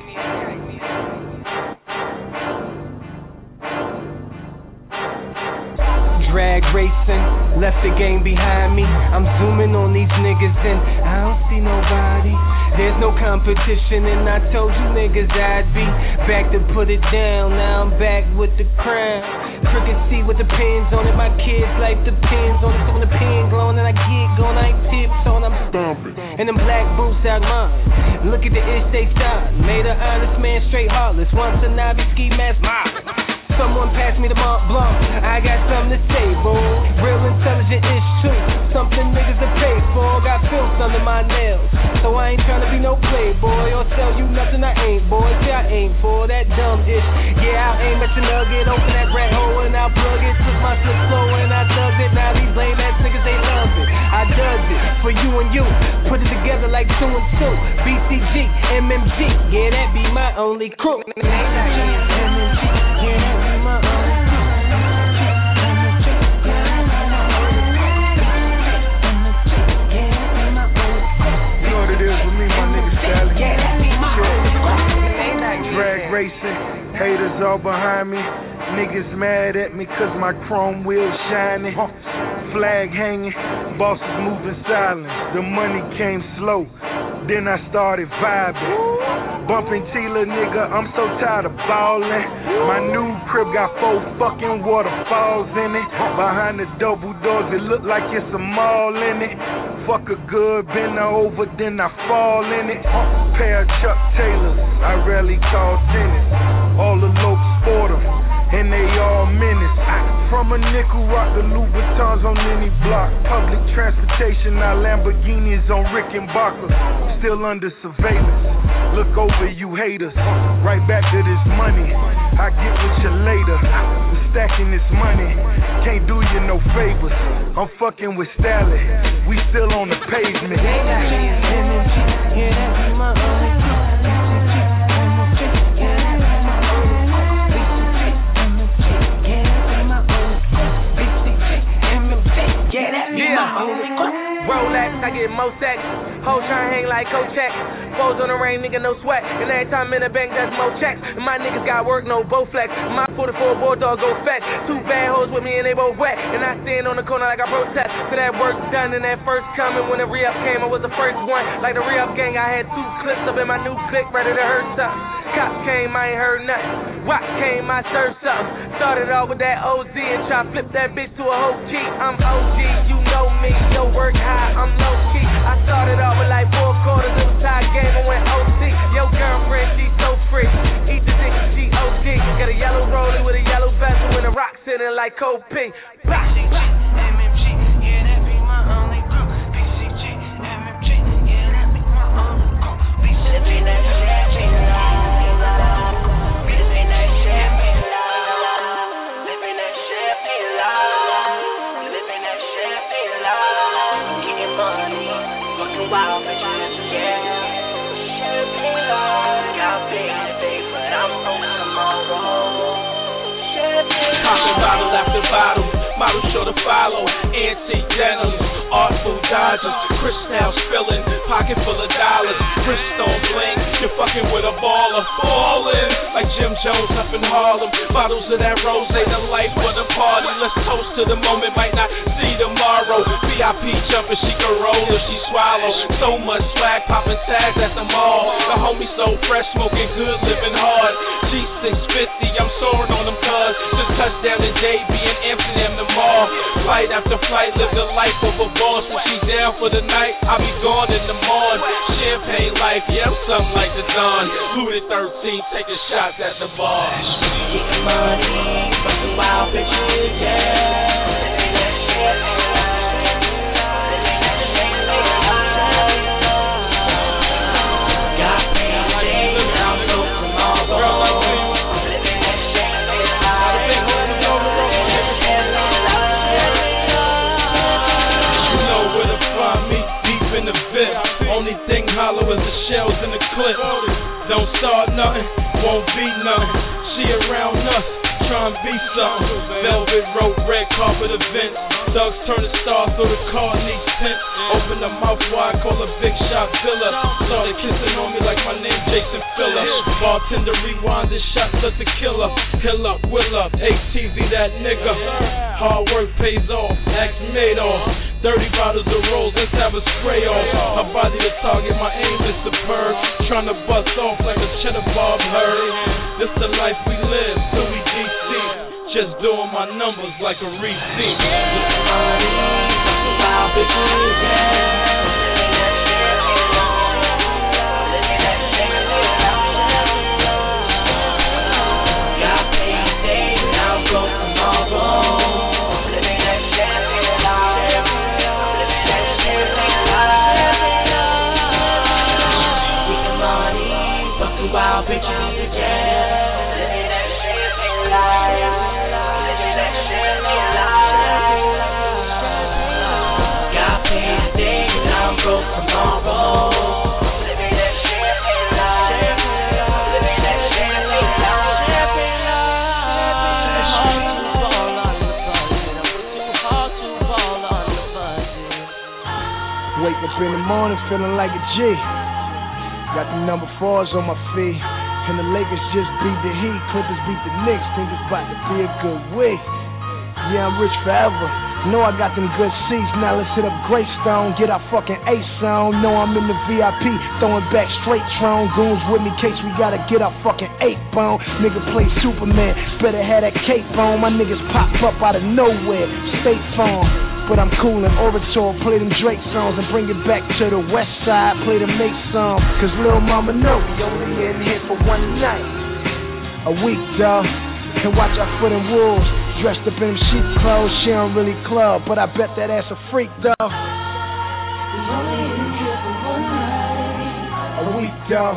Drag racing, left the game behind me. I'm zooming on these niggas and I don't see nobody. There's no competition and I told you niggas I'd be back to put it down. Now I'm back with the crown. Crooked C with the pins on it. My kids' life depends on it. So when the pen glowing and I get going, I ain't tips on, I'm stomping. and them black boots out mine. Look at the ish they shine. Made an honest man straight heartless. Once a Navi ski mask mine. Someone pass me the Mont Blanc. I got something to say, boy. Real intelligent ish too. Something niggas to pay for. Got filth under my nails, so I ain't tryna be no playboy or sell you nothing I ain't, boy. See, I ain't for that dumb ish. Yeah, I'll aim at your nugget, open that rat hole and I'll plug it. Took my slip slow and I dug it. Now these lame ass niggas, they love it. I dug it for you and you. Put it together like 2 and 2. BCG, MMG, yeah, that be my only crew. MMG, yeah, that be my only crew. Drag racing, haters all behind me. Niggas mad at me cause my chrome wheels shining. Flag hanging, bosses moving silent. The money came slow, then I started vibing. Bumping Tila, nigga, I'm so tired of ballin'. My new crib got 4 fucking waterfalls in it. Behind the double doors, it look like it's a mall in it. Fuck a good, bend over, then I fall in it. Pair of Chuck Taylors, I rarely call tennis. All the lopes sport them, and they all menace. From a nickel rock to Louboutins on any block. Public transportation, now Lamborghinis on Rickenbacker. Still under surveillance. Look over, you haters. Right back to this money. I get with you later. I'm stacking this money. Can't do you no favors. I'm fucking with Stally. We still on the pavement. Rolex, I get more sex. Hoes tryna hang like Kochek. Foes on the rain, nigga, no sweat. And every time in the bank, that's more checks. And my niggas got work, no Bowflex. My 44 Bulldog go fetch. 2 bad hoes with me and they both wet. And I stand on the corner like I protest. For that work done and that first coming. When the re-up came, I was the first one. Like the re-up gang, I had 2 clips up in my new click, ready to hurt something. Cops came, I ain't heard nothing. Rock came, I served something. Started off with that OZ and try to flip that bitch to a whole G. I'm OG, you know me. Yo, work high, I'm low key. I started off with like 4 quarters, it was tie game, I went OC. Yo, girlfriend, she so free. Eat the dick, she OG. Got a yellow rollie with a yellow vessel and a rock sitting like Cold P. BCG, MMG, yeah, that be my only crew. BCG, MMG, yeah, that be my only crew. BCG, that shit, wild, but yeah. Y'all big today, but I'm on tomorrow. Popping bottle after bottle, model sure to follow. Antique denims, artful dodgers, crystals spilling, pocket full of dollars. Brimstone bling, you're fucking with a baller. Ballin' like Jim Jones up in Harlem. Bottles of that rose, the life of the party. Let's toast to the moment, might not see tomorrow. VIP jumping, she can roll if she swallow. So much swag, popping tags at the mall. The homie so fresh, smoking good, living hard. G650, I'm soaring on them cars. Just touched down in JB in Amsterdam tomorrow. Flight after flight, live the life of a boss. When she down for the night, I'll be gone in the morning. Champagne life, yeah, I'm something like the Don. Louis 13, taking shots at the bar. Getting money, fucking wild bitches, yeah. Only thing hollow is the shells in the clip. Don't start nothing, won't be nothing. She around us, trying to be something. Velvet rope, red carpet events. Thugs turn the star through the car, needs tint. Open the mouth wide, call a big shot villa. Started kissing on me like my name Jason Filler. Bartender rewind and shots at the killer. Hill up, will up, ATV that nigga. Hard work pays off, axe made off. 30 bottles of rolls, let's have a spray off. My body the target, my aim is superb. Trying to bust off like a cheddar bob herd. This the life we live, till we DC. Just doing my numbers like a receipt. Wild bitches, yeah. Wake up in the morning feeling like a G. Got the number 4s on my feet. And the Lakers just beat the Heat. Clippers beat the Knicks. Think it's about to be a good week. Yeah, I'm rich forever. Know I got them good seats. Now let's hit up Greystone. Get our fucking ace on. Know I'm in the VIP. Throwing back straight Tron. Goons with me case we gotta get our fucking 8-bone. Nigga play Superman. Better have that cape on. My niggas pop up out of nowhere. State Farm. But I'm cool in Orator, play them Drake songs and bring it back to the west side, play the Mate song. Cause Lil Mama know we only in here for one night, a week, dawg. And watch our foot in wolves, dressed up in them sheep clothes. She don't really club, but I bet that ass a freak, dawg. We only in here for one night, a week, dawg.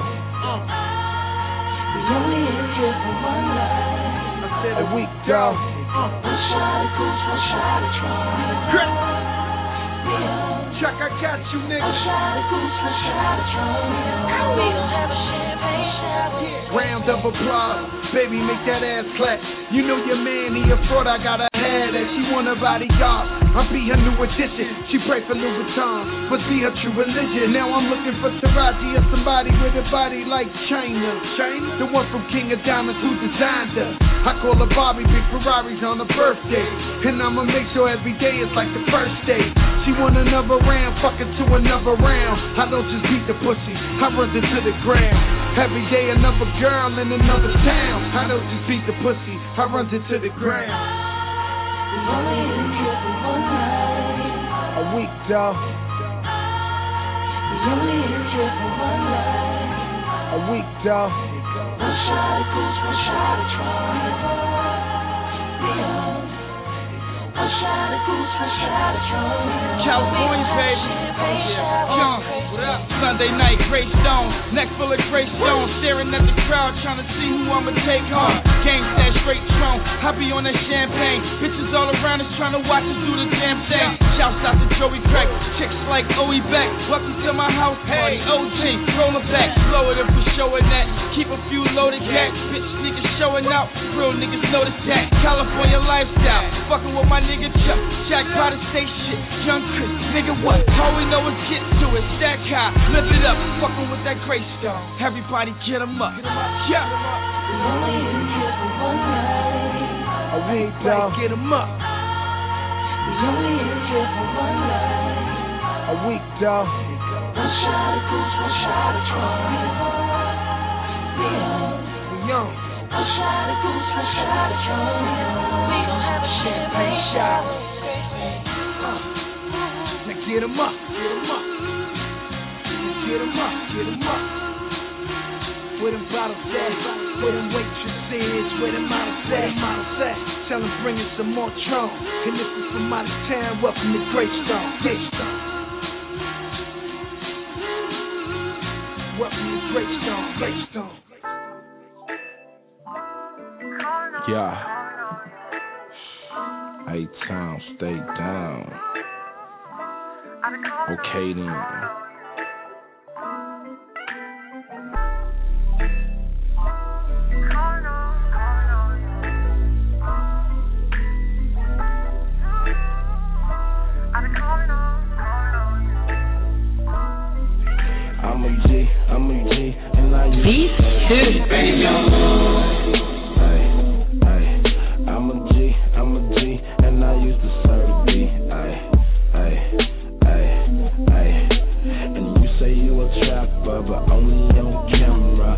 We only in here for one night, I said a week, dawg. One shot of Goose, one shot of Tron. Chuck, I got you, nigga. One shot of Goose, one shot of Tron. We don't have a champagne shot. Round of applause, baby, make that ass clap. You know your man, he a fraud, I gotta have that. She want a bodyguard, I'll be her new addition. She pray for Louis Vuitton, but be her true religion. Now I'm looking for Taraji or somebody with a body like China. The one from King of Diamonds who designed her. I call her Barbie, big Ferraris on her birthday. And I'ma make sure every day is like the first day. She want another round, fuck it to another round. I don't just beat the pussy, I run it to the ground. Every day another girl in another town. I don't just beat the pussy, I run it to the ground. We only in here for one night, a week, dawg. We only in here for one night, a week, dawg. One shot of Goose, one shot of Tron. One shot of Goose, one shot of Tron. California, baby. Young, what up? Sunday night, Greystone, neck full of Greystone, staring at the crowd, trying to see who I'ma take home. Game that straight Tron, I be on that champagne. Bitches all around us trying to watch us do the damn thing. Shouts out to Joey Crack, chicks like Oe Beck. Welcome to my house party, OG, rolling back, slower than for showing that. Keep a few loaded gas, bitch niggas showing out. Real niggas know the tag. California lifestyle, fucking with my nigga Chuck. Jack Potter say shit, Young Chris, nigga what? All we know is get to it, stack high, lift it up, fucking with that Greystone. Everybody get 'em up, yeah. We only in here for one night, a week, dawg. Get 'em up. We only in here for one night, a week, dawg. One shot of Goose, one shot of Tron. We young. One shot of Goose, one shot of Tron. We gon' have a champagne shot. Now get 'em up, get 'em up. Get 'em up, get 'em up. Where them bottles at? Where them waitresses? Where them models at? Tell them bring us some more Tron. And if it's from out of town, welcome to Greystone. Welcome to Greystone. Yeah. A-Town, stay down. Okay then. I'm a G, and I use Beat baby. I'm a G, and I used to serve the beat. And you say you a trapper, but only on camera.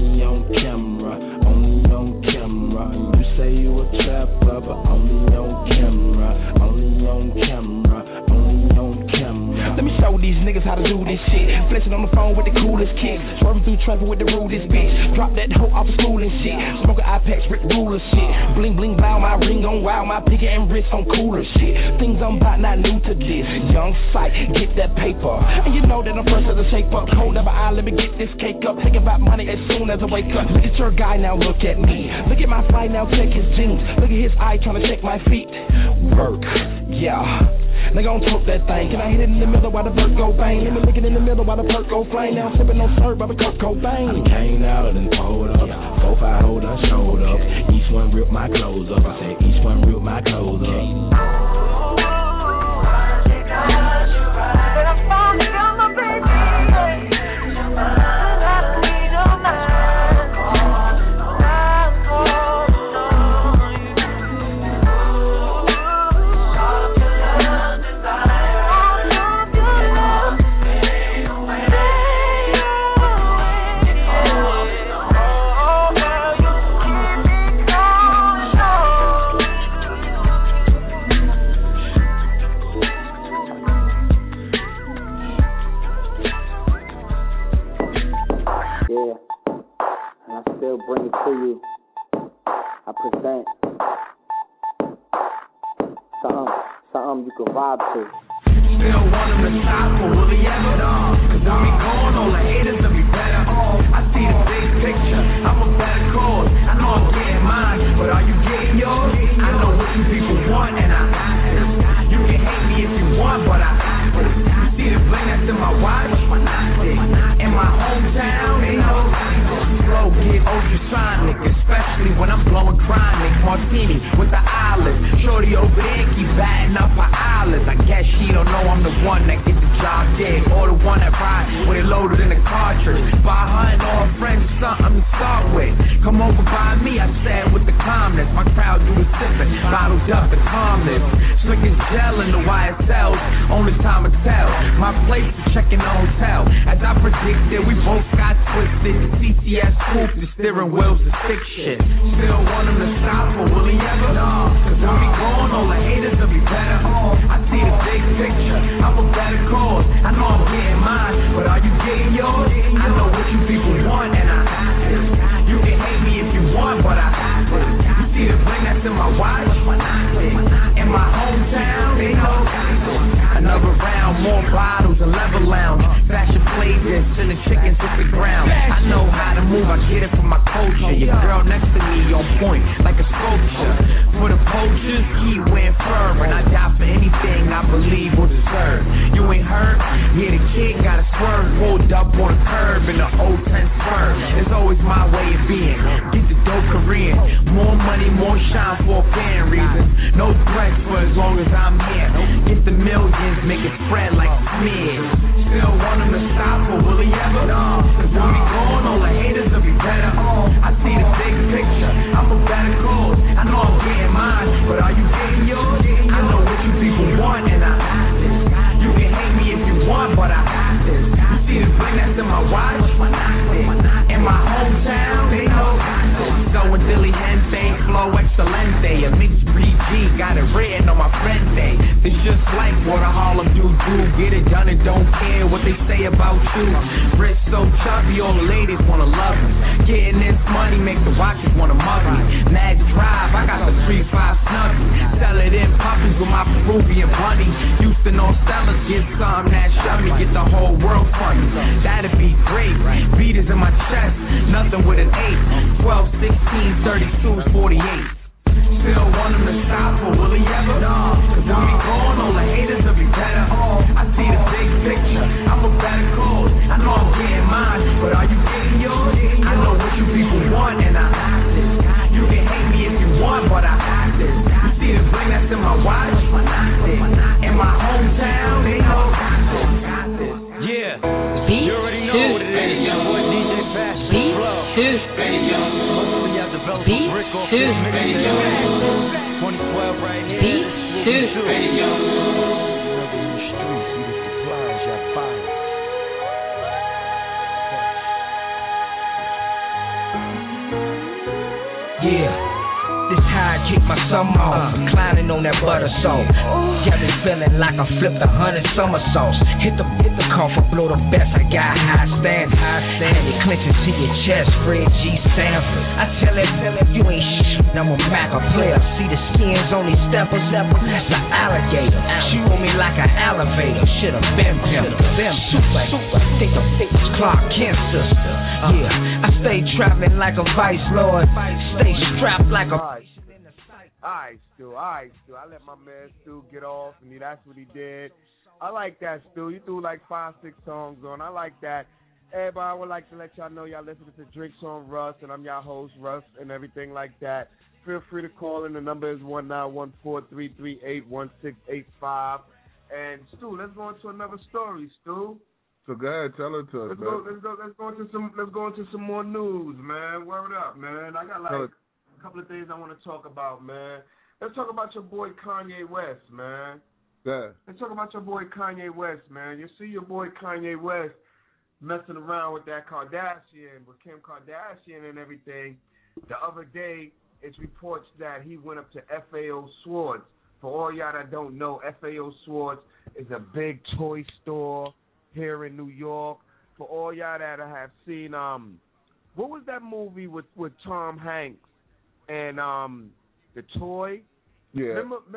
And you say you a trapper, but only on camera. Let me show these niggas how to do this shit. Flexing on the phone with the coolest kicks. Swerving through traffic with the rudest bitch. Drop that hoe off school and shit. Smoking iPads, Rick Ruler shit. Bling bling blow, my ring on wild. My pinky and wrist on cooler shit. Things I'm about not new to this. Young sight, get that paper. And you know that I'm first to the shape up. Hold up my eye, let me get this cake up. Thinking about money as soon as I wake up. Look at your guy now, look at me. Look at my fly now, check his jeans. Look at his eye trying to check my feet. Work, yeah. Nigga, don't talk that thing. Can I hit it in the middle while the perk go bang? Let me lick it in the middle while the perk go flame. Now I'm sipping on syrup by the Kurt Cobain. I came out and pulled up. 4-5 holder showed up. Each one ripped my clothes up. I said each one ripped my clothes up. But I'm fine. something you can vibe to. Still want him to stop, but will he ever? Cause when we gone, all the haters will be better off. I see the big picture, I'm a better cause. I know I'm getting mine, but are you getting yours? I know what you people want, and I got this. You can hate me if you want, but I got this. You see the bling that's in my watch? In my hometown, they know. Slow get ultrasonic, especially when I'm blowing chronic. Martini with the olives. Shorty over there keep batting up her eyelids. I guess she don't know I'm the one that get the job dead, or the one that ride with it loaded in the cartridge. Buy her and all her friends something to start with. Come over by me, I said with the calmness. My crowd do the sipping, bottled up the calmness. Slick as gel in the YSLs, only time to tell. My place is checking the hotel. As I predicted, we both got twisted. The CCS scoop, the steering wheel's the sick shit. Still want him to stop, but will he ever? Cause when we gone, all the haters will be better off. I see the big picture, I'm a better cause. I know I'm getting mine, but are you getting yours? I know what you people want, and I got this. You can hate me if you want, but I got this. You see the bling that's in my watch? In my hometown, they know. Another round, more bottles, a level lounge. Fashion playlists and the chickens hit the ground. I know how to move, I get it from my culture. Your girl next to me on point, like a sculpture. For the poachers, keep wearing fur, and I die for anything I believe or deserve. You ain't heard? Yeah, the kid got a swerve, pulled up on a curb in the old 10 Spur. It's always my way of being. Get the dope Korean. More money, more shine for a fan reason. No threats for as long as I'm here. Get the millions, make it spread like smears. Still want him to stop, but will he ever? Cause when we gone, all the haters will be better off. I see the big picture, I'm a better cause. I know I'm getting mine, but are you getting yours? I know what you people want, and I got this. You can hate me if you want, but I got this. You see the bling that's in my watch? In my hometown, they know. Going diligente, flow excelente. A mixed breed G, got it written on my friend day. It's just like what a Harlem do. Get it done and don't care what they say about you. Wrist so chubby, all the ladies wanna love me. Getting this money make the watches wanna mug me. Mad drive, I got the 3-5 snuggy. Sell it in puppies with my Peruvian bunny. Houston on sellers, get some that shove me. Get the whole world funny. That'd be great. Beaters in my chest, nothing with an 8. 12, 16, 32, 48. Still want him to stop, but will he ever? Cause when we gone, all the haters will be better off. I see the big picture, I'm a better cause. I know I'm getting mine, but are you getting yours? I know what you people want, and I got this. You can hate me if you want, but I got this. You see the bling that's in my watch? In my hometown, they know. Yeah, you already know what it is. Young boy DJ Fashion Flow. Hopefully y'all develop a brick off this mixtape. 2012 right here. This is what we do. In the streets, see the supplies y'all buy. Yeah. This how I kick my summer off, reclining on that butter salt. Got me feeling like I flipped 100 somersaults. Hit the cough, blow the best. I got high stand. And it clenches to your chest. Fred G. Sanford. I tell it, you ain't shit. I'm a Mac, a player. See the skins on these steppers, like alligator. Shoot on me like an elevator. Shit, a been pimp. Super. Think the fitness Clark Kent sister. Yeah, I stay traveling like a vice lord. Stay strapped like a. Alright, Stu. I let my man Stu get off, and that's what he did. I like that, Stu. You threw like 5-6 songs on. I like that. Everybody, I would like to let y'all know y'all listening to Drinks on Russ, and I'm y'all host, Russ, and everything like that. Feel free to call in. The number is 19143381685. And Stu, let's go into another story, Stu. So go ahead, tell it to us. Let's go into some more news, man. Word up, man. I got like a couple of things I want to talk about, man. Let's talk about your boy Kanye West, man. Yeah. Let's talk about your boy Kanye West, man. You see your boy Kanye West messing around with that Kardashian, with Kim Kardashian and everything. The other day, it's reports that he went up to FAO Schwarz. For all y'all that don't know, FAO Schwarz is a big toy store here in New York. For all y'all that have seen, what was that movie with Tom Hanks and the toy? Yeah. Remember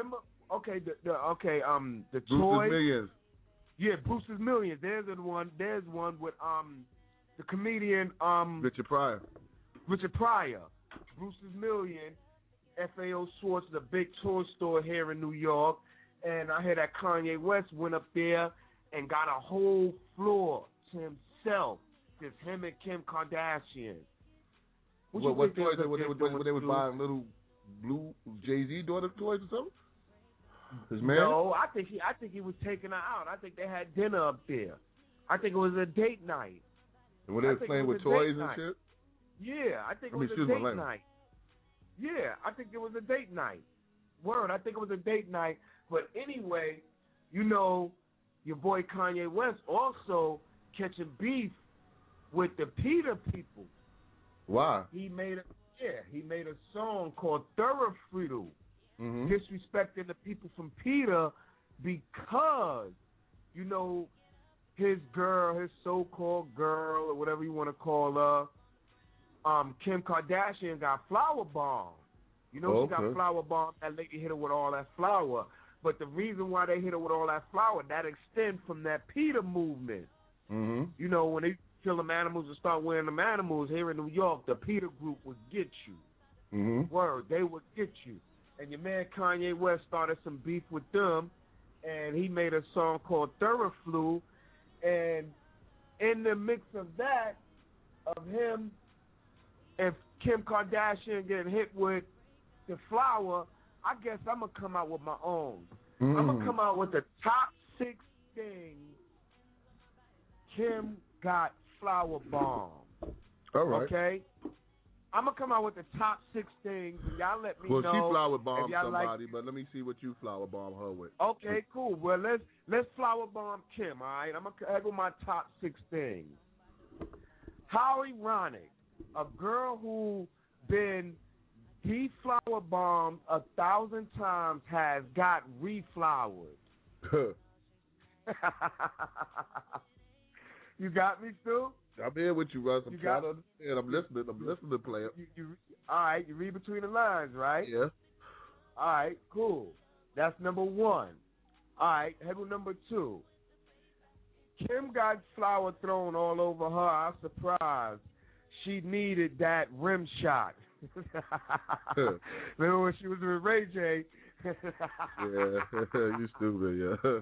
the Bruce's toy. Millions. Yeah, Bruce's Millions. There's one with the comedian Richard Pryor. Bruce's Million. FAO Schwartz is a big toy store here in New York, and I hear that Kanye West went up there and got a whole floor to himself. Just him and Kim Kardashian. What toys? They was buying little blue Jay-Z daughter toys or something? His man? No, I think he was taking her out. I think they had dinner up there. I think it was a date night. And when they was playing with toys and shit? Yeah, I think it was a date night. Yeah, I think it was a date night. Word, I think it was a date night. But anyway, you know, your boy Kanye West also catching beef with the Peter people. Why? He made a song called Thoroughfriedel, disrespecting the people from Peter because, you know, his so-called girl, or whatever you want to call her, Kim Kardashian got flower bombed. You know, she got flower bombed. That lady hit her with all that flour. But the reason why they hit her with all that flour, that extends from that PETA movement. You know, when they kill them animals and start wearing them animals here in New York, the PETA group would get you. Word, they would get you. And your man Kanye West started some beef with them, and he made a song called Thoroughflu. And in the mix of that, of him and Kim Kardashian getting hit with the flower, I guess I'm going to come out with my own. I'm going to come out with the top 6 things Kim got flower bombed. All right. Okay? I'm going to come out with the top 6 things, and y'all let me know. Well, she flower bombed somebody, but let me see what you flower bomb her with. Okay, cool. Well, let's flower bomb Kim, all right? I'm going to go my top 6 things. How ironic. A girl who been deflower bombed 1,000 times has got reflowered. You got me, Stu? I'm here with you, Russ. I'm trying to understand. I'm listening, player. All right, you read between the lines, right? Yeah. All right, cool. That's number 1. All right, head with number 2. Kim got flour thrown all over her. I'm surprised. She needed that rim shot. Remember when she was with Ray J? Yeah, you stupid, yeah.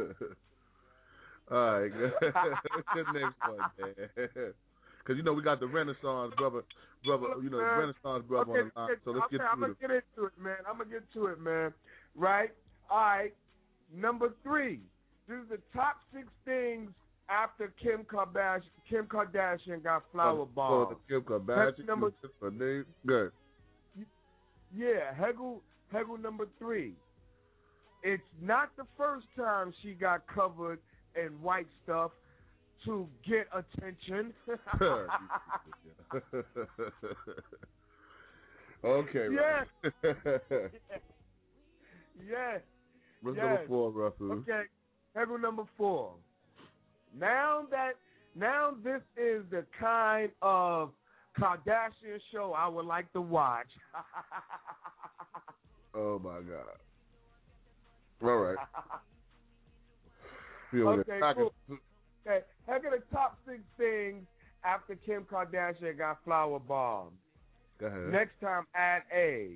All right, good next one, man. Because, you know, we got the Renaissance brother, you know, the Renaissance brother on the line. So let's get to it. I'm going to get into it, man. Right? All right. Number 3. This is the top 6 things after Kim Kardashian got flower bombed. Oh, Kim Kardashian. Good. Yeah, Hegel number 3. It's not the first time she got covered in white stuff to get attention. Okay. Yeah. Yeah. What's number 4, Russell? Okay. Hegel number 4. Now this is the kind of Kardashian show I would like to watch. Oh my God. All right. Okay, cool. Okay, heck of the top 6 things after Kim Kardashian got flower bombed. Go ahead. Next time, add eggs.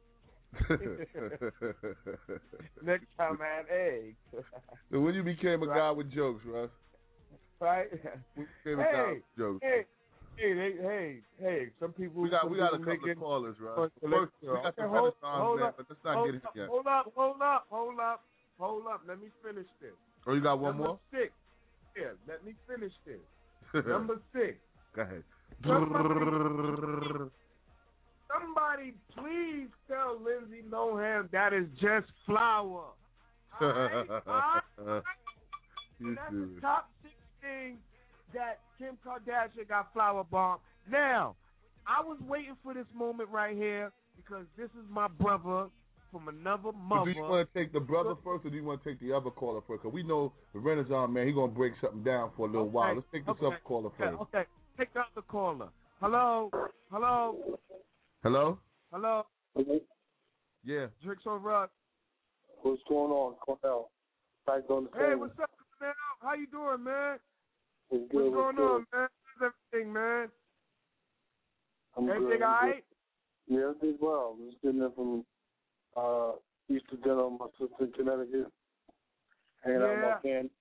Next time, add eggs. So when you became a guy with jokes, Russ? Right? Hey, some people. We got a couple of callers, Russ. First, we got the Renaissance man, but let's not get it yet. Hold up. Let me finish this. Oh, you got one more? 6. Yeah, let me finish this. Number 6. Go ahead. Somebody please tell Lindsay Lohan that is just flour. All right? That's the top 6 things that Kim Kardashian got flower bombed. Now, I was waiting for this moment right here because this is my brother from another mother. Do you want to take the brother first, or do you want to take the other caller first? Because we know the Renaissance man, he's going to break something down for a little while. Let's take this other caller first. Okay, take the other caller. Hello? Hello? Hello? Yeah. Drinks on Russ. What's going on, Cornell? Back on the Hey, what's up, Cornell? How you doing, man? What's good? What's going on, man? How's everything, man? Everything all right? Yeah, I did well. I'm just getting in from Easter dinner with my sister in Connecticut. Hanging out with my family.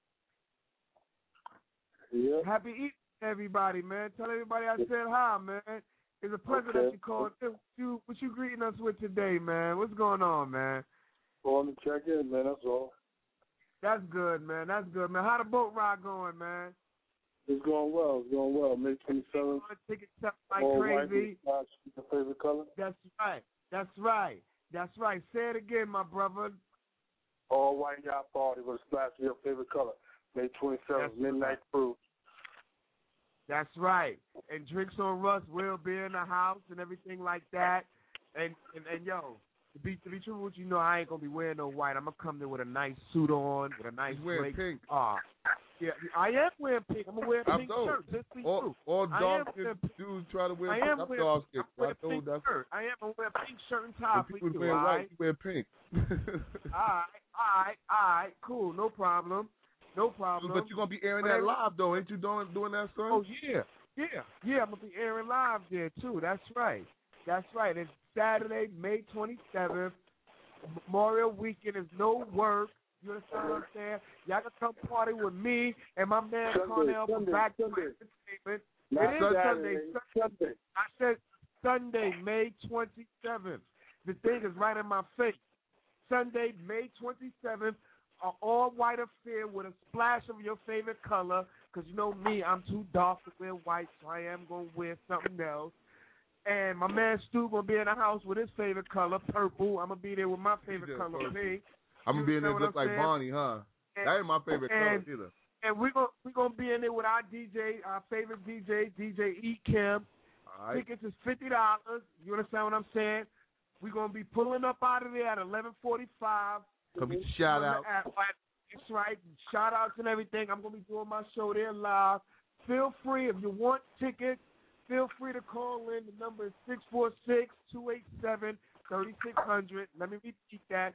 Yeah. Happy Easter, everybody, man. Tell everybody I said hi, man. It's a pleasure that you called. What you greeting us with today, man? What's going on, man? Calling to check in, man. That's all. That's good, man. That's good, man. How the boat ride going, man? It's going well. It's going well. May 27th. Tickets up like crazy. Your favorite color? That's right. That's right. That's right. Say it again, my brother. All white yacht party with a splash of your favorite color. May 27th, midnight cruise. That's right. And Drinks on Russ will be in the house and everything like that. And yo, to be true with you, I ain't gonna be wearing no white. I'm gonna come there with a nice suit on, with a nice wearing pink. Yeah, I am wearing pink. I'm gonna wear a pink shirt. Just for you. All dark-skinned dudes try to wear pink. I'm dark-skinned. I am gonna wear a pink shirt and tie for you. Wear white, you wear pink. all right, cool, no problem. No problem. But you're going to be airing that live, though. Ain't you doing that, son? Oh, yeah. I'm going to be airing live there, too. That's right. It's Saturday, May 27th. Memorial Weekend is no work. You understand what I'm saying? Y'all can come party with me and my man Cornell from Back to Entertainment. It is Sunday. I said Sunday, May 27th. The thing is right in my face. Sunday, May 27th. An all-white affair with a splash of your favorite color, because you know me, I'm too dark to wear white, so I am going to wear something else. And my man Stu going to be in the house with his favorite color, purple. I'm going to be there with my favorite color, pink. I'm going to be in there look like Bonnie, huh? That ain't my favorite color either. And we're gonna be in there with our DJ, our favorite DJ, DJ E. Kim. All right. Tickets is $50. You understand what I'm saying? We're going to be pulling up out of there at 11:45. Come get shout out. That's right. Shout outs and everything. I'm going to be doing my show there live. Feel free, if you want tickets, feel free to call in. The number is 646-287-3600. Let me repeat that.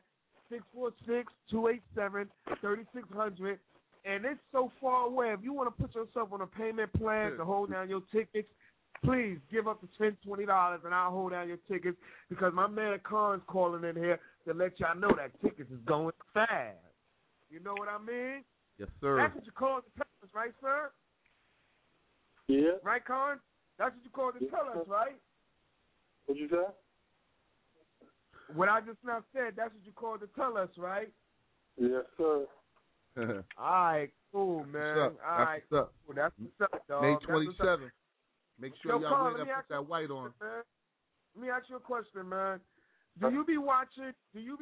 646-287-3600. And it's so far away. If you want to put yourself on a payment plan to hold down your tickets, please give up the $10, $20, and I'll hold down your tickets, because my man Khan's calling in here to let y'all know that tickets is going fast. You know what I mean? Yes, sir. That's what you call it to tell us, right, sir? Yeah. Right, Khan? That's what you called to tell us, right? What'd you say? What I just now said, that's what you called to tell us, right? Yes, sir. All right, cool, man. What's up? All right, What's up? cool. That's what's up, dog. May 27th. Make sure y'all Khan, put that white on. Man. Let me ask you a question, man. Do you be watching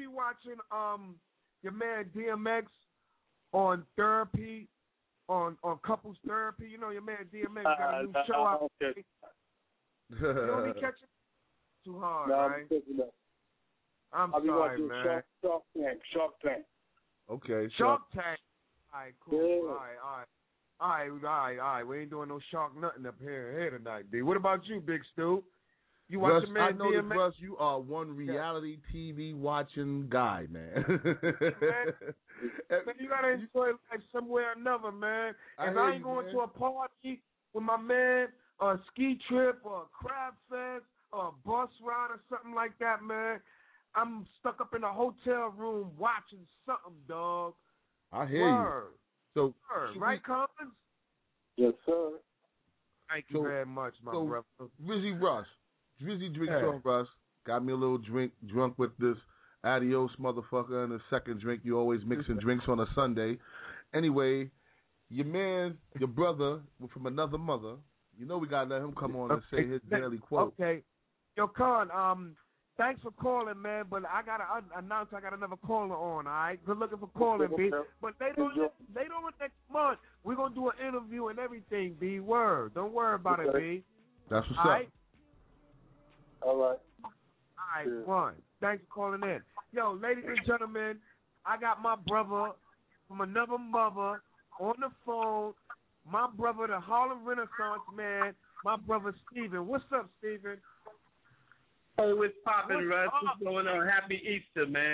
your man DMX on therapy, on couples therapy? You know your man DMX got a new show out. Okay. You don't be catching too hard, no, right? I'm sorry, man. Shark Tank. Okay. Shark Tank. All right, cool. Yeah. All right. We ain't doing no shark nothing up here tonight, D. What about you, Big Stu? You watch your man I know DMX? this, Russ, you are one reality TV watching guy, man. Man, you gotta enjoy life somewhere or another, man. If I ain't going to a party with my man, or a ski trip, or a crab fest, or a bus ride, or something like that, man, I'm stuck up in a hotel room watching something, dog. I hear you. So, right, Collins? Yes, sir. Thank you very much, my brother. Drizzy Drinks on Russ. Got me a little drunk with this Adios motherfucker, and the second drink. You always mixing drinks on a Sunday. Anyway, your man, your brother from another mother, you know we got to let him come on and say his daily quote. Okay. Yo, Khan, thanks for calling, man, but I got to announce I got another caller on, all right? Good looking for calling, B. But later on next month, we're going to do an interview and everything, B. Word. Don't worry about it, B. That's what's all right? All right. All right, one. Thanks for calling in. Yo, ladies and gentlemen, I got my brother from another mother on the phone. My brother, the Harlem Renaissance man, my brother Steven. What's up, Steven? Hey, what's poppin', Russ? What's going on? Happy Easter, man.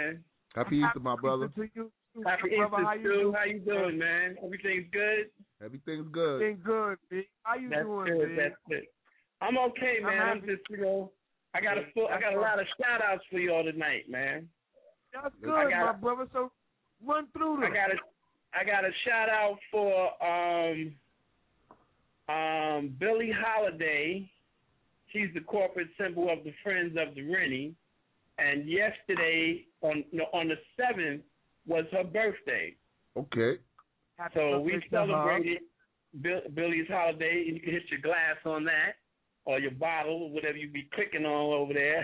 Happy Easter, my brother. To you. Happy Easter, Stu. How you doing, man? Everything's good? Everything's good. Everything's good, B. How you doing, good, B? That's good. I'm okay, man. I'm just, I got a lot of shout outs for y'all tonight, man. That's good, my brother. So run through them. I got a shout out for Billie Holiday. She's the corporate symbol of the Friends of the Rennie. And yesterday, on the 7th, was her birthday. Okay. So we celebrated Billie's holiday, and you can hit your glass on that, or your bottle, or whatever you be clicking on over there.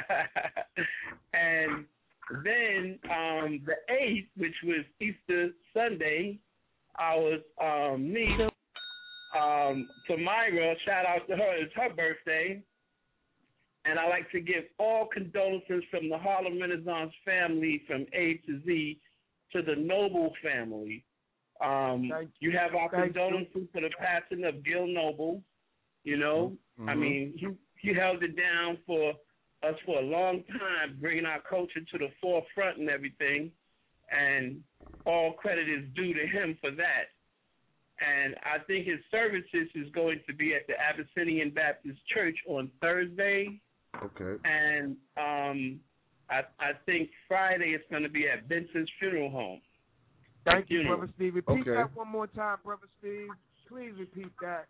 And then the 8th, which was Easter Sunday, our niece, Tamira, shout out to her, it's her birthday. And I'd like to give all condolences from the Harlem Renaissance family from A to Z to the Noble family. You have our condolences for the passing of Gil Noble. You know, I mean, he held it down for us for a long time, bringing our culture to the forefront and everything. And all credit is due to him for that. And I think his services is going to be at the Abyssinian Baptist Church on Thursday. Okay. And I think Friday it's going to be at Benson's Funeral Home. Thank you, Brother Steve. Repeat that one more time, Brother Steve. Please repeat that.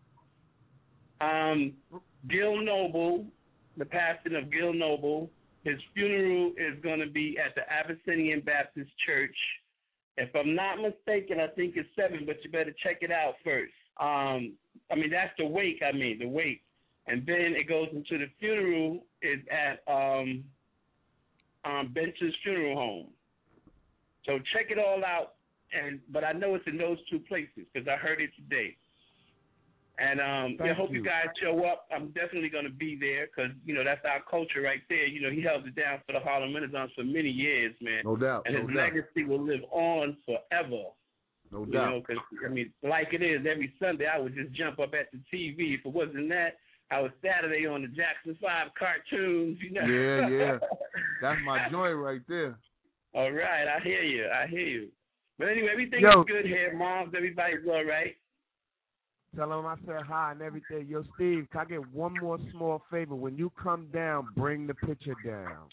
Gil Noble, the passing of Gil Noble, his funeral is going to be at the Abyssinian Baptist Church. If I'm not mistaken, I think it's 7, but you better check it out first. I mean, that's the wake, the wake. And then it goes into the funeral is at Benson's Funeral Home. So check it all out. But I know it's in those two places because I heard it today. And I hope you guys show up. I'm definitely going to be there because, that's our culture right there. He held it down for the Harlem Renaissance for many years, man. No doubt. And his legacy will live on forever. No doubt. Because, like it is, every Sunday I would just jump up at the TV. If it wasn't that, I was Saturday on the Jackson 5 cartoons, Yeah. That's my joint right there. All right. I hear you. But anyway, everything is good here, Moms. Everybody's all right. Tell them I said hi and everything. Yo, Steve, can I get one more small favor? When you come down, bring the picture down.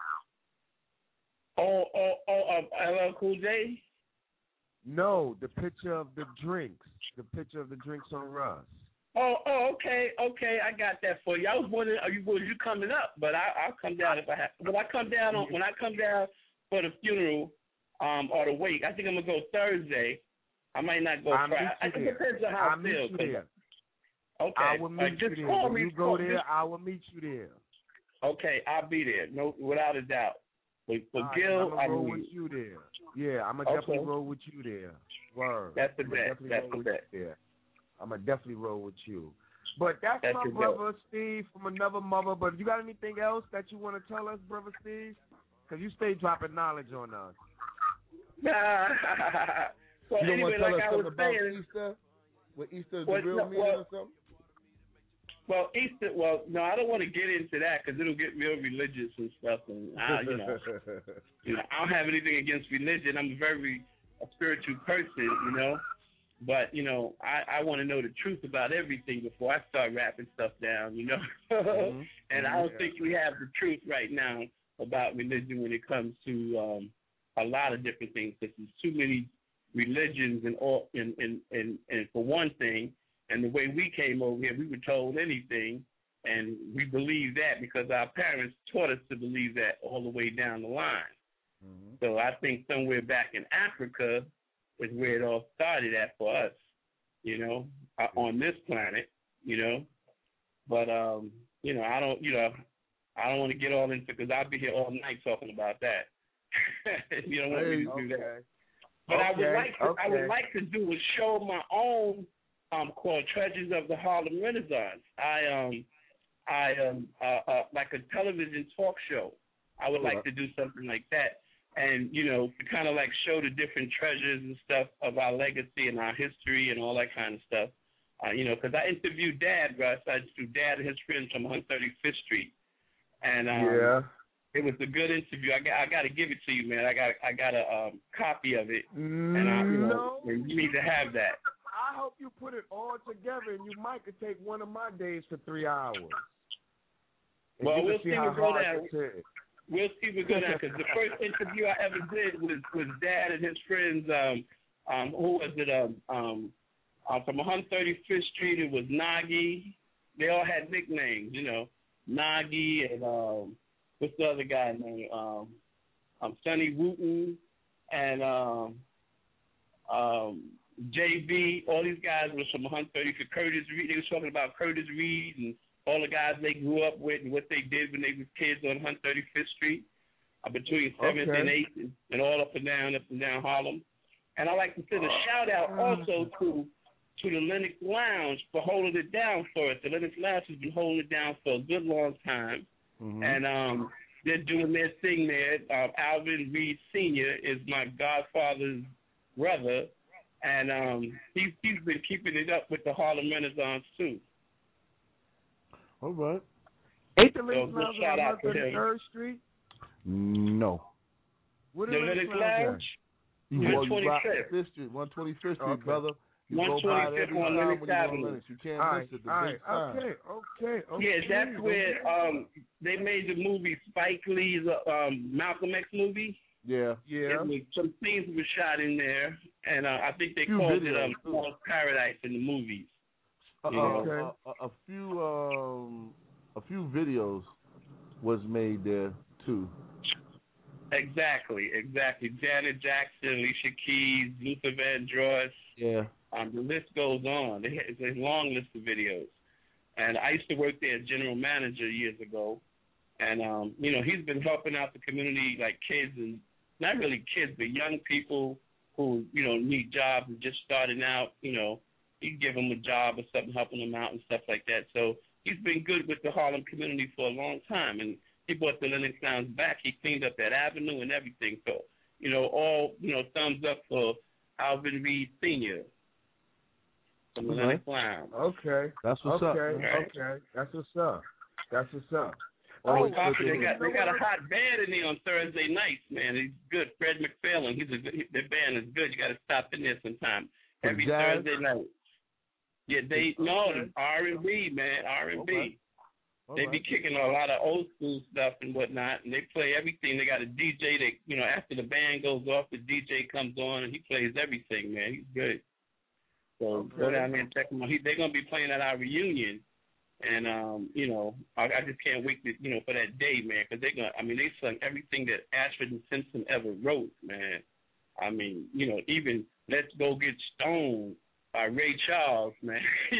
LL Cool J? No, the picture of the drinks. The picture of the drinks on Russ. Okay. I got that for you. I was wondering, was you coming up? But I'll come down if I have. When I come down for the funeral or the wake, I think I'm gonna go Thursday. I might not go Friday. It depends on how I feel. Okay. I will meet you there. When you go there, I will meet you there. Okay, I'll be there. No, without a doubt. But for Gil, I'm gonna roll with you there. Yeah, I'm gonna definitely roll with you there. Word. That's the bet. Yeah. I'm going to definitely roll with you. But that's my brother, Steve, from another mother. But you got anything else that you want to tell us, Brother Steve? Because you stay dropping knowledge on us. Well, you don't anyway, want to tell like us I was something about saying, Easter? What Easter is the real meaning or something? Well, Easter, no, I don't want to get into that because it'll get real religious and stuff. And I don't have anything against religion. I'm a spiritual person, But, I want to know the truth about everything before I start wrapping stuff down, Mm-hmm. And I don't think we have the truth right now about religion when it comes to a lot of different things. Because there's too many religions and for one thing, and the way we came over here, we were told anything, and we believed that because our parents taught us to believe that all the way down the line. Mm-hmm. So I think somewhere back in Africa is where it all started at for us, on this planet, But I don't want to get all into because I'll be here all night talking about that. You don't want me to do that. But I would like to do a show of my own called Treasures of the Harlem Renaissance. Like a television talk show. I would like to do something like that. And, to kind of like show the different treasures and stuff of our legacy and our history and all that kind of stuff. Because I interviewed Dad, Russ. I interviewed Dad and his friends from 135th Street. And It was a good interview. I got to give it to you, man. I got a copy of it, and you need to have that. I hope you put it all together, and you might could take one of my days for 3 hours. Well, we'll see what go down. We'll see what go down, because the first interview I ever did was Dad and his friends. Who was it? From 135th Street, it was Nagi. They all had nicknames, you know, Nagi and what's the other guy named? Sonny Wooten and JB. All these guys were from 135th. Curtis Reed. They were talking about Curtis Reed and all the guys they grew up with and what they did when they were kids on 135th Street, between 7th and 8th, and all up and down Harlem. And I like to send a shout out also to the Lennox Lounge for holding it down for us. The Lennox Lounge has been holding it down for a good long time, and they're doing their thing there. Alvin Reed Sr. is my godfather's brother, and he's been keeping it up with the Harlem Renaissance too. All right. Ain't the Lennox Lounge on 133rd Street? No. What is the Lennox Lounge? 125th Street, 125th Street, brother. 125th on Lennox Avenue. You can't miss it. Okay. Yeah, that's where they made the movie Spike Lee's Malcolm X movie. Yeah. Some scenes were shot in there, and I think they called it Lost Paradise in the movies. A few videos was made there too. Exactly. Janet Jackson, Alicia Keys, Luther Vandross. Yeah. The list goes on. It's a long list of videos. And I used to work there as general manager years ago. And, he's been helping out the community, like kids, and not really kids, but young people who, need jobs and just starting out, he'd give them a job or something, helping them out and stuff like that. So he's been good with the Harlem community for a long time. And he brought the Lennox Lounge back. He cleaned up that avenue and everything. So, thumbs up for Alvin Reed Sr. from the Lennox Lounge. Okay. That's what's up. Okay. That's what's up. Oh, they got a hot band in there on Thursday nights, man. He's good. Fred McFarlane. The band is good. You got to stop in there sometime. Every Thursday night. Yeah, R&B, man, R&B. They be kicking a lot of old school stuff and whatnot, and they play everything. They got a DJ that, after the band goes off, the DJ comes on and he plays everything, man. He's good. So go down there and check him out. They're gonna be playing at our reunion, and I just can't wait to, for that day, man, because they sung everything that Ashford and Simpson ever wrote, man. I mean, even Let's Go Get Stoned by Ray Charles, man.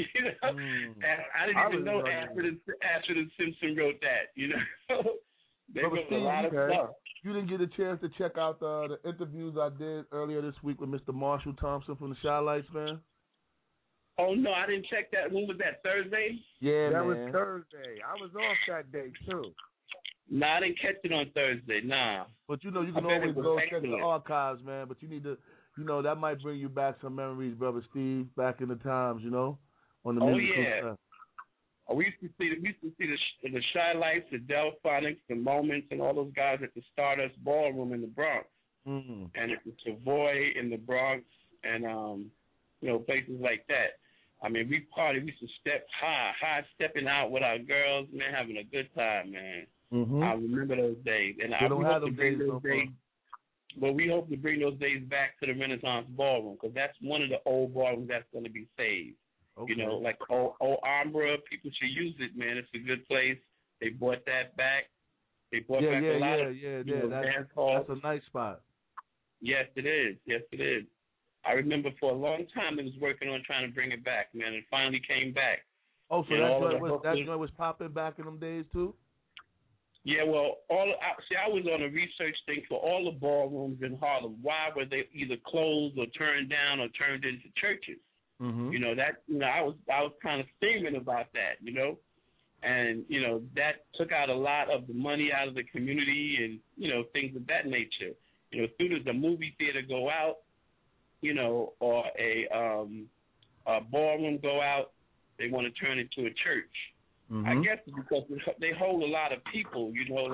I didn't even know Ashford and Simpson wrote that, They wrote a lot of stuff. You didn't get a chance to check out the interviews I did earlier this week with Mr. Marshall Thompson from the Shy Lights, man? Oh, no, I didn't check that. When was that, Thursday? Yeah, that was Thursday. I was off that day, too. No, I didn't catch it on Thursday, nah. But, you can always go check the archives, man, but you need to... that might bring you back some memories, Brother Steve, back in the times, on the musical stuff. We used to see the Shy Lights, the Delphonics, the Moments, and all those guys at the Stardust Ballroom in the Bronx, and at the Savoy in the Bronx, and places like that. I mean, we used to step high stepping out with our girls, man, having a good time, man. I remember those days, and I hope to bring those days. But we hope to bring those days back to the Renaissance Ballroom, because that's one of the old ballrooms that's going to be saved. Okay. Like old Ambra, people should use it, man. It's a good place. They brought that back. They brought back a lot of dance halls. That's a nice spot. Yes, it is. I remember for a long time they was working on trying to bring it back, man, and finally came back. Oh, so that joint was popping back in them days too? Yeah, well, I was on a research thing for all the ballrooms in Harlem. Why were they either closed or turned down or turned into churches? I was kind of steaming about that, and that took out a lot of the money out of the community and things of that nature. As soon as the movie theater go out, or a ballroom go out, they want to turn it to a church. I guess because they hold a lot of people, like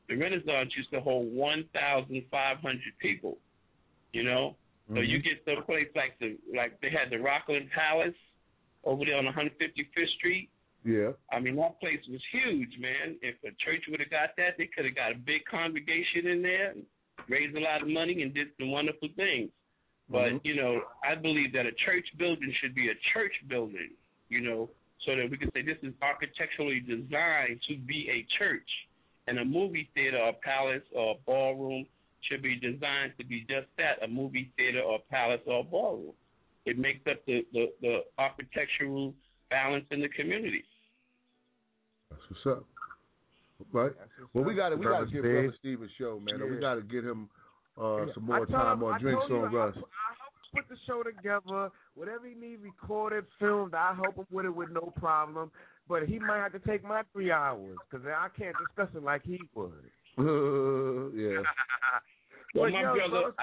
the Renaissance used to hold 1,500 people. You know, so you get some place like they had the Rockland Palace over there on 155th Street. Yeah. I mean, that place was huge, man. If a church would have got that, they could have got a big congregation in there, raised a lot of money, and did some wonderful things. But, you know, I believe that a church building should be a church building, you know, so that we can say this is architecturally designed to be a church. And a movie theater or palace or ballroom should be designed to be just that, a movie theater or palace or ballroom. It makes up the architectural balance in the community. That's what's up. Right. Well, we gotta give Brother Steve a show, man. Yeah. We gotta get him some more time on Drinks on Russ. I hope he put the show together. Whatever he needs recorded, filmed, I help him with it with no problem. But he might have to take my 3 hours because I can't discuss it like he would. Yeah. Well, my brother,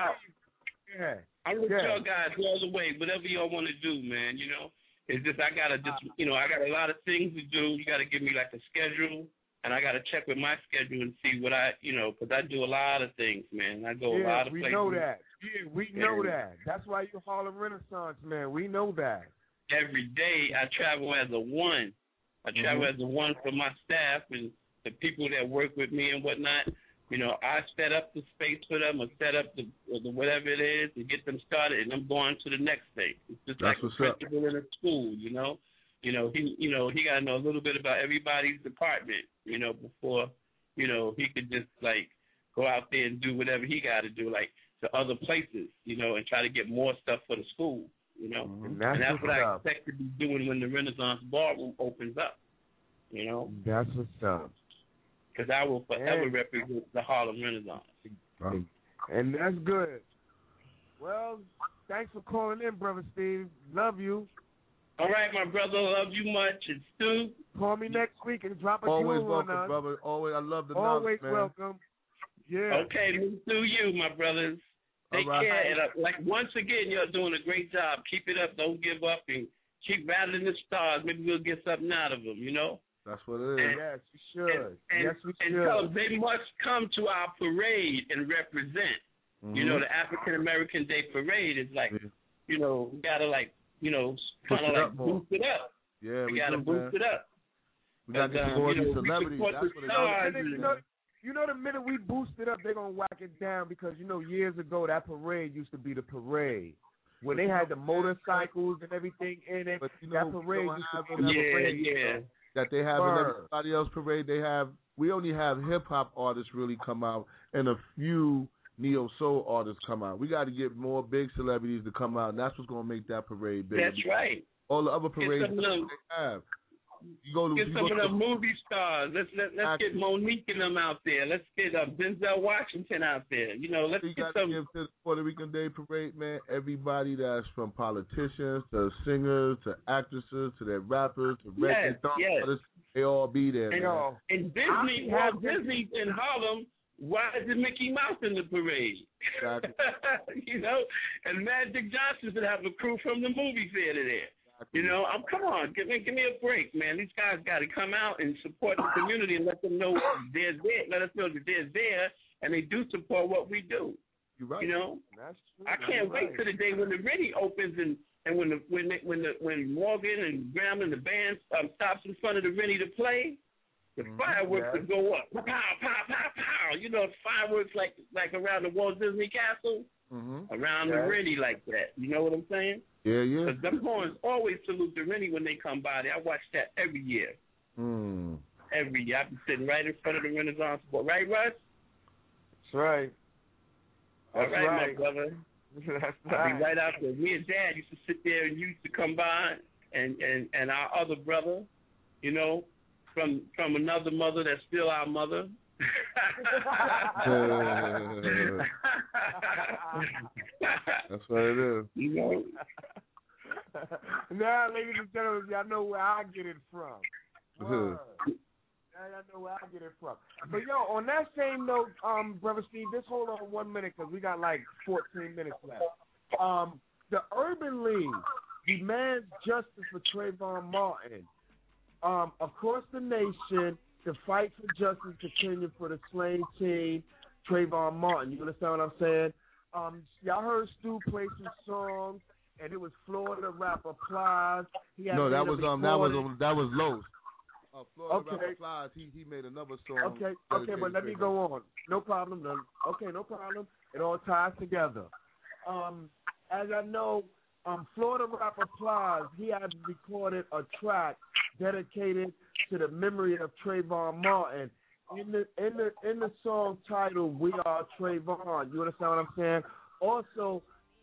I'm with y'all guys all the way. Whatever y'all want to do, man, you know. It's just I got a lot of things to do. You got to give me like a schedule, and I got to check with my schedule and see what because I do a lot of things, man. I go a lot of places. We know that. Yeah, we know that. That's why you're Harlem Renaissance, man. We know that. Every day I travel as a one. I travel as a one for my staff and the people that work with me and whatnot. You know, I set up the space for them or set up the whatever it is to get them started, and I'm going to the next thing. It's just like a principal in a school, you know. He got to know a little bit about everybody's department, you know, before, you know, he could just like go out there and do whatever he got to do, like to other places, you know, and try to get more stuff for the school, you know. And that's what I expect to be doing when the Renaissance Ballroom opens up, you know. That's what's up. Because I will forever represent the Harlem Renaissance. And that's good. Well, thanks for calling in, Brother Steve. Love you. All right, my brother. Love you much. And Stu, call me next week and drop a jewel on us. Always welcome, brother. Always, I love the Always man. welcome. Yeah. Okay, me too, you, my brothers. Take care. And like once again, you're doing a great job. Keep it up. Don't give up and keep rattling the stars. Maybe we'll get something out of them, you know? That's what it is. Yes, we should. Yes, we should. And tell them they must come to our parade and represent. You know, the African American Day Parade is like, you know, we gotta like, you know, kind of like boost it up. Yeah, we gotta boost it up. We gotta get more these celebrities. That's what it is. You know, the minute we boost it up, they're gonna whack it down because you know years ago that parade used to be the parade. When they had the motorcycles and everything in it, but, you know, that parade used to be the parade. Yeah. That they have in everybody else parade, we only have hip hop artists really come out and a few neo soul artists come out. We got to get more big celebrities to come out, and that's what's gonna make that parade big. That's right. All the other parades they have. Get some of the movie stars. Let's get Monique and them out there. Let's get Denzel Washington out there. You know, let's get some. Give to the Puerto Rican Day Parade, man. Everybody that's from politicians to singers to actresses to their rappers to artists, they all be there. And Disney, Walt Disney in Harlem. Why is it Mickey Mouse in the parade? Exactly. You know, and Magic Johnson should have a crew from the movie theater there. You know, come on, give me a break, man. These guys got to come out and support the community and let them know they're there. Let us know that they're there and they do support what we do. You're right. You know, that's true. I can't wait till the day when the Rennie opens and when Morgan and Graham and the band stops in front of the Rennie to play. The fireworks would go up, pow, pow, pow, pow. You know, fireworks like around the Walt Disney Castle, around the Rennie like that. You know what I'm saying? Yeah, yeah. Because them horns always salute the Rennie when they come by there. I watch that every year. Every year. I be sitting right in front of the Renaissance Ball. Right, Russ? That's right. All right, my brother. I'll be right out there. Me and Dad used to sit there and used to come by, and our other brother, you know, from another mother that's still our mother. That's what it is. You know. Now, ladies and gentlemen, y'all know where I get it from. Now y'all know where I get it from. But yo, on that same note, Brother Steve, just hold on 1 minute because we got like 14 minutes left. The Urban League demands justice for Trayvon Martin. Across the nation, the fight for justice continued for the slain teen Trayvon Martin. You understand what I'm saying? Y'all heard Stu play some songs, and it was Florida rapper Plies. No, that was Los. Florida rapper Plies. He made another song. Okay, but let me go on. No problem. No problem. It all ties together. As I know, Florida rapper Plies, he had recorded a track dedicated to the memory of Trayvon Martin. In the song titled "We Are Trayvon," you understand what I'm saying? Also,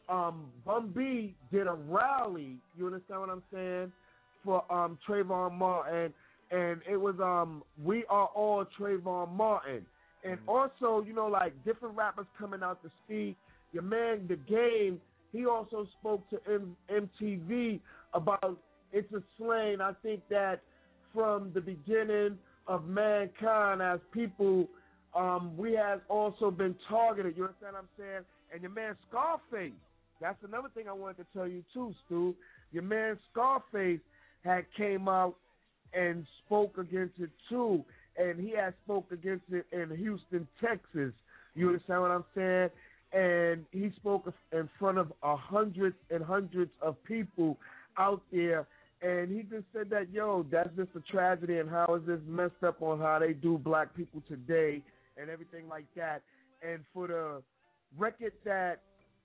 Bun B did a rally. You understand what I'm saying? For Trayvon Martin, and it was "We Are All Trayvon Martin." And also, you know, like different rappers coming out to speak. Your man, The Game, he also spoke to MTV about it's a slang. I think that from the beginning of mankind as people, we have also been targeted. You understand what I'm saying? And your man Scarface, that's another thing I wanted to tell you too, Stu. Your man Scarface had came out and spoke against it too, and he had spoke against it in Houston, Texas. You understand what I'm saying? And he spoke in front of hundreds and hundreds of people out there. And he just said that, yo, that's just a tragedy, and how is this messed up on how they do black people today and everything like that. And for the record that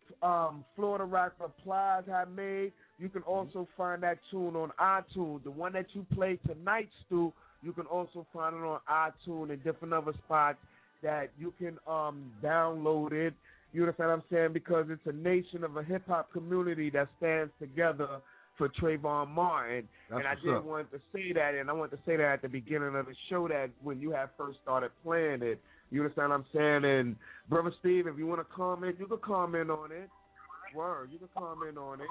Florida rapper Plies had made, you can also find that tune on iTunes. The one that you played tonight, Stu, you can also find it on iTunes and different other spots that you can download it. You understand what I'm saying? Because it's a nation of a hip-hop community that stands together for Trayvon Martin. And I did want to say that, and I wanted to say that at the beginning of the show, that when you had first started playing it, you understand what I'm saying? And Brother Steve, if you want to comment, you can comment on it. Word, you can comment on it.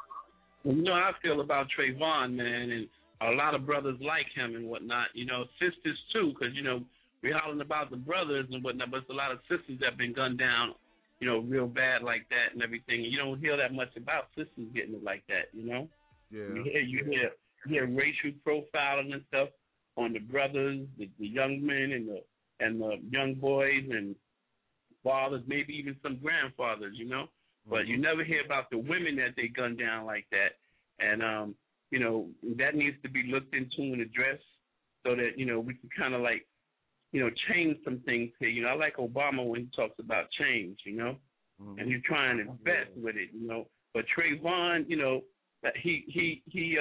You know how I feel about Trayvon, man, and a lot of brothers like him and whatnot. You know, sisters too, because, you know, we're hollering about the brothers and whatnot, but it's a lot of sisters that have been gunned down, you know, real bad like that and everything. And you don't hear that much about sisters getting it like that, you know? Yeah. You hear racial profiling and stuff on the brothers, the young men and the young boys and fathers, maybe even some grandfathers, you know? But you never hear about the women that they gunned down like that. And, you know, that needs to be looked into and addressed so that, you know, we can kind of like, you know, change some things here. You know, I like Obama when he talks about change, you know, and he's trying his best with it, you know. But Trayvon, you know, he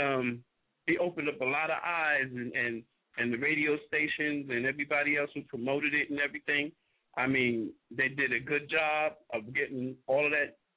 opened up a lot of eyes and the radio stations and everybody else who promoted it and everything. I mean, they did a good job of getting all of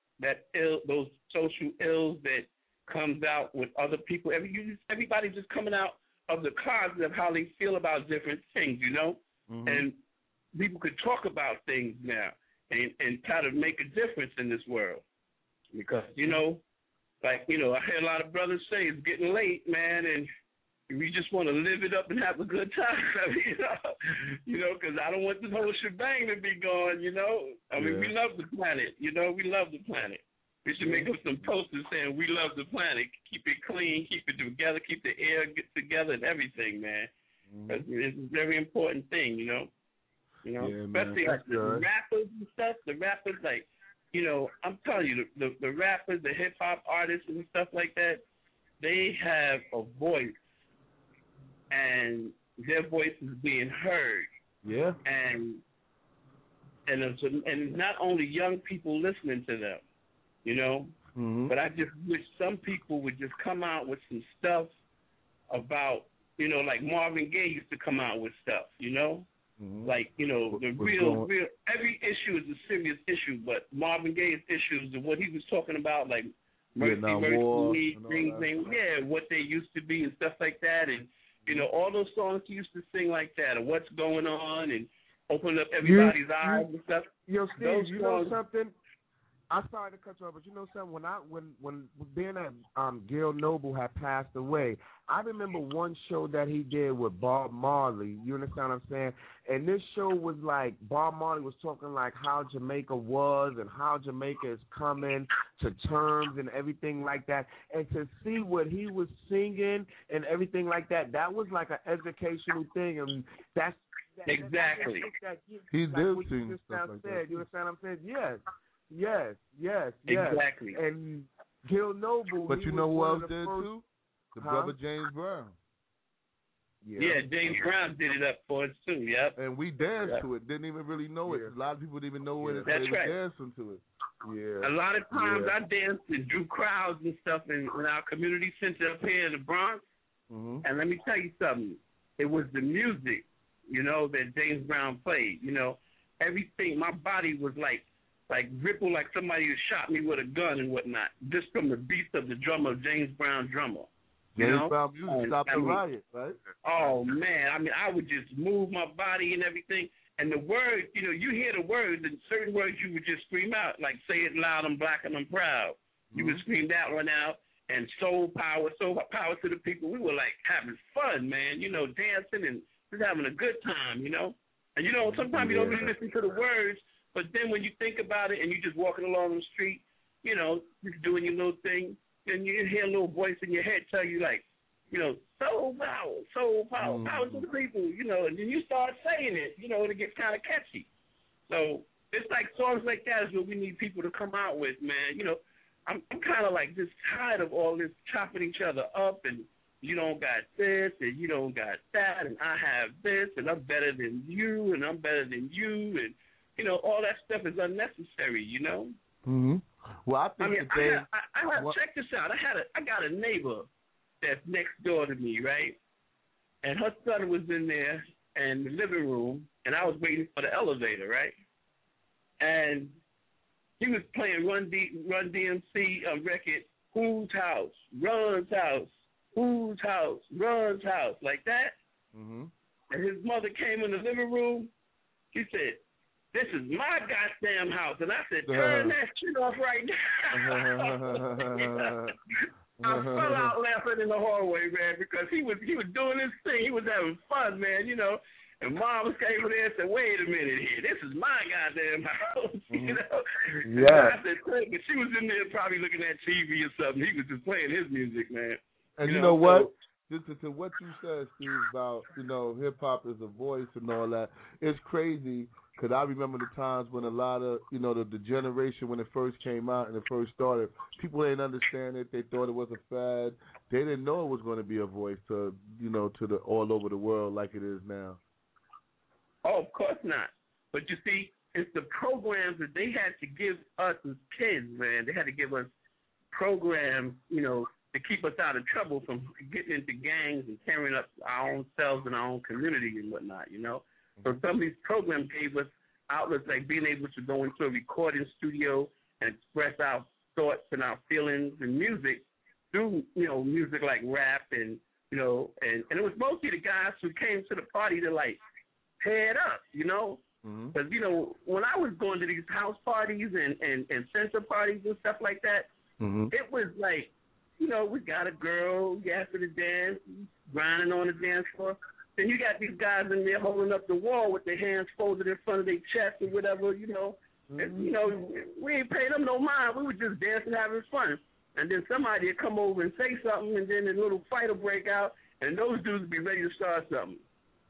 those social ills that comes out with other people. Everybody's just coming out of the closet of how they feel about different things, you know. And people could talk about things now and try to make a difference in this world. Because, you know, like, you know, I hear a lot of brothers say it's getting late, man, and we just want to live it up and have a good time. I mean, you know, because I don't want this whole shebang to be gone, you know. I mean, we love the planet, you know. We love the planet. We should make up some posters saying we love the planet. Keep it clean, keep it together, keep the air together and everything, man. It's a very important thing, you know. You know, especially like the rappers and stuff. The rappers, like, you know, I'm telling you, the rappers, the hip hop artists and stuff like that, they have a voice, and their voice is being heard. Yeah. And it's not only young people listening to them, you know, but I just wish some people would just come out with some stuff about, you know, like Marvin Gaye used to come out with stuff, you know. Like, you know, the real, every issue is a serious issue, but Marvin Gaye's issues and what he was talking about, like Mercy, what they used to be and stuff like that, and, you know, all those songs he used to sing like that, and what's going on, and open up everybody's eyes and stuff. Yo, Steve, you know something? I'm sorry to cut you off, but you know something? When being that Gil Noble had passed away, I remember one show that he did with Bob Marley. You understand what I'm saying? And this show was like Bob Marley was talking like how Jamaica was and how Jamaica is coming to terms and everything like that. And to see what he was singing and everything like that, that was like an educational thing. And that's exactly. He did sing stuff like that. You understand what I'm saying? Yes. Exactly. And Gil Noble. But you know who else did too? The brother James Brown. Yeah, James Brown did it up for us too. Yep. And we danced to it. Didn't even really know it. A lot of people didn't even know it. That's they were dancing to it. Yeah. A lot of times I danced and drew crowds and stuff in our community center up here in the Bronx. Mm-hmm. And let me tell you something. It was the music, that James Brown played. Everything. My body was like ripple, like somebody had shot me with a gun and whatnot, just from the beats of the drummer, James Brown drummer. James Brown music stopped the riot, right? Oh, man. I would just move my body and everything. And the words, you hear the words, and certain words you would just scream out, like say it loud, I'm black and I'm proud. You would scream that one out. And soul power to the people. We were like having fun, man, dancing and just having a good time, And sometimes you don't really listen to the words, but then when you think about it and you're just walking along the street, just doing your little thing, and you hear a little voice in your head tell you like, soul power, power to the people, and then you start saying it, and it gets kind of catchy. So it's like songs like that is what we need people to come out with, man. I'm kind of like just tired of all this chopping each other up and you don't got this and you don't got that and I have this and I'm better than you and I'm better than you and, all that stuff is unnecessary, Mm-hmm. Well, I think check this out. I got a neighbor that's next door to me, right? And her son was in there in the living room and I was waiting for the elevator, right? And he was playing Run DMC record, Whose House, Run's House, Whose House, Run's House, like that. Mm-hmm. And his mother came in the living room. She said, "This is my goddamn house." And I said, "Turn that shit off right now." I fell out laughing in the hallway, man, because he was doing his thing. He was having fun, man, And Mom came in there and said, "Wait a minute here. This is my goddamn house." Yeah. I said, but she was in there probably looking at TV or something. He was just playing his music, man. And you know what? Just to what you said, Steve, about, hip-hop is a voice and all that, it's crazy because I remember the times when a lot of, the generation when it first came out and it first started, people didn't understand it. They thought it was a fad. They didn't know it was going to be a voice to, to the all over the world like it is now. Oh, of course not. But you see, it's the programs that they had to give us as kids, man. They had to give us programs, to keep us out of trouble from getting into gangs and tearing up our own selves and our own community and whatnot, So some of these programs gave us outlets like being able to go into a recording studio and express our thoughts and our feelings and music through, music like rap and, and it was mostly the guys who came to the party to, like, tear it up, Because, when I was going to these house parties and center parties and stuff like that, it was like, we got a girl, after the dance, grinding on the dance floor. Then you got these guys in there holding up the wall with their hands folded in front of their chest or whatever, And, we ain't paying them no mind. We were just dancing, having fun. And then somebody would come over and say something, and then a little fight will break out, and those dudes would be ready to start something.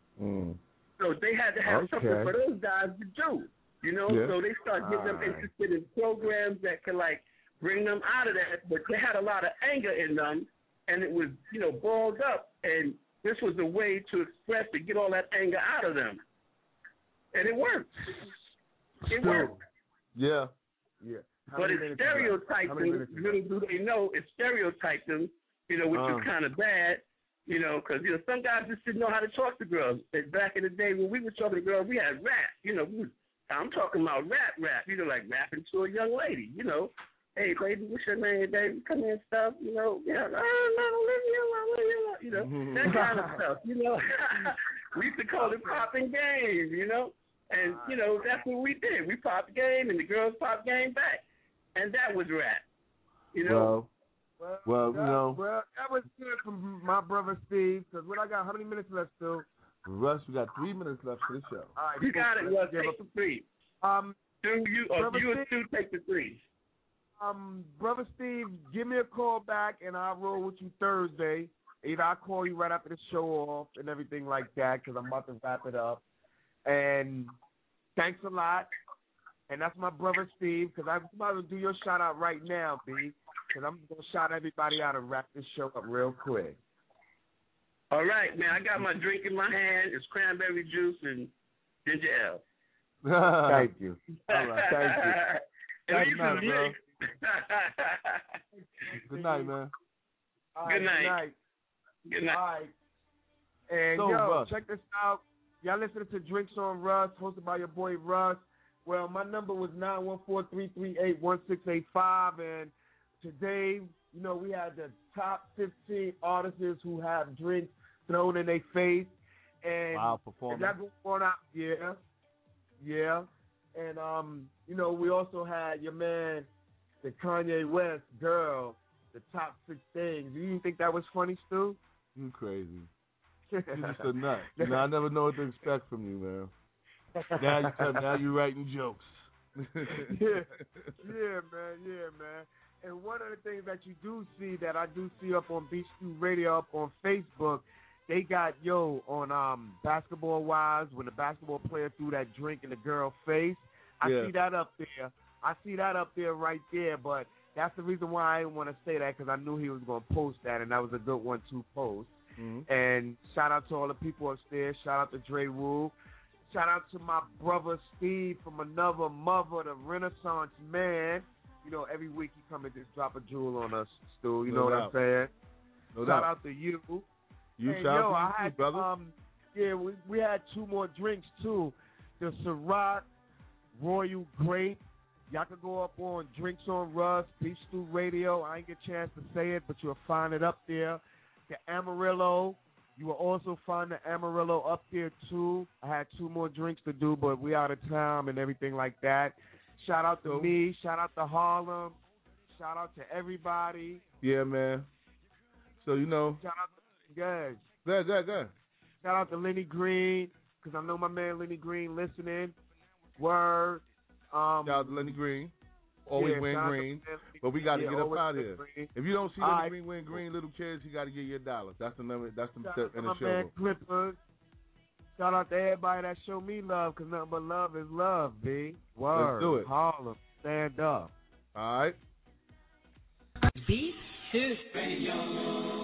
So they had to have something for those guys to do, So they started getting them interested in programs that could, like, bring them out of that. But they had a lot of anger in them, and it was, balled up. And this was a way to express, to get all that anger out of them. And it worked. It worked. Yeah. But it stereotyped them. Little do they know, it stereotyped them, which is kind of bad. Because, some guys just didn't know how to talk to girls. And back in the day when we were talking to girls, we had rap. I'm talking about rap, like rapping to a young lady, Hey, baby, what's your name, baby? Come here and stuff, that kind of stuff, We used to call it popping game, And, that's what we did. We popped game and the girls popped game back. and that was rap. You know. Well, you know. Well, that was good from my brother Steve. Because what I got? How many minutes left, Stu? Russ, we got 3 minutes left for the show. All right, you got it. Russ, take the 3. You and Stu take the 3. Brother Steve, give me a call back, and I'll roll with you Thursday. Either I'll call you right after the show off and everything like that, because I'm about to wrap it up. And thanks a lot. And that's my brother Steve, because I'm about to do your shout out right now, B. Because I'm going to shout everybody out and wrap this show up real quick. All right, man. I got my drink in my hand. It's cranberry juice and ginger ale. Thank you. All right, thank you. Good night, bro. Good night, man. Good night. Good night. All right. And So, yo, Russ. check this out. Y'all listening to Drinks on Russ, hosted by your boy Russ. Well, my number was 914-338-1685, and today, you know, we had the top 15 artists who have drinks thrown in their face. And wow, performance. That going out, yeah. And you know, we also had your man, the Kanye West girl, the top 6 things. You didn't think that was funny, Stu? You crazy. You're just a nut. You know, I never know what to expect from you, man. Now you're writing jokes. yeah, man. And one of the things that you do see, that I do see up on Beach 2 Radio, up on Facebook, they got, on Basketball Wives, when the basketball player threw that drink in the girl's face. I see that up there. I see that up there right there, but that's the reason why I didn't want to say that, because I knew he was going to post that, and that was a good one to post. Mm-hmm. And shout out to all the people upstairs. Shout out to Dre Wu. Shout out to my brother Steve from another mother, the Renaissance man. You know, every week he come and just drop a jewel on us, Stu. You know what I'm saying? Shout out to you. Shout out to you, brother. We had 2 more drinks, too. The Ciroc Royal Grape. Y'all can go up on Drinks on Russ, Beach Stew Radio. I ain't get a chance to say it, but you'll find it up there. The Amarillo. You will also find the Amarillo up there, too. I had 2 more drinks to do, but we out of time and everything like that. Shout out to me. Shout out to Harlem. Shout out to everybody. Yeah, man. So, you know. Shout out to guys. Good. Shout out to Lenny Green, because I know my man Lenny Green listening. Word. Shout out to Lenny Green. Always win green. But we got to get up out of here. If you don't see Lenny Green win green, little kids, you got to get your $1. That's the number. That's the step in the show. Man Clippers. Shout out to everybody that show me love, because nothing but love is love, B. Word. Let's do it. Harlem, stand up. All right. Beat 2.